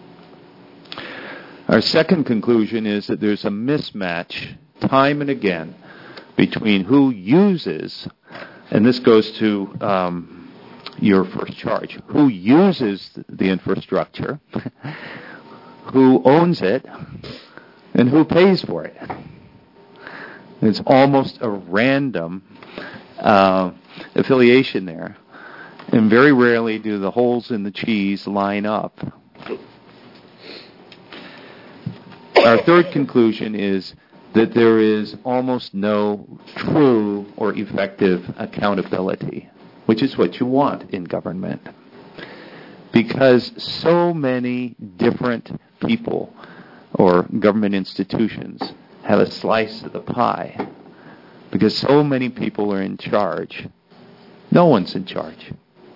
Our second conclusion is that there's a mismatch time and again between who uses, and this goes to your first charge, who uses the infrastructure, who owns it, and who pays for it. It's almost a random affiliation there. And very rarely do the holes in the cheese line up. Our third conclusion is that there is almost no true or effective accountability, which is what you want in government. Because so many different people or government institutions have a slice of the pie. Because so many people are in charge, no one's in charge.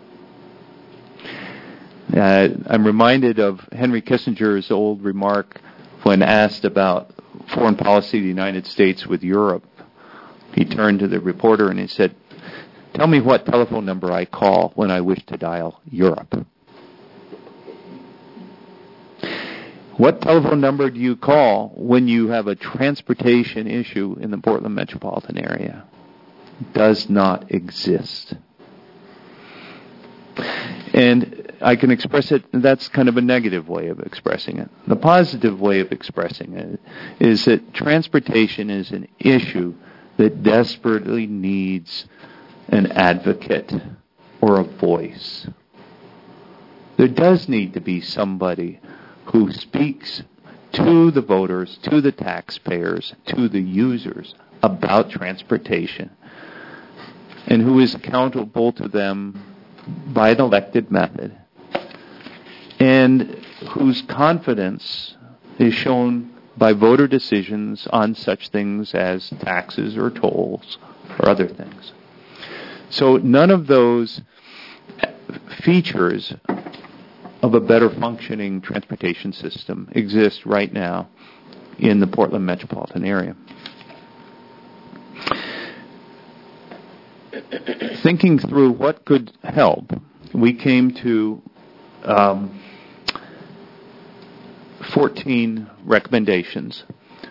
I'm reminded of Henry Kissinger's old remark when asked about foreign policy of the United States with Europe. He turned to the reporter and he said, "Tell me what telephone number I call when I wish to dial Europe." What telephone number do you call when you have a transportation issue in the Portland metropolitan area? It does not exist. And I can express it, that's kind of a negative way of expressing it. The positive way of expressing it is that transportation is an issue that desperately needs an advocate or a voice. There does need to be somebody who speaks to the voters, to the taxpayers, to the users about transportation, and who is accountable to them by an elected method, and whose confidence is shown by voter decisions on such things as taxes or tolls or other things. So none of those features of a better functioning transportation system exist right now in the Portland metropolitan area. Thinking through what could help, we came to 14 recommendations.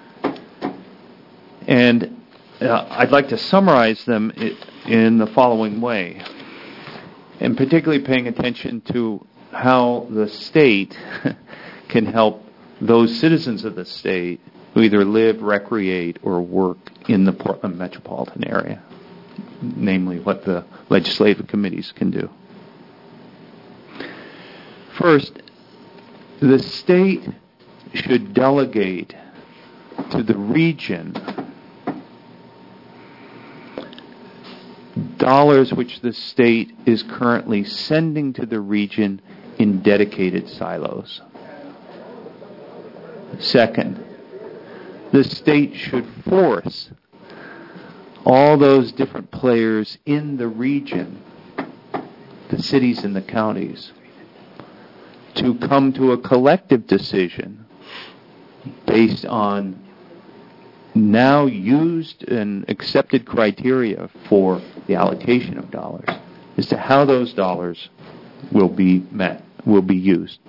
And I'd like to summarize them in the following way, and particularly paying attention to how the state can help those citizens of the state who either live, recreate, or work in the Portland metropolitan area, namely what the legislative committees can do. First, the state should delegate to the region dollars which the state is currently sending to the region in dedicated silos. Second, the state should force all those different players in the region, the cities and the counties, to come to a collective decision based on now used and accepted criteria for the allocation of dollars as to how those dollars will be used.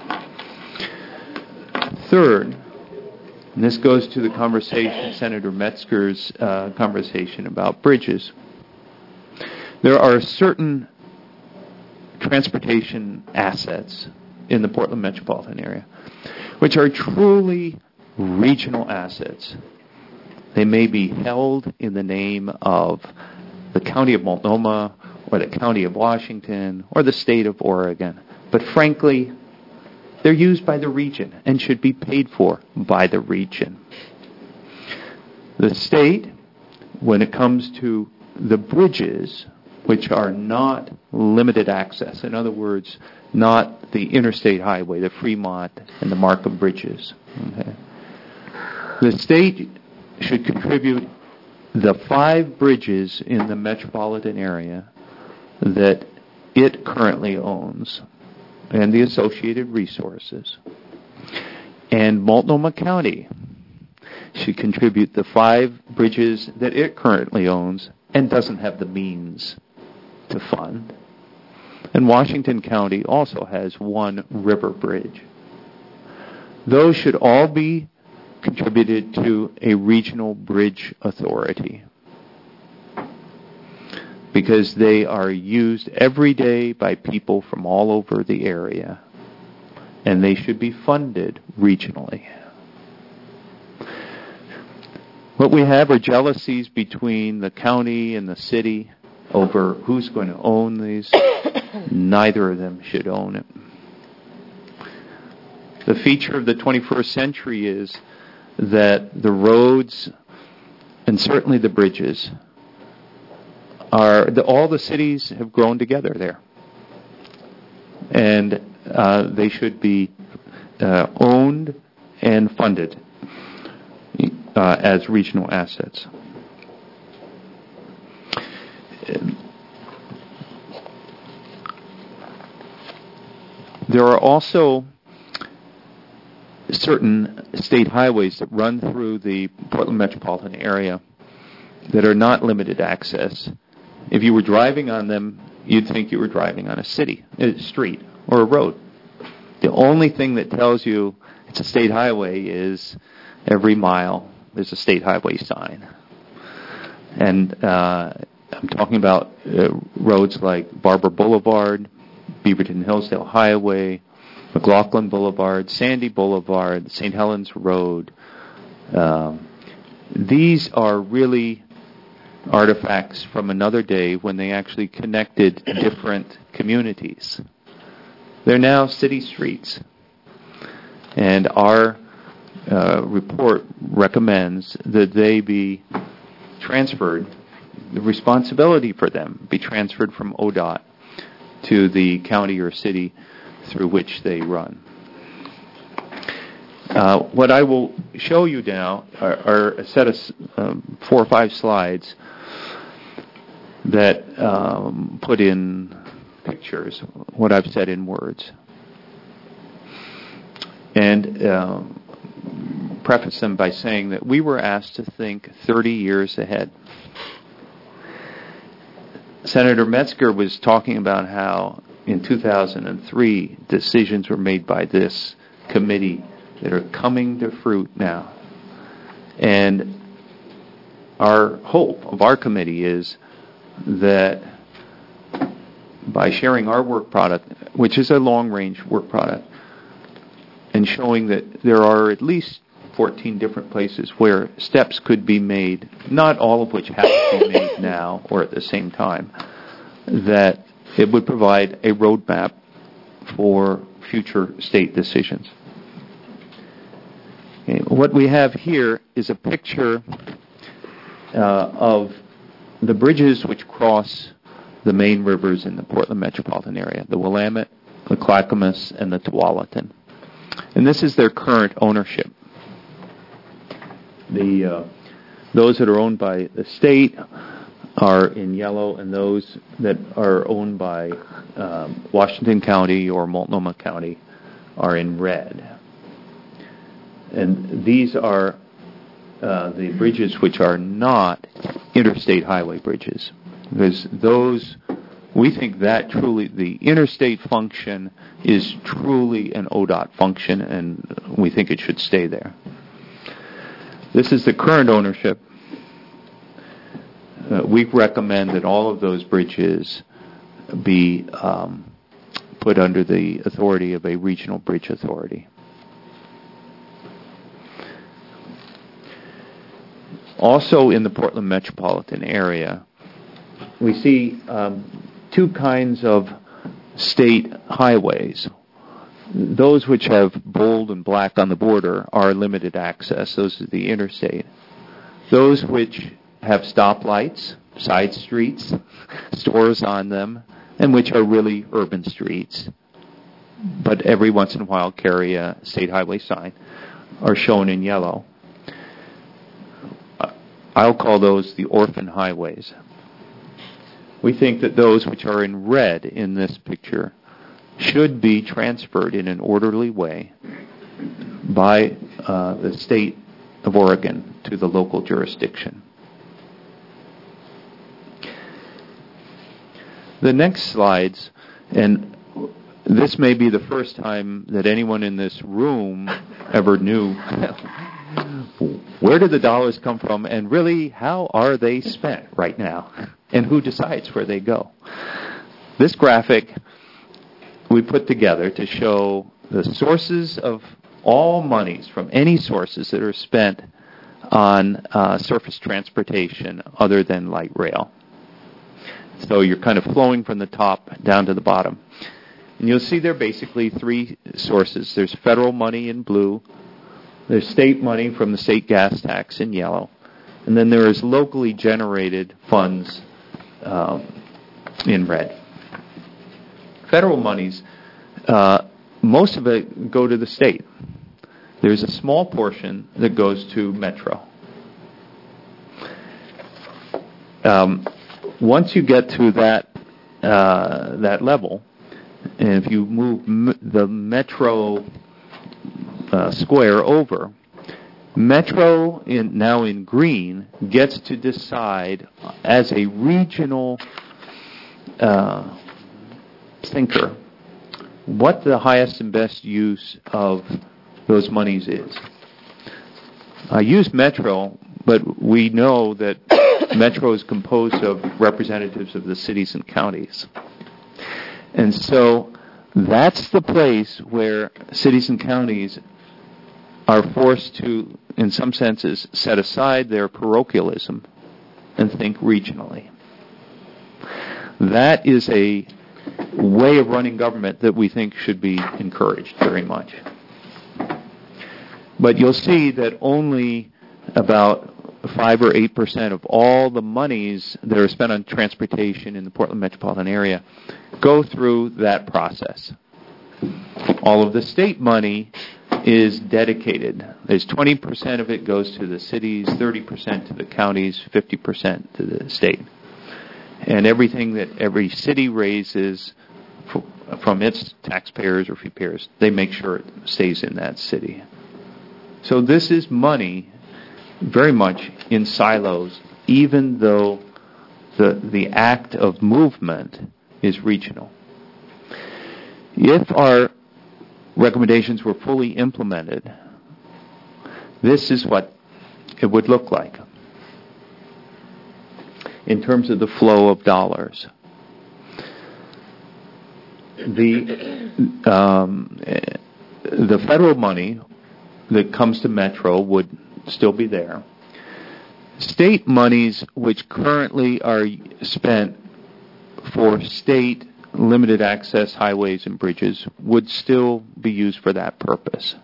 Third, and this goes to the conversation, Senator Metzger's conversation about bridges. There are certain transportation assets in the Portland metropolitan area which are truly regional assets. They may be held in the name of the County of Multnomah or the County of Washington or the State of Oregon, but frankly, they're used by the region and should be paid for by the region. The state, when it comes to the bridges, which are not limited access, in other words, not the interstate highway, the Fremont and the Markham bridges, okay? The state should contribute the 5 bridges in the metropolitan area that it currently owns and the associated resources. And Multnomah County should contribute the 5 bridges that it currently owns and doesn't have the means to fund. And Washington County also has 1 river bridge. Those should all be contributed to a regional bridge authority because they are used every day by people from all over the area, and they should be funded regionally. What we have are jealousies between the county and the city over who's going to own these. Neither of them should own it. The feature of the 21st century is that the roads, and certainly the bridges, all the cities have grown together there. And they should be owned and funded as regional assets. There are also certain state highways that run through the Portland metropolitan area that are not limited access. If you were driving on them, you'd think you were driving on a street, or a road. The only thing that tells you it's a state highway is every mile there's a state highway sign. And I'm talking about roads like Barber Boulevard, Beaverton Hillsdale Highway, McLaughlin Boulevard, Sandy Boulevard, St. Helens Road. These are really artifacts from another day when they actually connected different communities. They're now city streets. And our report recommends that they be transferred, the responsibility for them be transferred from ODOT to the county or city through which they run. What I will show you now are a set of 4 or 5 slides that put in pictures what I've said in words, and preface them by saying that we were asked to think 30 years ahead. Senator Metzger was talking about how in 2003 decisions were made by this committee that are coming to fruit now. And our hope of our committee is that by sharing our work product, which is a long-range work product, and showing that there are at least 14 different places where steps could be made, not all of which have to be made now or at the same time, that it would provide a roadmap for future state decisions. Okay, what we have here is a picture of the bridges which cross the main rivers in the Portland metropolitan area, the Willamette, the Clackamas, and the Tualatin. And this is their current ownership. Those that are owned by the state are in yellow, and those that are owned by Washington County or Multnomah County are in red. And these are the bridges which are not interstate highway bridges, because those, we think that truly, the interstate function is truly an ODOT function, and we think it should stay there. This is the current ownership. We recommend that all of those bridges be put under the authority of a regional bridge authority. Also in the Portland metropolitan area, we see 2 kinds of state highways. Those which have bold and black on the border are limited access. Those are the interstate. Those which have stoplights, side streets, stores on them, and which are really urban streets, but every once in a while carry a state highway sign, are shown in yellow. I'll call those the orphan highways. We think that those which are in red in this picture should be transferred in an orderly way by the state of Oregon to the local jurisdiction. The next slides, and this may be the first time that anyone in this room ever knew where do the dollars come from, and really how are they spent right now, and who decides where they go. This graphic we put together to show the sources of all monies from any sources that are spent on surface transportation other than light rail. So you're kind of flowing from the top down to the bottom. And you'll see there are basically 3 sources. There's federal money in blue, there's state money from the state gas tax in yellow, and then there is locally generated funds in red. Federal monies, most of it go to the state. There's a small portion that goes to Metro. Once you get to that level, and if you move the Metro square over, Metro, now in green, gets to decide as a regional thinker what the highest and best use of those monies is. I use Metro, but we know that Metro is composed of representatives of the cities and counties. And so that's the place where cities and counties are forced to, in some senses, set aside their parochialism and think regionally. That is a way of running government that we think should be encouraged very much. But you'll see that only about 5 or 8% of all the monies that are spent on transportation in the Portland metropolitan area go through that process. All of the state money is dedicated. There's 20% of it goes to the cities, 30% to the counties, 50% to the state. And everything that every city raises from its taxpayers or fee payers, they make sure it stays in that city. So this is money very much in silos, even though the act of movement is regional. If our recommendations were fully implemented, this is what it would look like in terms of the flow of dollars. The federal money that comes to Metro would still be there. State monies which currently are spent for state limited access highways and bridges would still be used for that purpose.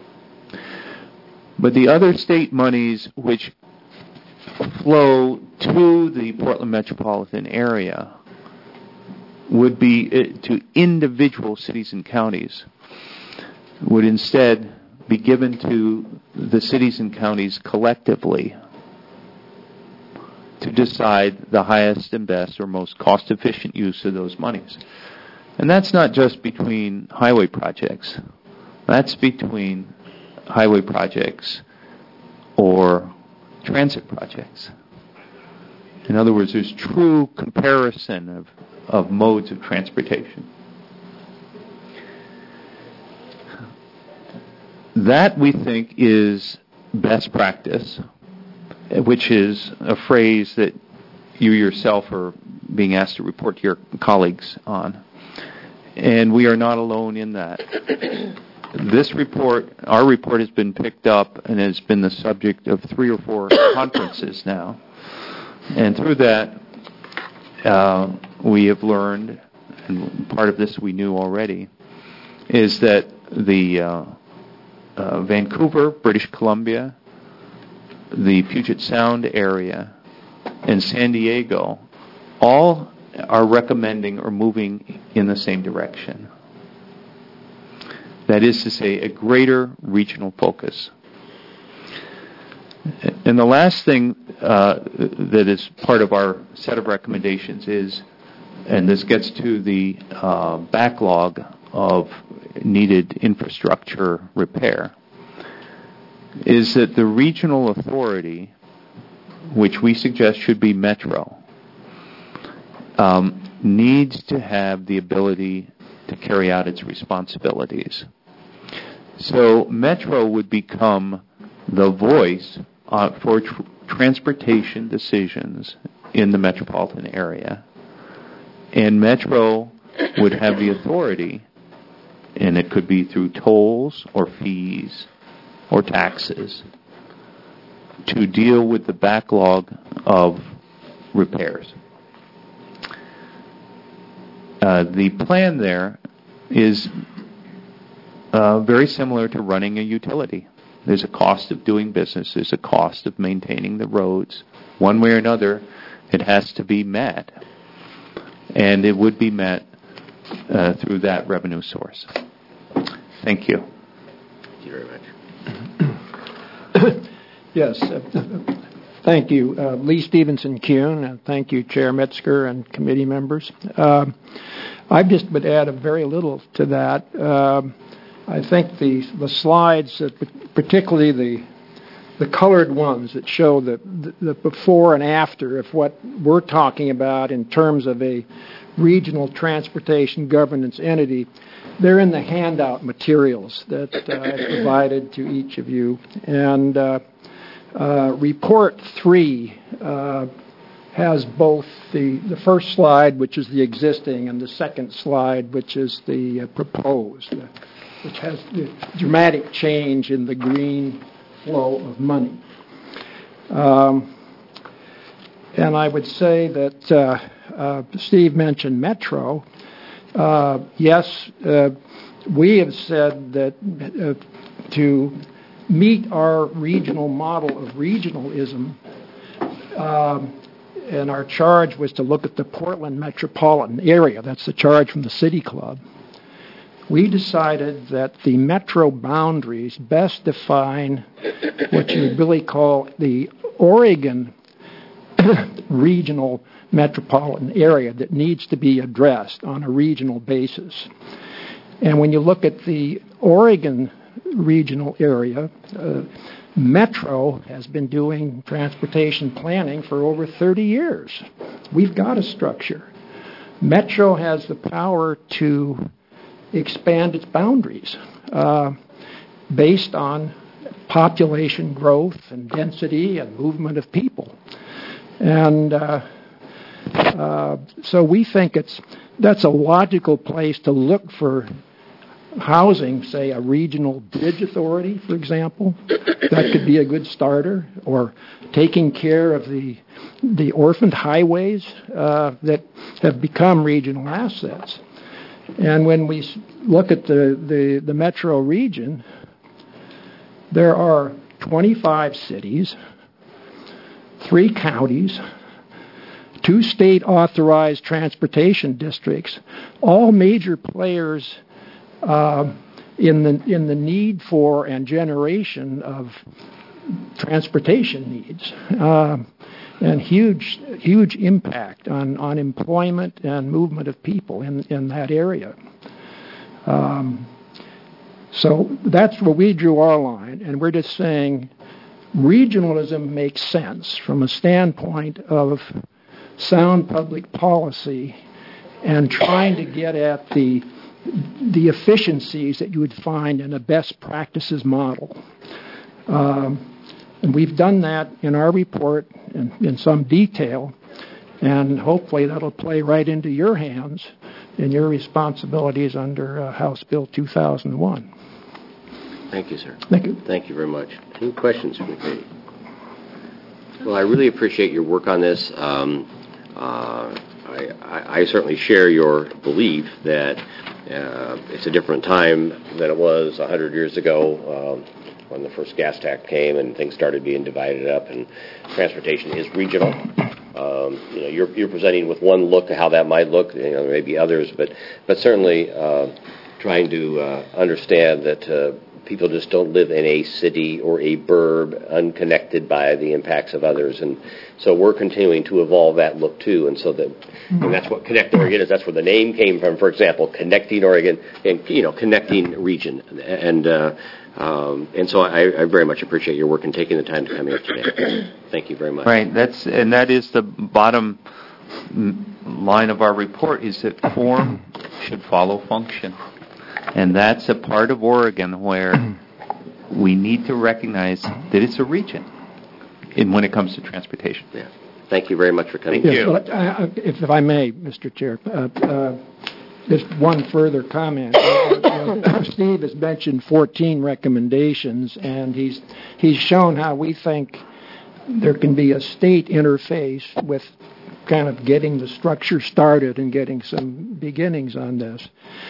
But the other state monies which flow to the Portland metropolitan area would be to individual cities and counties, would instead be given to the cities and counties collectively to decide the highest and best or most cost-efficient use of those monies. And that's not just between highway projects. That's between highway projects or transit projects. In other words, there's true comparison of modes of transportation. That, we think, is best practice, which is a phrase that you yourself are being asked to report to your colleagues on. And we are not alone in that. This report, our report, has been picked up and has been the subject of 3 or 4 conferences now. And through that, we have learned, and part of this we knew already, is that the Vancouver, British Columbia, the Puget Sound area, and San Diego all are recommending or moving in the same direction. That is to say, a greater regional focus. And the last thing that is part of our set of recommendations is, and this gets to the backlog of needed infrastructure repair, is that the regional authority, which we suggest should be Metro, needs to have the ability to carry out its responsibilities. So Metro would become the voice for transportation decisions in the metropolitan area. And Metro would have the authority, and it could be through tolls or fees or taxes, to deal with the backlog of repairs. The plan there is very similar to running a utility. There's a cost of doing business. There's a cost of maintaining the roads. One way or another, it has to be met. And it would be met through that revenue source. Thank you. Thank you very much. Yes. Thank you, Lee Stevenson Kuhn, and thank you, Chair Metzger and committee members. I just would add a very little to that. I think the slides, particularly the colored ones that show the before and after of what we're talking about in terms of a regional transportation governance entity, they're in the handout materials that I provided to each of you. And Report 3 has both the first slide, which is the existing, and the second slide, which is the proposed, which has the dramatic change in the green flow of money. And I would say that Steve mentioned Metro. Yes, we have said that to meet our regional model of regionalism, and our charge was to look at the Portland metropolitan area. That's the charge from the City Club. we decided that the metro boundaries best define what you would really call the Oregon regional metropolitan area that needs to be addressed on a regional basis. And when you look at the Oregon regional area, Metro has been doing transportation planning for over 30 years. We've got a structure. Metro has the power to expand its boundaries based on population growth and density and movement of people. And so we think that's a logical place to look for housing, say a regional bridge authority, for example. That could be a good starter, or taking care of the orphaned highways that have become regional assets. And when we look at the metro region, there are 25 cities, 3 counties, 2 state-authorized transportation districts, all major players in the need for and generation of transportation needs, and huge impact on employment and movement of people in that area. So that's where we drew our line, and we're just saying regionalism makes sense from a standpoint of sound public policy and trying to get at the efficiencies that you would find in a best practices model. And we've done that in our report in some detail, and hopefully that'll play right into your hands and your responsibilities under House Bill 2001. Thank you, sir. Thank you. Thank you very much. Any questions from the committee? Well, I really appreciate your work on this. I certainly share your belief that it's a different time than it was 100 years ago when the first gas tax came and things started being divided up, and transportation is regional. You're presenting with one look at how that might look. There may be others, but certainly trying to understand that people just don't live in a city or a burb unconnected by the impacts of others, and so we're continuing to evolve that look too. And so and that's what Connect Oregon is. That's where the name came from. For example, Connecting Oregon and connecting region, and so I very much appreciate your work and taking the time to come here today. Thank you very much. Right. That is the bottom line of our report, is that form should follow function. And that's a part of Oregon where we need to recognize that it's a region when it comes to transportation. Yeah. Thank you very much for coming. Thank you. If I may, Mr. Chair, just one further comment. Steve has mentioned 14 recommendations, and he's shown how we think there can be a state interface with kind of getting the structure started and getting some beginnings on this.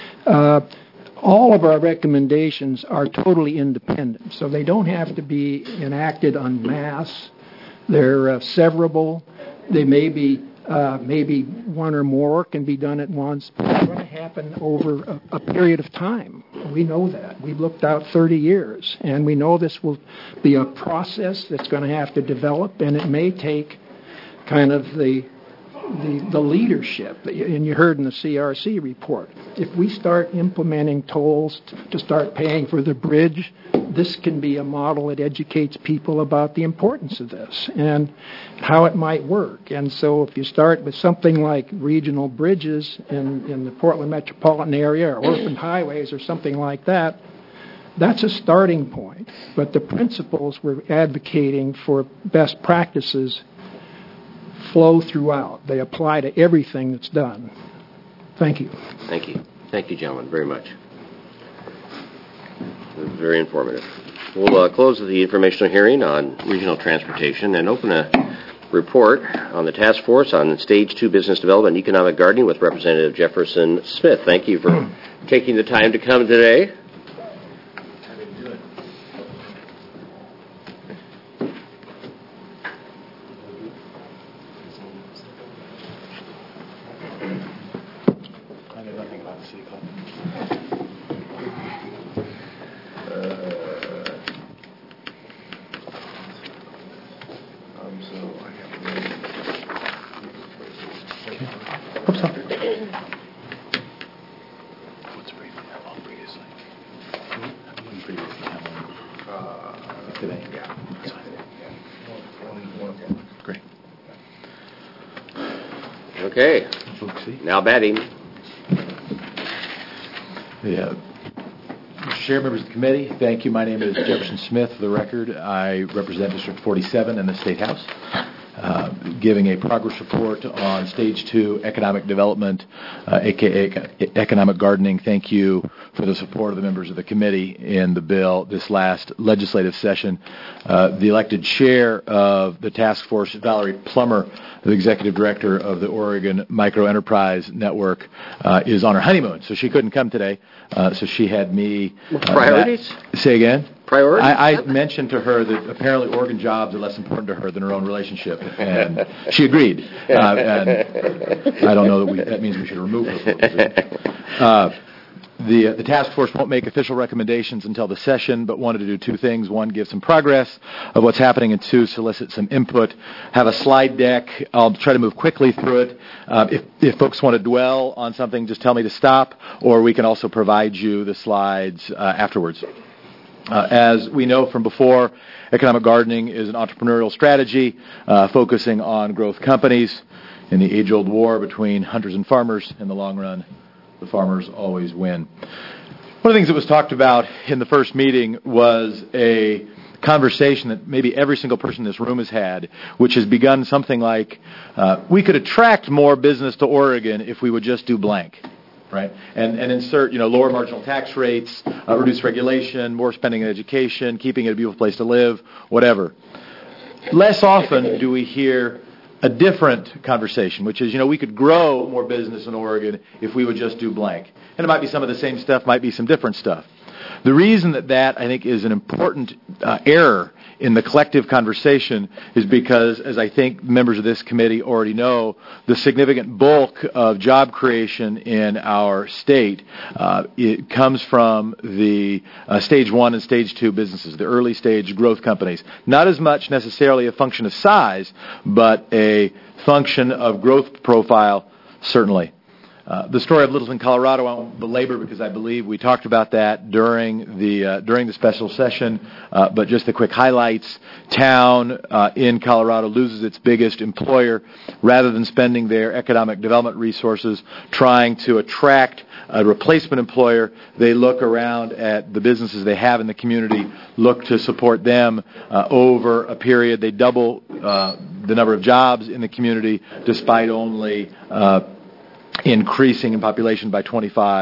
All of our recommendations are totally independent, so they don't have to be enacted en masse. They're severable. They may be maybe one or more can be done at once, but it's going to happen over a period of time. We know that. We've looked out 30 years, and we know this will be a process that's going to have to develop, and it may take kind of the leadership, and you heard in the CRC report, if we start implementing tolls to start paying for the bridge, this can be a model that educates people about the importance of this and how it might work. And so if you start with something like regional bridges in the Portland metropolitan area or orphaned highways or something like that, that's a starting point. But the principles we're advocating for best practices flow throughout. They apply to everything that's done. Thank you. Thank you. Thank you, gentlemen, very much. It was very informative. We'll close the informational hearing on regional transportation and open a report on the task force on Stage 2 Business Development and Economic Gardening with Representative Jefferson Smith. Thank you for taking the time to come today. Great. Okay. Now batting. Yeah. Mr. Chair, members of the committee, thank you. My name is Jefferson Smith. For the record, I represent District 47 in the State House, giving a progress report on Stage 2 economic development, a.k.a. economic gardening. Thank you for the support of the members of the committee in the bill this last legislative session. The elected chair of the task force, Valerie Plummer, the executive director of the Oregon Microenterprise Network, is on her honeymoon, so she couldn't come today. So she had me. Priorities? Say again? Priorities? I mentioned to her that apparently Oregon jobs are less important to her than her own relationship, and she agreed. And I don't know that means we should remove her from the position. The task force won't make official recommendations until the session, but wanted to do two things. One, give some progress of what's happening, and two, solicit some input. Have a slide deck. I'll try to move quickly through it. If folks want to dwell on something, just tell me to stop, or we can also provide you the slides afterwards. As we know from before, economic gardening is an entrepreneurial strategy focusing on growth companies. In the age-old war between hunters and farmers, in the long run, the farmers always win. One of the things that was talked about in the first meeting was a conversation that maybe every single person in this room has had, which has begun something like, we could attract more business to Oregon if we would just do blank. Right, and insert, lower marginal tax rates, reduce regulation, more spending in education, keeping it a beautiful place to live, whatever. Less often do we hear a different conversation, which is, we could grow more business in Oregon if we would just do blank. And it might be some of the same stuff, might be some different stuff. The reason that I think is an important error in the collective conversation is because, as I think members of this committee already know, the significant bulk of job creation in our state, it comes from the Stage 1 and Stage 2 businesses, the early stage growth companies. Not as much necessarily a function of size, but a function of growth profile, certainly. The story of Littleton, Colorado, I won't belabor because I believe we talked about that during the special session, but just the quick highlights. Town in Colorado loses its biggest employer. Rather than spending their economic development resources trying to attract a replacement employer, they look around at the businesses they have in the community, look to support them over a period. They double the number of jobs in the community despite only increasing in population by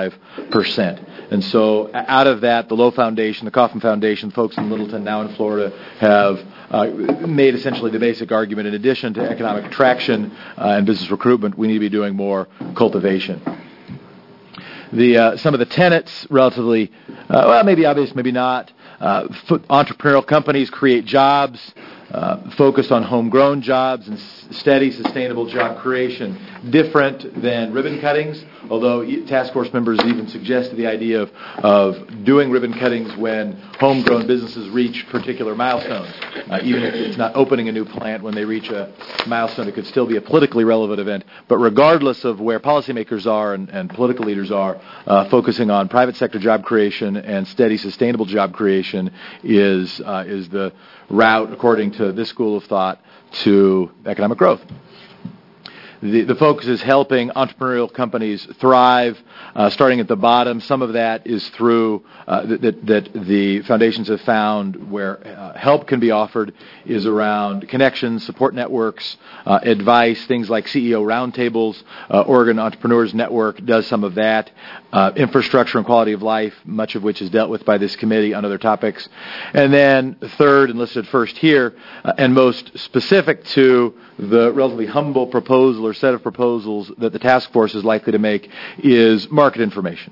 25%. And so out of that, the Lowe Foundation, the Kauffman Foundation, folks in Littleton, now in Florida, have made essentially the basic argument, in addition to economic attraction and business recruitment, we need to be doing more cultivation. Some of the tenets, relatively, maybe obvious, maybe not. Entrepreneurial companies create jobs, focused on homegrown jobs and steady, sustainable job creation. Different than ribbon cuttings, although task force members even suggested the idea of doing ribbon cuttings when homegrown businesses reach particular milestones. Even if it's not opening a new plant, when they reach a milestone, it could still be a politically relevant event. But regardless of where policymakers are and political leaders are, focusing on private sector job creation and steady, sustainable job creation is the route, according to this school of thought, to economic growth. The focus is helping entrepreneurial companies thrive, starting at the bottom. Some of that is through that the foundations have found where help can be offered is around connections, support networks, advice, things like CEO roundtables. Oregon Entrepreneurs Network does some of that. Infrastructure and quality of life, much of which is dealt with by this committee on other topics. And then third, and listed first here, and most specific to the relatively humble proposal or set of proposals that the task force is likely to make, is market information.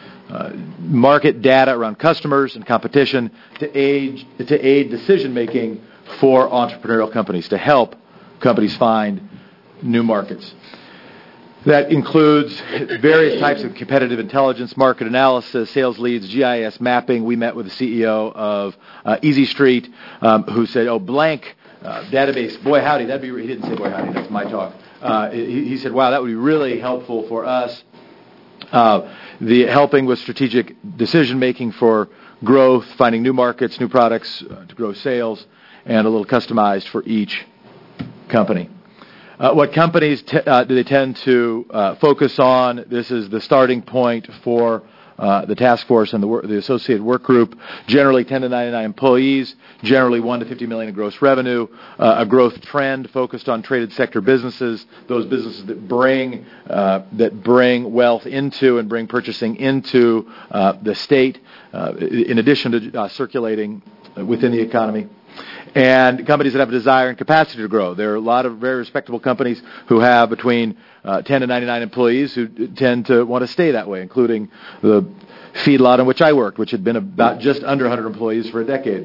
Market data around customers and competition to aid decision-making for entrepreneurial companies, to help companies find new markets. That includes various types of competitive intelligence, market analysis, sales leads, GIS mapping. We met with the CEO of Easy Street, who said, "Oh, blank database. Boy, howdy, that'd be." He didn't say boy, howdy. That's my talk. He said, "Wow, that would be really helpful for us." The helping with strategic decision making for growth, finding new markets, new products to grow sales, and a little customized for each company. What companies do they tend to focus on? This is the starting point for the task force and the associated work group. Generally 10 to 99 employees, generally 1 to 50 million in gross revenue, a growth trend focused on traded sector businesses, those businesses that bring wealth into and bring purchasing into the state, in addition to circulating within the economy. And companies that have a desire and capacity to grow. There are a lot of very respectable companies who have between 10 to 99 employees who tend to want to stay that way, including the feedlot in which I worked, which had been about just under 100 employees for a decade.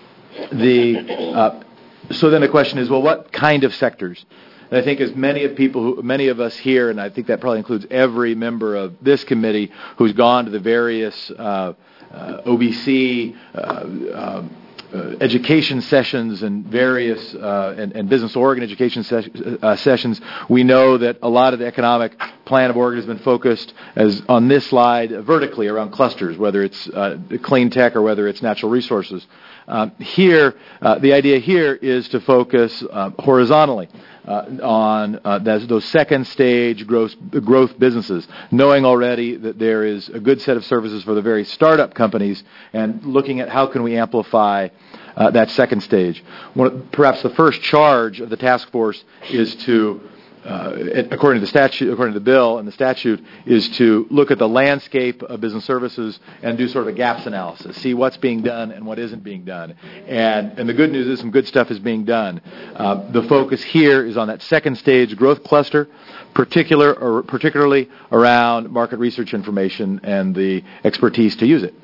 So then the question is, well, what kind of sectors? And I think as many of us here, and I think that probably includes every member of this committee who's gone to the various OBC education sessions and various and Business Oregon education sessions, we know that a lot of the economic plan of Oregon has been focused, as on this slide, vertically around clusters, whether it's clean tech or whether it's natural resources. Here, the idea here is to focus horizontally on those second stage growth businesses, knowing already that there is a good set of services for the very startup companies and looking at how can we amplify that second stage. Perhaps the first charge of the task force is to, according to the bill and the statute, is to look at the landscape of business services and do sort of a gaps analysis, see what's being done and what isn't being done. And the good news is some good stuff is being done. The focus here is on that second stage growth cluster, particularly around market research information and the expertise to use it.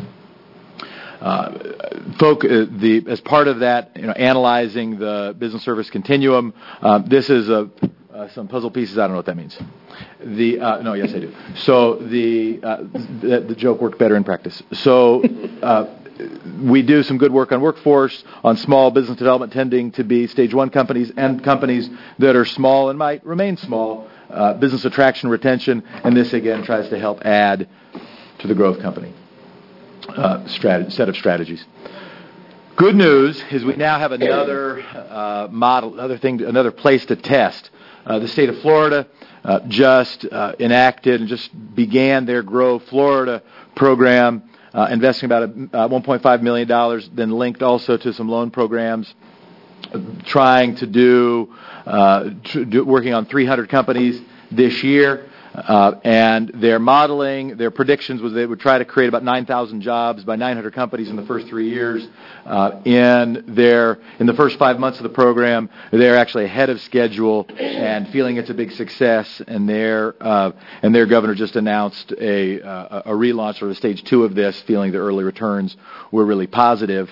As part of that, analyzing the business service continuum, this is some puzzle pieces. I don't know what that means. No, yes, I do. So the joke worked better in practice. So we do some good work on workforce, on small business development, tending to be stage one companies and companies that are small and might remain small, business attraction, retention, and this again tries to help add to the growth company set of strategies. Good news is we now have another model, another place to test. The state of Florida just enacted and just began their Grow Florida program, investing about $1.5 million, then linked also to some loan programs, trying to working on 300 companies this year. And their modeling, their predictions was they would try to create about 9,000 jobs by 900 companies in the first 3 years. In the first 5 months of the program, they're actually ahead of schedule and feeling it's a big success. And their governor just announced a relaunch or a stage 2 of this, feeling the early returns were really positive.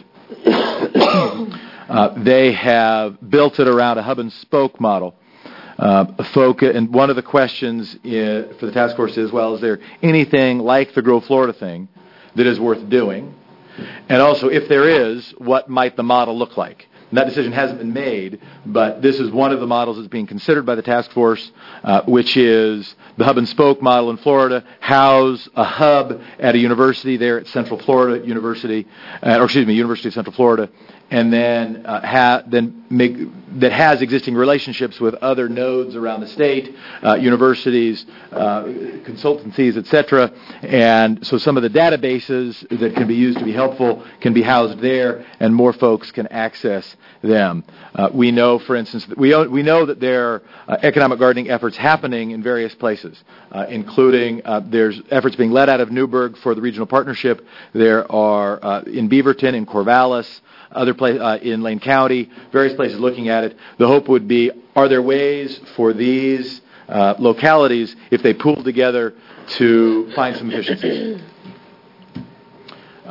They have built it around a hub and spoke model. And one of the questions for the task force is, well, is there anything like the Grow Florida thing that is worth doing? And also, if there is, what might the model look like? And that decision hasn't been made, but this is one of the models that's being considered by the task force, which is the hub and spoke model in Florida, house a hub at a university there at Central Florida University, University of Central Florida, and then that has existing relationships with other nodes around the state, universities, consultancies, etc. And so some of the databases that can be used to be helpful can be housed there, and more folks can access them. We know, for instance, that we know that there are economic gardening efforts happening in various places, including there's efforts being led out of Newburgh for the regional partnership. There are in Beaverton, in Corvallis, other places in Lane County, various places looking at it. The hope would be, are there ways for these localities, if they pool together, to find some efficiencies?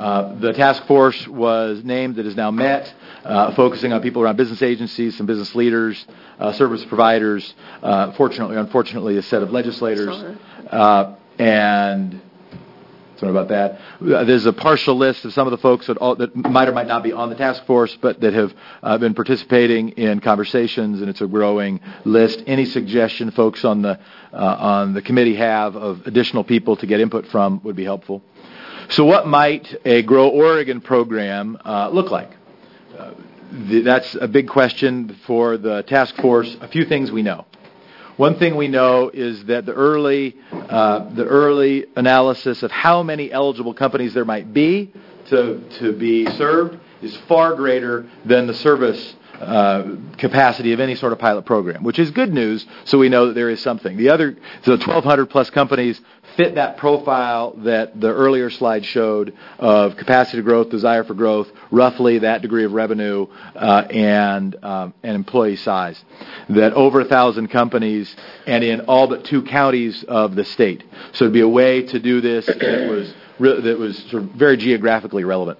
The task force was named, that is now met, focusing on people around business agencies, some business leaders, service providers, unfortunately, a set of legislators, and sorry about that. There's a partial list of some of the folks that might or might not be on the task force, but that have been participating in conversations, and it's a growing list. Any suggestion folks on the committee have of additional people to get input from would be helpful. So what might a Grow Oregon program look like? That's a big question for the task force. A few things we know. One thing we know is that the early analysis of how many eligible companies there might be to be served is far greater than the service capacity of any sort of pilot program, which is good news, so we know that there is something. The 1,200 plus companies fit that profile that the earlier slide showed of capacity growth, desire for growth, roughly that degree of revenue, and employee size. That over 1,000 companies and in all but 2 counties of the state. So it'd be a way to do this that was sort of very geographically relevant.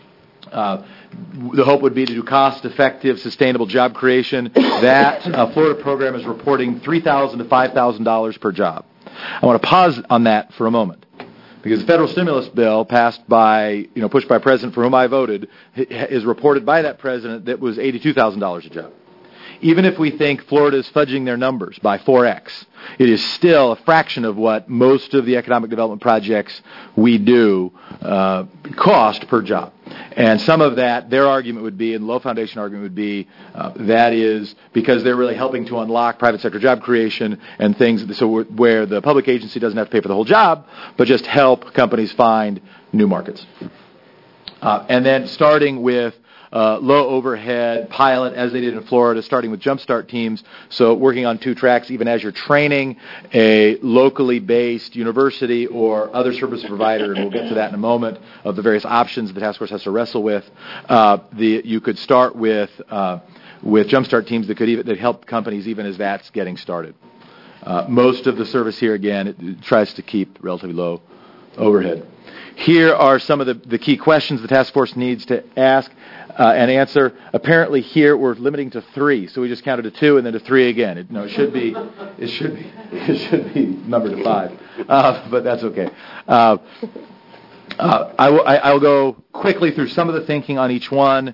The hope would be to do cost-effective, sustainable job creation. That Florida program is reporting $3,000 to $5,000 per job. I want to pause on that for a moment, because the federal stimulus bill pushed by President for whom I voted, is reported by that president that was $82,000 a job. Even if we think Florida is fudging their numbers by 4x, it is still a fraction of what most of the economic development projects we do cost per job. And some of that, their argument would be, and the Low Foundation argument would be, that is because they're really helping to unlock private sector job creation and things, so where the public agency doesn't have to pay for the whole job, but just help companies find new markets. And then starting with low overhead pilot, as they did in Florida, starting with jumpstart teams, so working on 2 tracks, even as you're training a locally based university or other service provider, and we'll get to that in a moment, of the various options the task force has to wrestle with. You could start with jumpstart teams that help companies even as that's getting started. Most of the service here, again, it tries to keep relatively low overhead. Here are some of the key questions the task force needs to ask and answer. Apparently here we're limiting to 3, so we just counted to 2 and then to 3 again. It should be numbered to 5, but that's okay. I'll go quickly through some of the thinking on each one.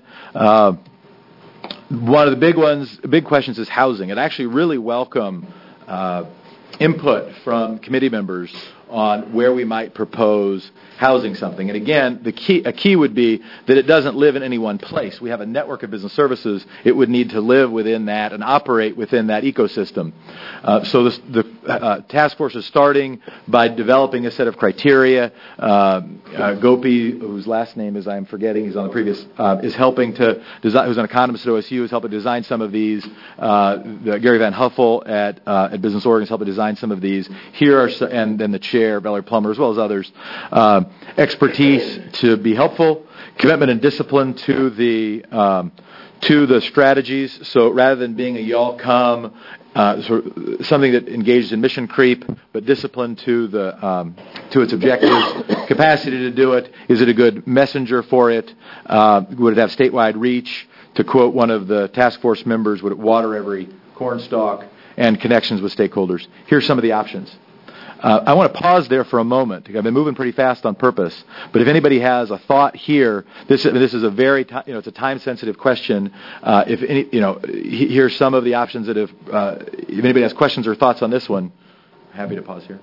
One of the big questions is housing. I'd actually really welcome input from committee members on where we might propose housing something. And again, a key would be that it doesn't live in any one place. We have a network of business services. It would need to live within that and operate within that ecosystem. So the task force is starting by developing a set of criteria. Gopi, whose last name is I'm forgetting, he's on the previous, is helping to design, who's an economist at OSU, is helping design some of these. Gary Van Huffel at Business Oregon is helping design some of these. Here are and then the chair, Valerie Plummer, as well as others. Expertise to be helpful, commitment and discipline to the strategies. So rather than being a y'all come, something that engages in mission creep, but discipline to its objectives, capacity to do it. Is it a good messenger for it? Would it have statewide reach? To quote one of the task force members, would it water every corn stalk? And connections with stakeholders. Here's some of the options. I want to pause there for a moment. I've been moving pretty fast on purpose, but if anybody has a thought here, this is a very it's a time-sensitive question. Here's some of the options that if anybody has questions or thoughts on this one, happy to pause here.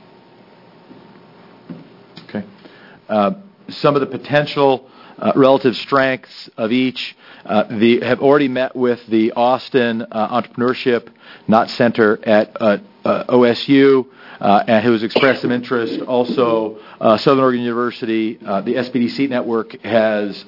Okay. Some of the potential relative strengths of each. Have already met with the Austin Entrepreneurship Center at OSU, and who has expressed some interest. Also, Southern Oregon University, the SBDC network has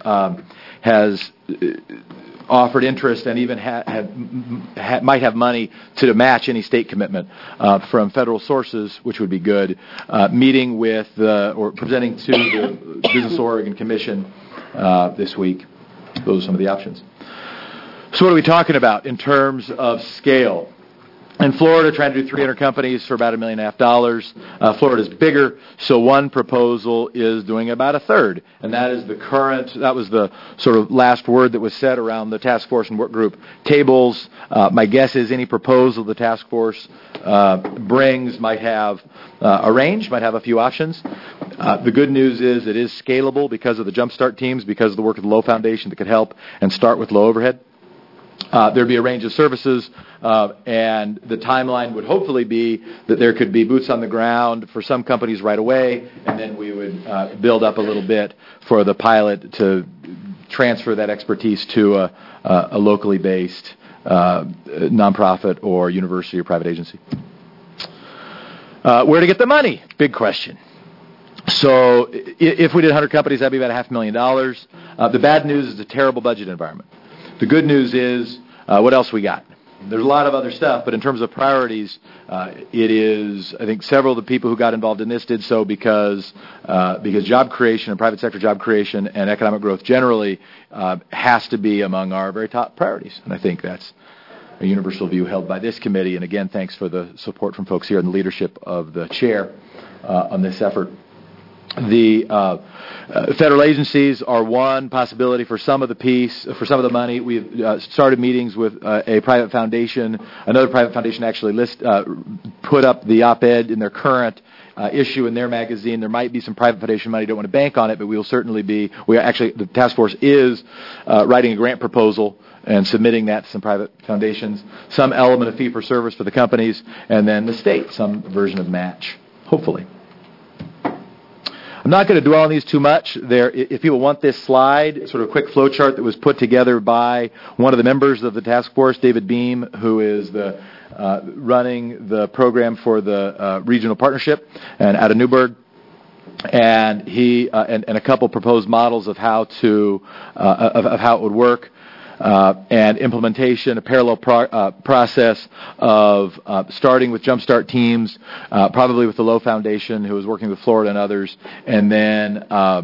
offered interest and even might have money to match any state commitment from federal sources, which would be good. Meeting with or presenting to the Business Oregon Commission this week. Those are some of the options. So what are we talking about in terms of scale? In Florida, trying to do 300 companies for about $1.5 million. Florida's bigger, so one proposal is doing about a third, and that is that was the sort of last word that was said around the task force and work group tables. My guess is any proposal the task force brings might have a range, might have a few options. The good news is it is scalable because of the Jumpstart teams, because of the work of the Low Foundation that could help and start with low overhead. There'd be a range of services, and the timeline would hopefully be that there could be boots on the ground for some companies right away, and then we would build up a little bit for the pilot to transfer that expertise to a locally based nonprofit or university or private agency. Where to get the money? Big question. So if we did 100 companies, that'd be about $500,000. The bad news is a terrible budget environment. The good news is, what else we got? There's a lot of other stuff, but in terms of priorities, it is, I think several of the people who got involved in this did so because job creation and private sector job creation and economic growth generally has to be among our very top priorities. And I think that's a universal view held by this committee. And again, thanks for the support from folks here and the leadership of the chair on this effort. The federal agencies are one possibility for some of the money. We've started meetings with a private foundation. Another private foundation actually put up the op-ed in their current issue in their magazine. There might be some private foundation money. Don't want to bank on it, but we will certainly be. The task force is writing a grant proposal and submitting that to some private foundations. Some element of fee for service for the companies, and then the state, some version of match, hopefully. I'm not going to dwell on these too much. If people want this slide, sort of a quick flow chart that was put together by one of the members of the task force, David Beam, who is running the program for the regional partnership and out of Newburgh. And he and a couple proposed models of how it would work. And implementation, a parallel process of starting with Jumpstart teams, probably with the Low Foundation, who is working with Florida and others, and then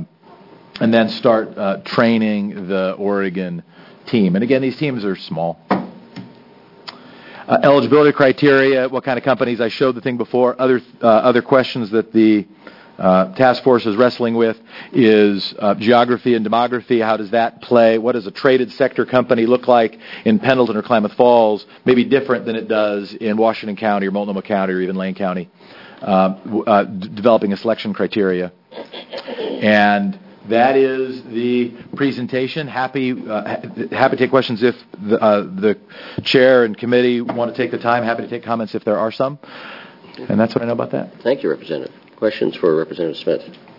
start training the Oregon team. And again, these teams are small. Eligibility criteria, what kind of companies? I showed the thing before. Other questions that the task force is wrestling with is geography and demography. How does that play? What does a traded sector company look like in Pendleton or Klamath Falls? Maybe different than it does in Washington County or Multnomah County or even Lane County. Developing a selection criteria. And that is the presentation. Happy to take questions if the chair and committee want to take the time. Happy to take comments if there are some. And that's what I know about that. Thank you, Representative. Questions for Representative Smith?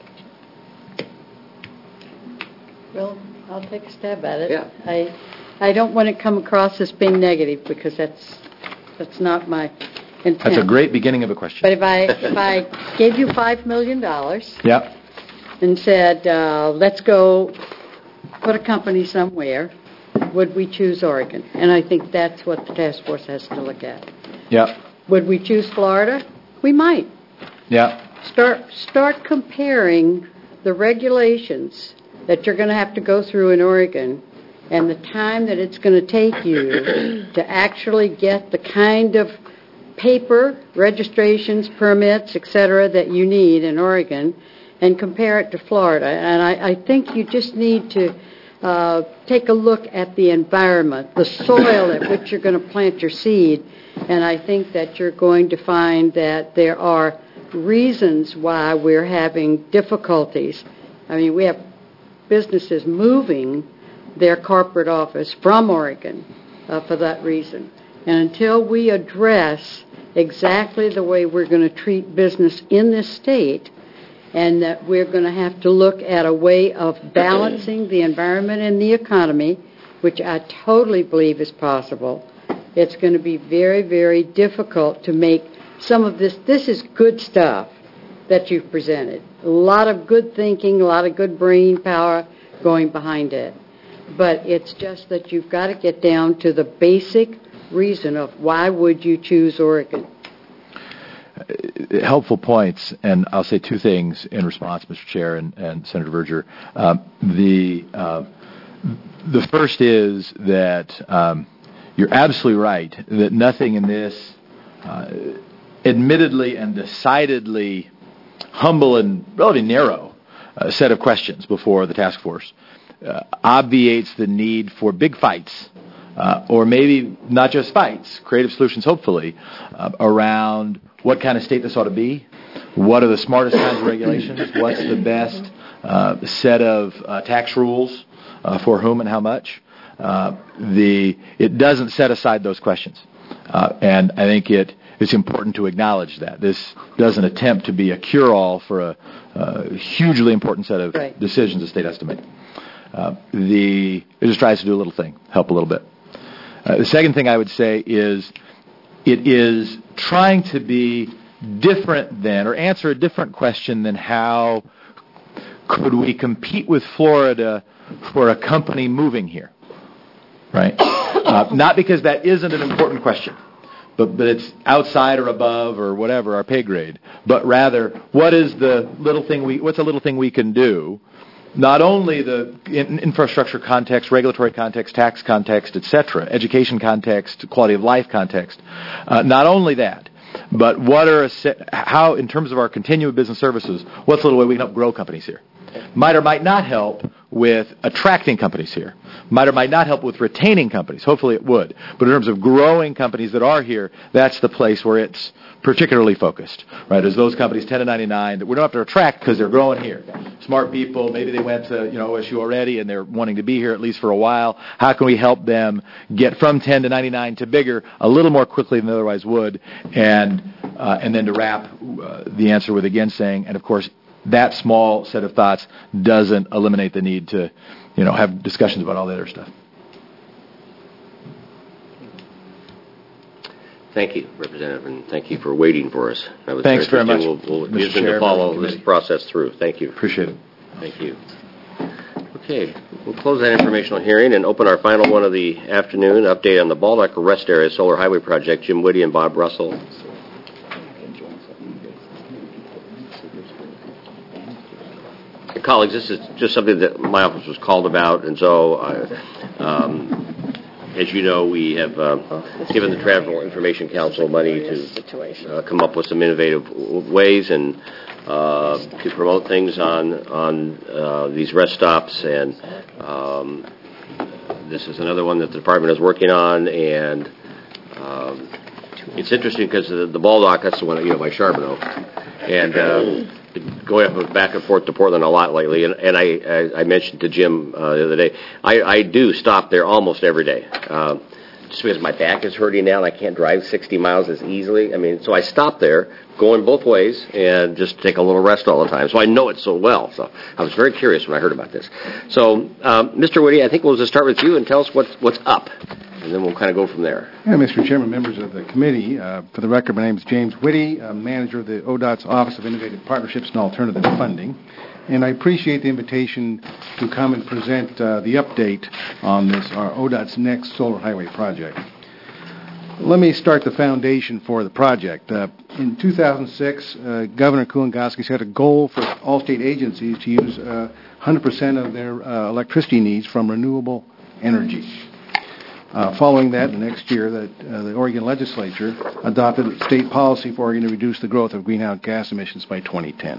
Well, I'll take a stab at it. Yeah. I don't want to come across as being negative because that's not my intent. That's a great beginning of a question. But if I gave you $5 million yep. and said, let's go put a company somewhere, would we choose Oregon? And I think that's what the task force has to look at. Yeah. Would we choose Florida? We might. Yeah. Start comparing the regulations that you're going to have to go through in Oregon and the time that it's going to take you to actually get the kind of paper, registrations, permits, etc. that you need in Oregon and compare it to Florida. And I think you just need to take a look at the environment, the soil at which you're going to plant your seed. And I think that you're going to find that there are reasons why we're having difficulties. I mean, we have businesses moving their corporate office from Oregon for that reason. And until we address exactly the way we're going to treat business in this state, and that we're going to have to look at a way of balancing the environment and the economy, which I totally believe is possible, it's going to be very, very difficult to make some of this. This is good stuff that you've presented. A lot of good thinking, a lot of good brain power going behind it. But it's just that you've got to get down to the basic reason of why would you choose Oregon. Helpful points, and I'll say two things in response, Mr. Chair and Senator Verger. The first is that you're absolutely right that nothing in this admittedly and decidedly humble and relatively narrow set of questions before the task force obviates the need for big fights, or maybe not just fights, creative solutions, hopefully, around what kind of state this ought to be, what are the smartest kinds of regulations, what's the best set of tax rules for whom and how much. It doesn't set aside those questions. And I think it's important to acknowledge that. This doesn't attempt to be a cure-all for a hugely important set of decisions the state has to make. It just tries to do a little thing, help a little bit. The second thing I would say is it is trying to be different than, or answer a different question than how could we compete with Florida for a company moving here, right? Not because that isn't an important question, but it's outside or above or whatever our pay grade, but rather what's a little thing we can do, not only the infrastructure context, regulatory context, tax context, etc., education context, quality of life context, not only that, but how, in terms of our continuum of business services, what's a little way we can help grow companies here? Might or might not help with attracting companies here. Might or might not help with retaining companies. Hopefully it would. But in terms of growing companies that are here, that's the place where it's particularly focused, right? As those companies 10 to 99 that we don't have to attract because they're growing here. Smart people, maybe they went to OSU already and they're wanting to be here at least for a while. How can we help them get from 10 to 99 to bigger a little more quickly than they otherwise would? And then to wrap the answer with again saying, and of course, that small set of thoughts doesn't eliminate the need to, have discussions about all the other stuff. Thank you, Representative, and thank you for waiting for us. Thanks very much. We'll use them to follow this process through. Thank you. Appreciate it. Thank you. Okay, we'll close that informational hearing and open our final one of the afternoon. Update on the Baldock Rest Area Solar Highway Project. Jim Whitty and Bob Russell. Colleagues, this is just something that my office was called about, and so, as you know, we have given the Travel Information Council money to come up with some innovative ways and to promote things on these rest stops, and this is another one that the department is working on, and it's interesting because the Baldock, that's the one, by Charbonneau, and going back and forth to Portland a lot lately, and I mentioned to Jim the other day, I do stop there almost every day, just because my back is hurting now and I can't drive 60 miles as easily. So I stop there, going both ways, and just take a little rest all the time. So I know it so well. So I was very curious when I heard about this. So, Mr. Whitty, I think we'll just start with you and tell us what's up, and then we'll kind of go from there. Yeah, Mr. Chairman, members of the committee, for the record, my name is James Whitty, manager of the ODOT's Office of Innovative Partnerships and Alternative Funding, and I appreciate the invitation to come and present the update on our ODOT's next solar highway project. Let me start the foundation for the project. In 2006, Governor Kulongoski set a goal for all state agencies to use 100% of their electricity needs from renewable energy. Following that, the next year, the Oregon legislature adopted a state policy for Oregon to reduce the growth of greenhouse gas emissions by 2010.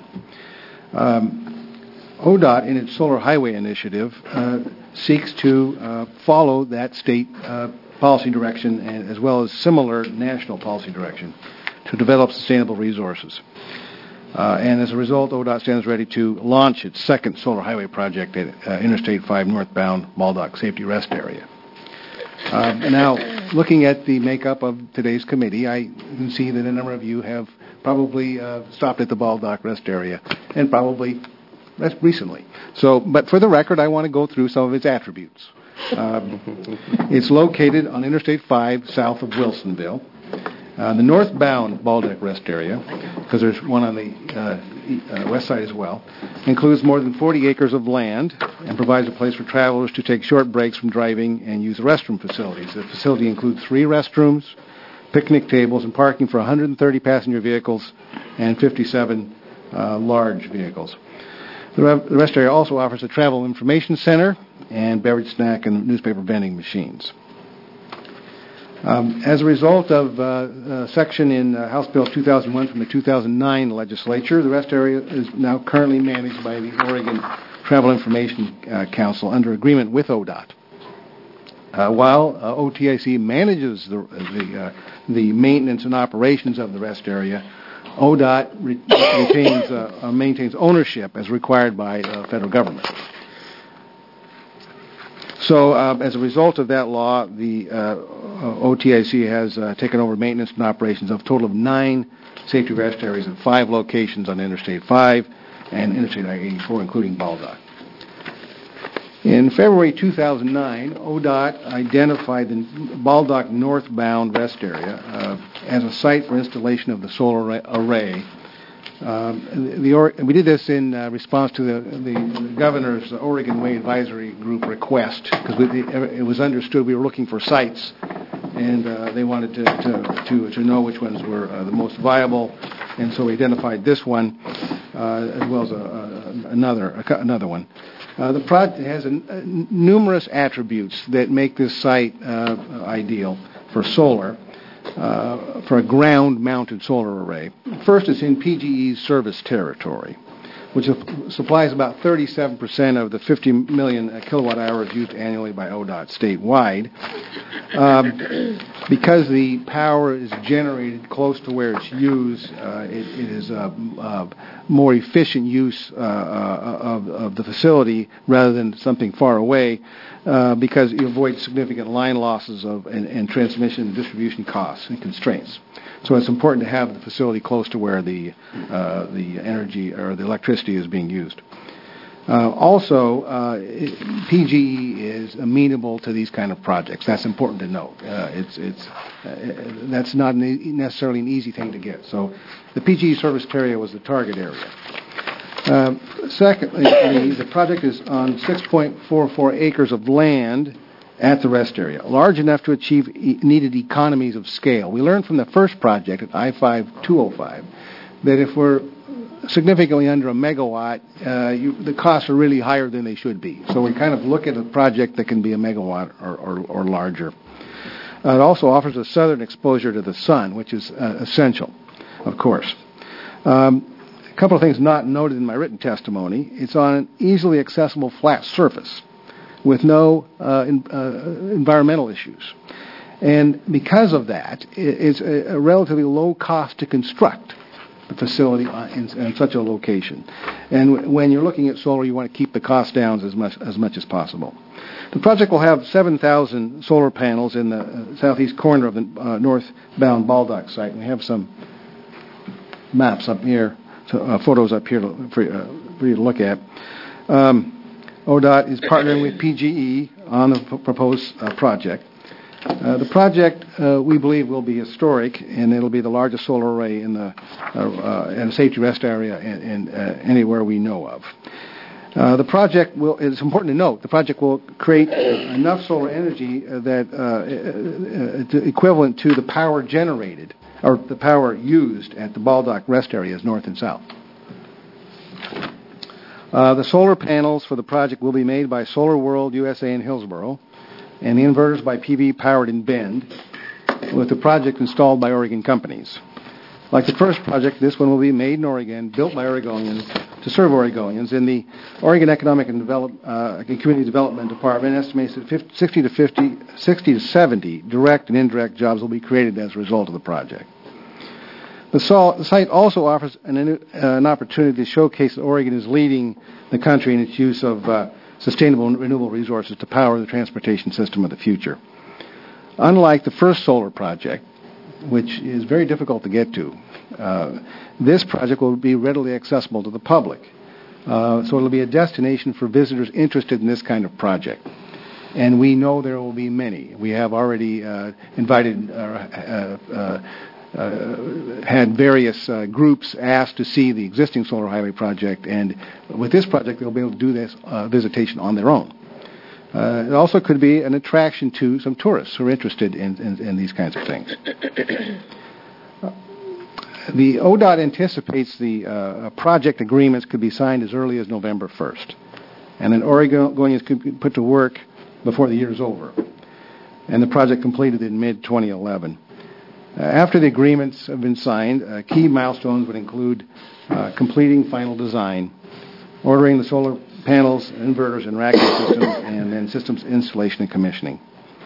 ODOT, in its Solar Highway Initiative, seeks to follow that state policy direction, and as well as similar national policy direction, to develop sustainable resources. And as a result, ODOT stands ready to launch its second solar highway project at Interstate 5 northbound Baldock Safety Rest Area. Now, looking at the makeup of today's committee, I can see that a number of you have probably stopped at the Baldock Rest Area, and probably recently. But for the record, I want to go through some of its attributes. It's located on Interstate 5 south of Wilsonville. The northbound Baldock Rest Area, because there's one on the west side as well, includes more than 40 acres of land and provides a place for travelers to take short breaks from driving and use the restroom facilities. The facility includes 3 restrooms, picnic tables, and parking for 130 passenger vehicles and 57 large vehicles. The rest area also offers a travel information center and beverage, snack, and newspaper vending machines. As a result of a section in House Bill 2001 from the 2009 legislature, the rest area is now currently managed by the Oregon Travel Information Council under agreement with ODOT. While OTIC manages the maintenance and operations of the rest area, ODOT maintains ownership as required by the federal government. So, as a result of that law, the OTIC has taken over maintenance and operations of a total of 9 safety rest areas at 5 locations on Interstate 5 and Interstate I-84, including Baldock. In February 2009, ODOT identified the Baldock northbound rest area as a site for installation of the solar array. We did this in response to the governor's Oregon Way Advisory Group request, because it was understood we were looking for sites, and they wanted to know which ones were the most viable, and so we identified this one as well as another one. The project has numerous attributes that make this site ideal for solar. For a ground-mounted solar array. First, it's in PGE's service territory, which supplies about 37% of the 50 million kilowatt hours used annually by ODOT statewide. Because the power is generated close to where it's used, it is more efficient use of the facility rather than something far away, because you avoid significant line losses and transmission and distribution costs and constraints. So it's important to have the facility close to where the energy or the electricity is being used. Also, PGE is amenable to these kind of projects. That's important to note. That's not necessarily an easy thing to get. So the PGE service area was the target area. Secondly, the project is on 6.44 acres of land at the rest area, large enough to achieve needed economies of scale. We learned from the first project at I-5205 that if we're significantly under a megawatt, the costs are really higher than they should be. So we kind of look at a project that can be a megawatt or larger. It also offers a southern exposure to the sun, which is essential, of course. A couple of things not noted in my written testimony. It's on an easily accessible flat surface with no environmental issues. And because of that, it's a relatively low cost to construct the facility in such a location. And when you're looking at solar, you want to keep the cost down as much as possible. The project will have 7,000 solar panels in the southeast corner of the northbound Baldock site. We have some maps up here, photos up here for you to look at. ODOT is partnering with PGE on the proposed project. The project, we believe, will be historic, and it'll be the largest solar array in a safety rest area anywhere we know of. The project it's important to note, the project will create enough solar energy that equivalent to the power generated, or the power used at the Baldock rest areas north and south. The solar panels for the project will be made by Solar World USA in Hillsboro, and the inverters by PV Powered in Bend, with the project installed by Oregon companies. Like the first project, this one will be made in Oregon, built by Oregonians to serve Oregonians, and the Oregon Economic and Community Development Department estimates that 60 to 70 direct and indirect jobs will be created as a result of the project. The site also offers an opportunity to showcase that Oregon is leading the country in its use of sustainable and renewable resources to power the transportation system of the future. Unlike the first solar project, which is very difficult to get to, this project will be readily accessible to the public. So it'll be a destination for visitors interested in this kind of project. And we know there will be many. We have already invited had various groups asked to see the existing solar highway project, and with this project they'll be able to do this visitation on their own. It also could be an attraction to some tourists who are interested in these kinds of things. The ODOT anticipates the project agreements could be signed as early as November 1st, and then Oregonians could be put to work before the year is over. and the project completed in mid-2011. After the agreements have been signed, key milestones would include completing final design, ordering the solar panels, inverters, and racking systems, and then systems installation and commissioning.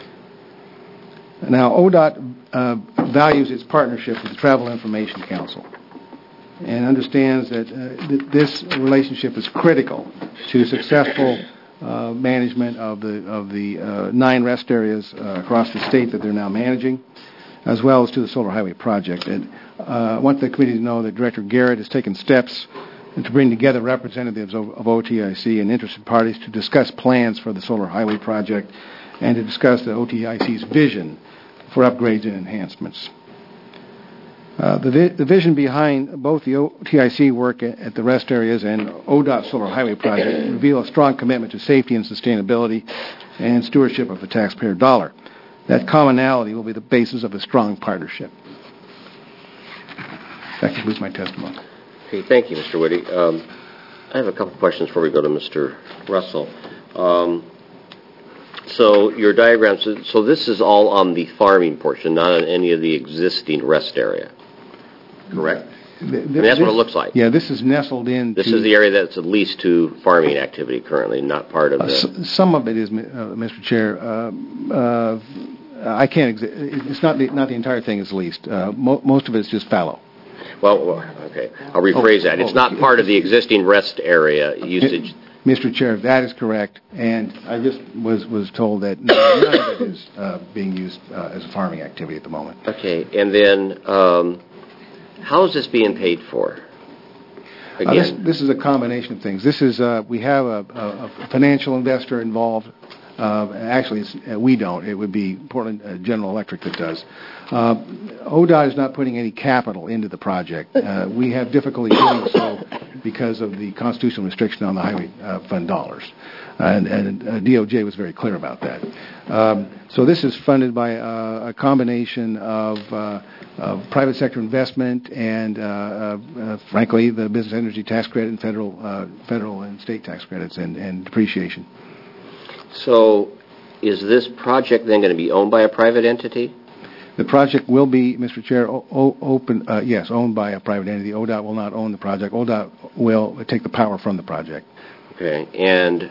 Now, ODOT values its partnership with the Travel Information Council and understands that this relationship is critical to successful management of the 9 rest areas across the state that they're now managing, as well as to the Solar Highway project. And I want the committee to know that Director Garrett has taken steps to bring together representatives of OTIC and interested parties to discuss plans for the Solar Highway project and to discuss the OTIC's vision for upgrades and enhancements. The vision behind both the OTIC work at the rest areas and ODOT Solar Highway project reveal a strong commitment to safety and sustainability and stewardship of the taxpayer dollar. That commonality will be the basis of a strong partnership. That concludes my testimony. Okay, thank you, Mr. Whitty. I have a couple questions before we go to Mr. Russell. So your diagrams, so this is all on the farming portion, not on any of the existing rest area, correct? And that's what it looks like. Yeah, this is nestled in. This is the area that's at least to farming activity currently, not part of the... Some of it is, Mr. Chair. I can't... It's not the entire thing is leased. Most of it is just fallow. Well, okay. I'll rephrase that. It's not part of the existing rest area usage. Mr. Chair, that is correct. And I just was told that none of it is being used as a farming activity at the moment. Okay. And then how is this being paid for? Again. This is a combination of things. This is we have a financial investor involved. Actually, we don't. It would be Portland General Electric that does. ODOT is not putting any capital into the project. We have difficulty doing so because of the constitutional restriction on the highway fund dollars. And DOJ was very clear about that. So this is funded by a combination of private sector investment and, frankly, the business energy tax credit and federal and state tax credits and depreciation. So is this project then going to be owned by a private entity? The project will be, Mr. Chair, owned by a private entity. ODOT will not own the project. ODOT will take the power from the project. Okay. And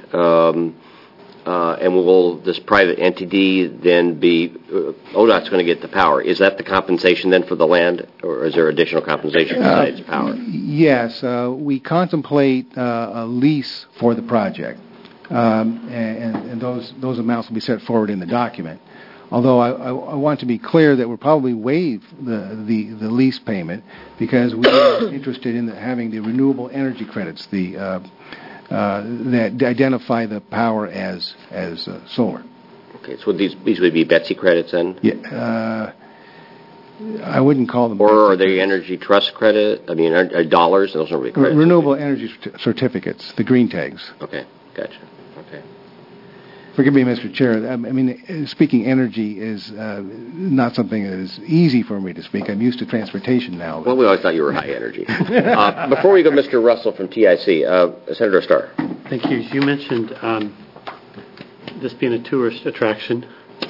will this private entity then be, ODOT's going to get the power. Is that the compensation then for the land, or is there additional compensation besides power? Yes. We contemplate a lease for the project. And those amounts will be set forward in the document. Although I want to be clear that we'll probably waive the lease payment because we are interested in having the renewable energy credits that identify the power as solar. Okay, so these would be Betsy credits then? Yeah. I wouldn't call them. Or are they energy trust credit? I mean, are dollars? Those aren't really credits. Renewable energy certificates, the green tags. Okay, gotcha. Okay. Forgive me, Mr. Chair. I mean, speaking energy is not something that is easy for me to speak. I'm used to transportation now. Well, we always thought you were high energy. Before we go, Mr. Russell from TIC, Senator Starr. Thank you. You mentioned this being a tourist attraction.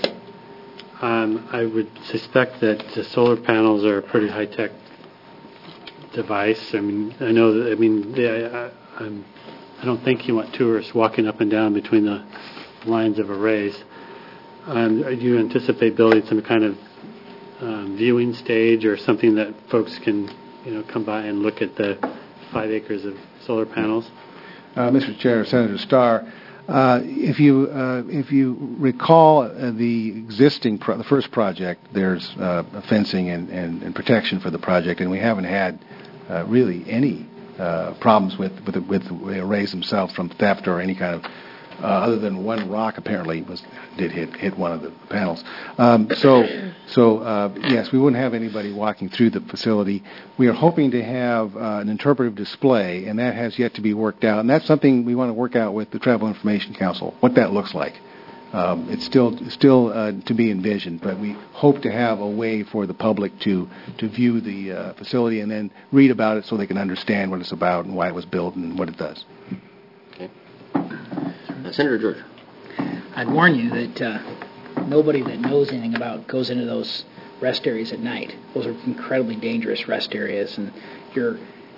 I would suspect that the solar panels are a pretty high-tech device. I mean, I know that. I mean, I don't think you want tourists walking up and down between the lines of arrays. Do you anticipate building some kind of viewing stage or something that folks can, come by and look at the 5 acres of solar panels? Mr. Chair, Senator Starr, if you recall the first project, there's fencing and protection for the project, and we haven't had really any problems with the arrays themselves from theft or any kind of other than one rock apparently did hit one of the panels. Yes, we wouldn't have anybody walking through the facility. We are hoping to have an interpretive display, and that has yet to be worked out. And that's something we want to work out with the Travel Information Council, what that looks like. It's still to be envisioned, but we hope to have a way for the public to view the facility and then read about it so they can understand what it's about and why it was built and what it does. Okay. Senator George. I'd warn you that nobody that knows anything about goes into those rest areas at night. Those are incredibly dangerous rest areas, and your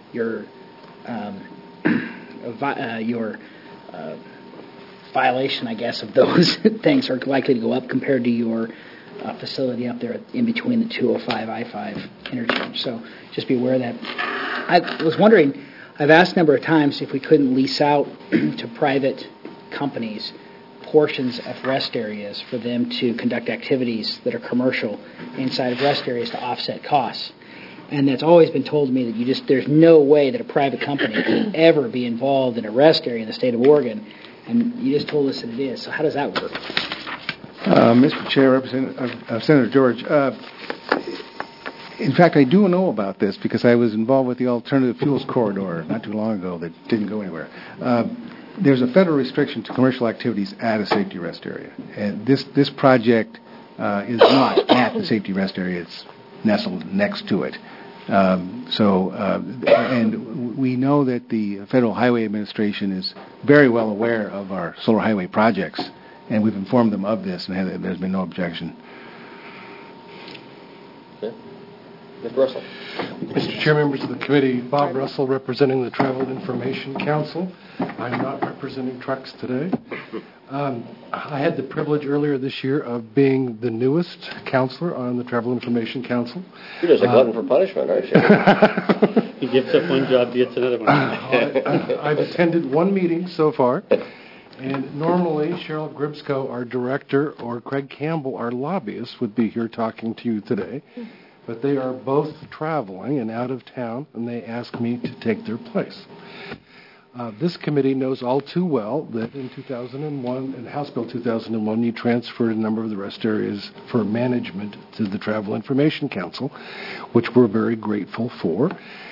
violation, I guess, of those things are likely to go up compared to your facility up there in between the 205 I-5 interchange. So just be aware of that. I was wondering, I've asked a number of times if we couldn't lease out to private companies portions of rest areas for them to conduct activities that are commercial inside of rest areas to offset costs. And that's always been told to me that there's no way that a private company can ever be involved in a rest area in the state of Oregon. And you just told us that it is. So how does that work? Mr. Chair, Senator George, in fact, I do know about this because I was involved with the Alternative Fuels Corridor not too long ago that didn't go anywhere. There's a federal restriction to commercial activities at a safety rest area. And this project is not at the safety rest area. It's nestled next to it. And we know that the Federal Highway Administration is very well aware of our solar highway projects, and we've informed them of this, and there's been no objection. Okay. Mr. Russell. Mr. Chair, members of the committee, Bob Russell representing the Travel Information Council. I'm not representing trucks today. I had the privilege earlier this year of being the newest counselor on the Travel Information Council. You're just a glutton for punishment, aren't you? He gives up one job, gets another one. I've attended one meeting so far, and normally Cheryl Gribsko, our director, or Craig Campbell, our lobbyist, would be here talking to you today. But they are both traveling and out of town, and they asked me to take their place. This committee knows all too well that in 2001, in House Bill 2001, you transferred a number of the rest areas for management to the Travel Information Council, which we're very grateful for.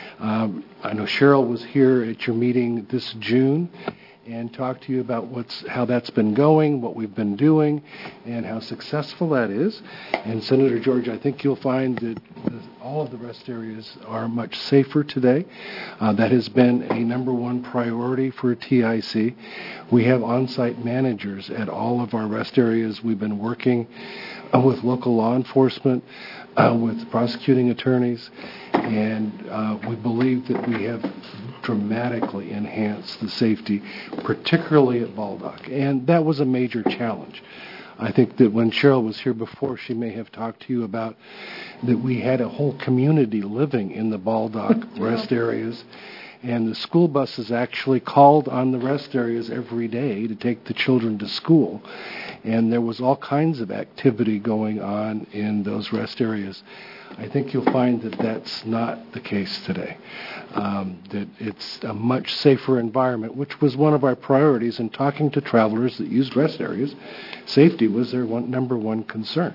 I know Cheryl was here at your meeting this June and talked to you about how that's been going, what we've been doing, and how successful that is. And Senator George, I think you'll find that all of the rest areas are much safer today. That has been a number one priority for TIC. We have on-site managers at all of our rest areas. We've been working with local law enforcement, with prosecuting attorneys, and we believe that we have dramatically enhanced the safety, particularly at Baldock. And that was a major challenge. I think that when Cheryl was here before, she may have talked to you about that we had a whole community living in the Baldock rest areas, and the school buses actually called on the rest areas every day to take the children to school. And there was all kinds of activity going on in those rest areas. I think you'll find that that's not the case today, that it's a much safer environment, which was one of our priorities in talking to travelers that used rest areas. Safety was their number one concern.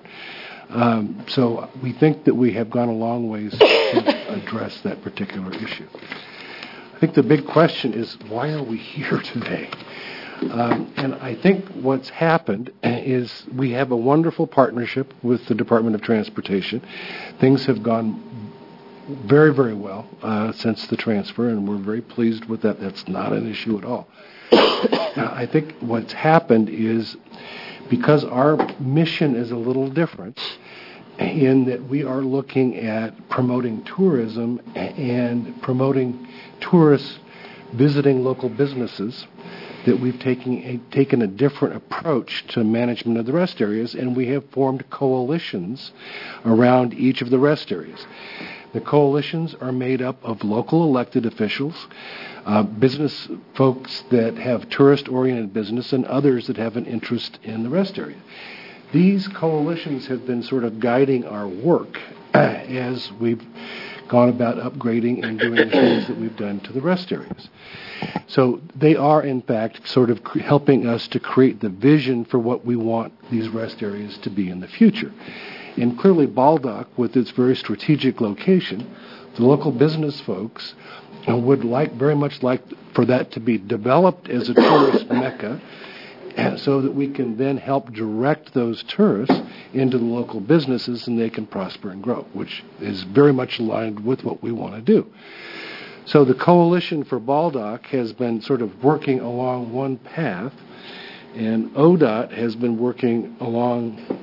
So we think that we have gone a long ways to address that particular issue. I think the big question is, why are we here today? And I think what's happened is we have a wonderful partnership with the Department of Transportation. Things have gone very, very well since the transfer, and we're very pleased with that. That's not an issue at all. I think what's happened is because our mission is a little different in that we are looking at promoting tourism and promoting tourists visiting local businesses, that we've taken a different approach to management of the rest areas, and we have formed coalitions around each of the rest areas. The coalitions are made up of local elected officials, business folks that have tourist-oriented business, and others that have an interest in the rest area. These coalitions have been sort of guiding our work as we've gone about upgrading and doing the things that we've done to the rest areas. So they are, in fact, sort of helping us to create the vision for what we want these rest areas to be in the future. And clearly Baldock, with its very strategic location, the local business folks would very much like for that to be developed as a tourist mecca, and so that we can then help direct those tourists into the local businesses and they can prosper and grow, which is very much aligned with what we want to do. So the Coalition for Baldock has been sort of working along one path, and ODOT has been working along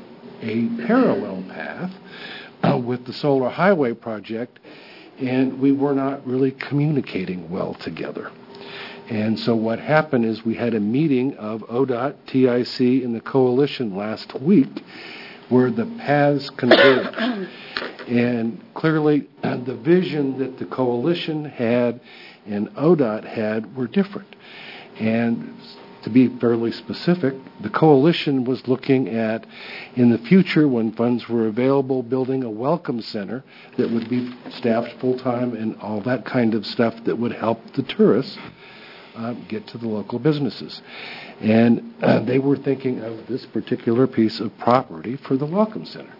a parallel path with the Solar Highway project, and we were not really communicating well together. And so what happened is we had a meeting of ODOT, TIC, and the coalition last week where the paths converged. And clearly the vision that the coalition had and ODOT had were different. And to be fairly specific, the coalition was looking at, in the future when funds were available, building a welcome center that would be staffed full-time and all that kind of stuff that would help the tourists get to the local businesses. And they were thinking of this particular piece of property for the welcome center.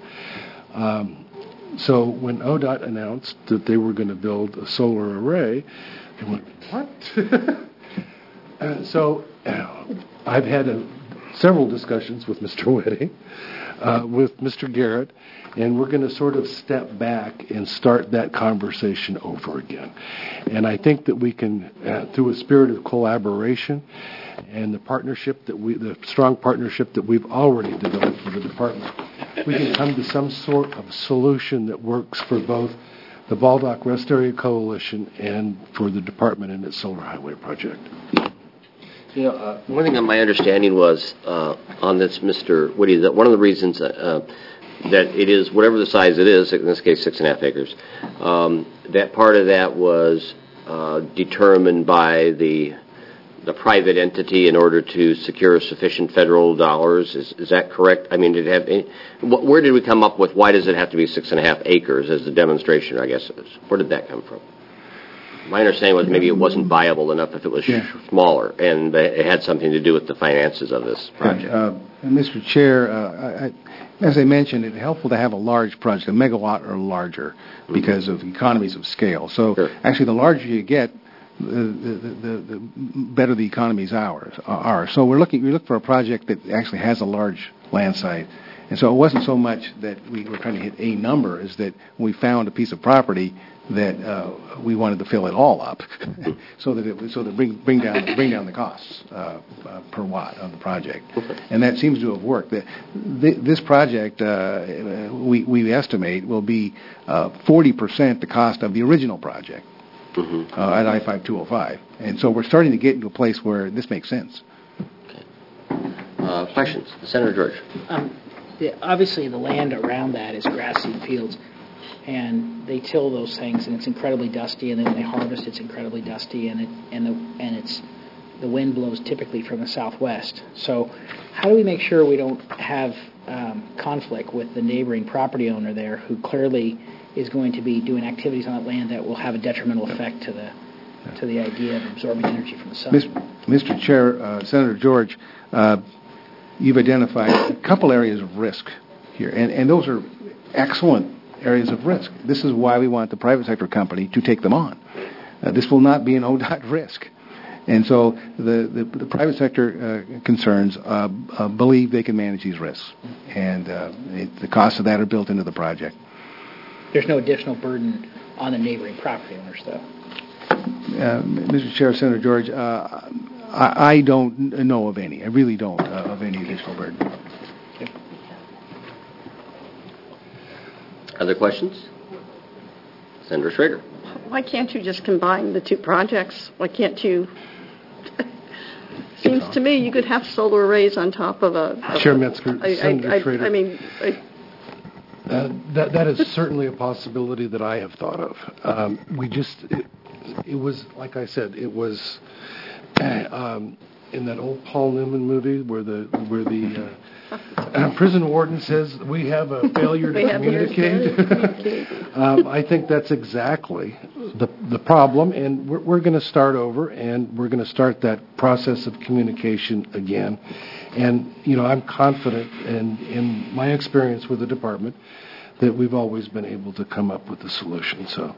So when ODOT announced that they were going to build a solar array, they went, what? So I've had several discussions with Mr. Whitty, with Mr. Garrett, and we're going to sort of step back and start that conversation over again. And I think that we can, through a spirit of collaboration and the strong partnership that we've already developed with the department, we can come to some sort of solution that works for both the Baldock Rest Area Coalition and for the department and its Solar Highway project. You know, one thing that my understanding was on this, Mr. Whitty, that one of the reasons that it is, whatever the size it is, in this case 6.5 acres, that part of that was determined by the private entity in order to secure sufficient federal dollars. Is that correct? I mean, where did we come up with, why does it have to be 6.5 acres as the demonstration, I guess? Where did that come from? My understanding was maybe it wasn't viable enough if it was smaller, and it had something to do with the finances of this project. Mr. Chair, as I mentioned, it's helpful to have a large project, a megawatt or larger, because of economies of scale. So actually, the larger you get, the better the economies are. So we look for a project that actually has a large land site. And so it wasn't so much that we were trying to hit a number, as that we found a piece of property that we wanted to fill it all up, so that bring down the costs per watt on the project, and that seems to have worked. This project we estimate will be 40% the cost of the original project at I-5205, and so we're starting to get into a place where this makes sense. Questions, Senator George? Obviously, the land around that is grassy fields. And they till those things, and it's incredibly dusty. And then when they harvest, it's incredibly dusty, and the wind blows typically from the southwest. So, how do we make sure we don't have conflict with the neighboring property owner there, who clearly is going to be doing activities on that land that will have a detrimental effect to the idea of absorbing energy from the sun? Mr. Chair, Senator George, you've identified a couple areas of risk here, and those are excellent areas of risk. This is why we want the private sector company to take them on. This will not be an ODOT risk. And so the private sector concerns believe they can manage these risks. And the costs of that are built into the project. There's no additional burden on the neighboring property owners, though. Mr. Chair, Senator George, I don't know of any. I really don't of any additional burden. Other questions? Senator Schrager. Why can't you just combine the two projects? Why can't you? Seems to me you could have solar arrays on top of a. Chair Metzger, Senator Schrader. I mean. That is certainly a possibility that I have thought of. It was, like I said, it was in that old Paul Newman movie where the prison warden says we have a failure to communicate. I think that's exactly the problem, and we're going to start over, and we're going to start that process of communication again. And I'm confident in my experience with the department that we've always been able to come up with a solution. So,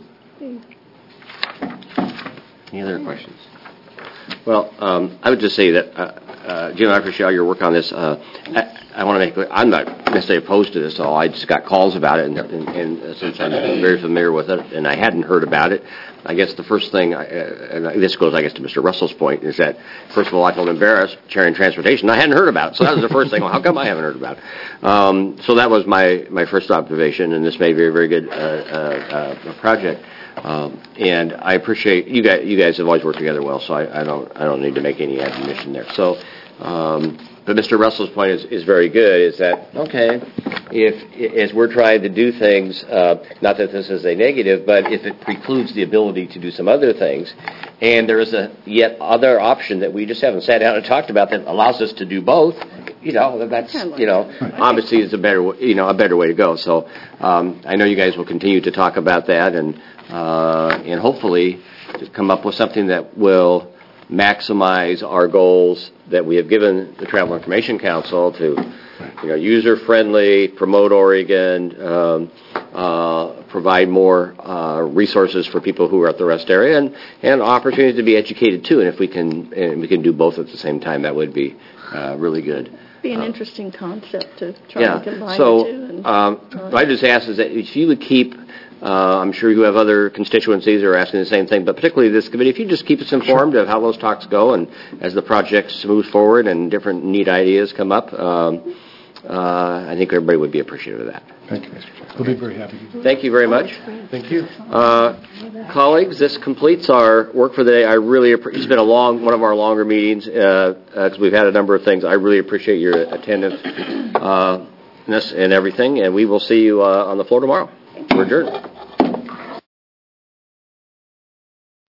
any other questions? Well, I would just say that, Jim, I appreciate all your work on this. I want to make clear, I'm not necessarily opposed to this at all. I just got calls about it, and since I'm very familiar with it, and I hadn't heard about it, I guess the first thing, and this goes, I guess, to Mr. Russell's point, is that, first of all, I felt embarrassed chairing transportation. I hadn't heard about it, so that was the first thing. Well, how come I haven't heard about it? So that was my first observation, and this may be a very good project. And I appreciate you guys have always worked together well, so I don't need to make any admonition there. So, but Mr. Russell's point is very good. Is that okay? If as we're trying to do things, not that this is a negative, but if it precludes the ability to do some other things, and there is a yet other option that we just haven't sat down and talked about that allows us to do both, that's obviously is a better way to go. So I know you guys will continue to talk about that and hopefully to come up with something that will maximize our goals that we have given the Travel Information Council to, user-friendly, promote Oregon, provide more resources for people who are at the rest area, and opportunities to be educated too. And if we can do both at the same time, that would be really good. Be an interesting concept to try to combine so, the two. What I just ask is that if you would keep. I'm sure you have other constituencies who are asking the same thing, but particularly this committee, if you just keep us informed of how those talks go and as the projects move forward and different neat ideas come up, I think everybody would be appreciative of that. Thank you, Mr. Chair. We'll be very happy. Thank you very much. Thank you. Colleagues, this completes our work for the day. I really it's been one of our longer meetings because we've had a number of things. I really appreciate your attentiveness and everything, and we will see you on the floor tomorrow. We're adjourned.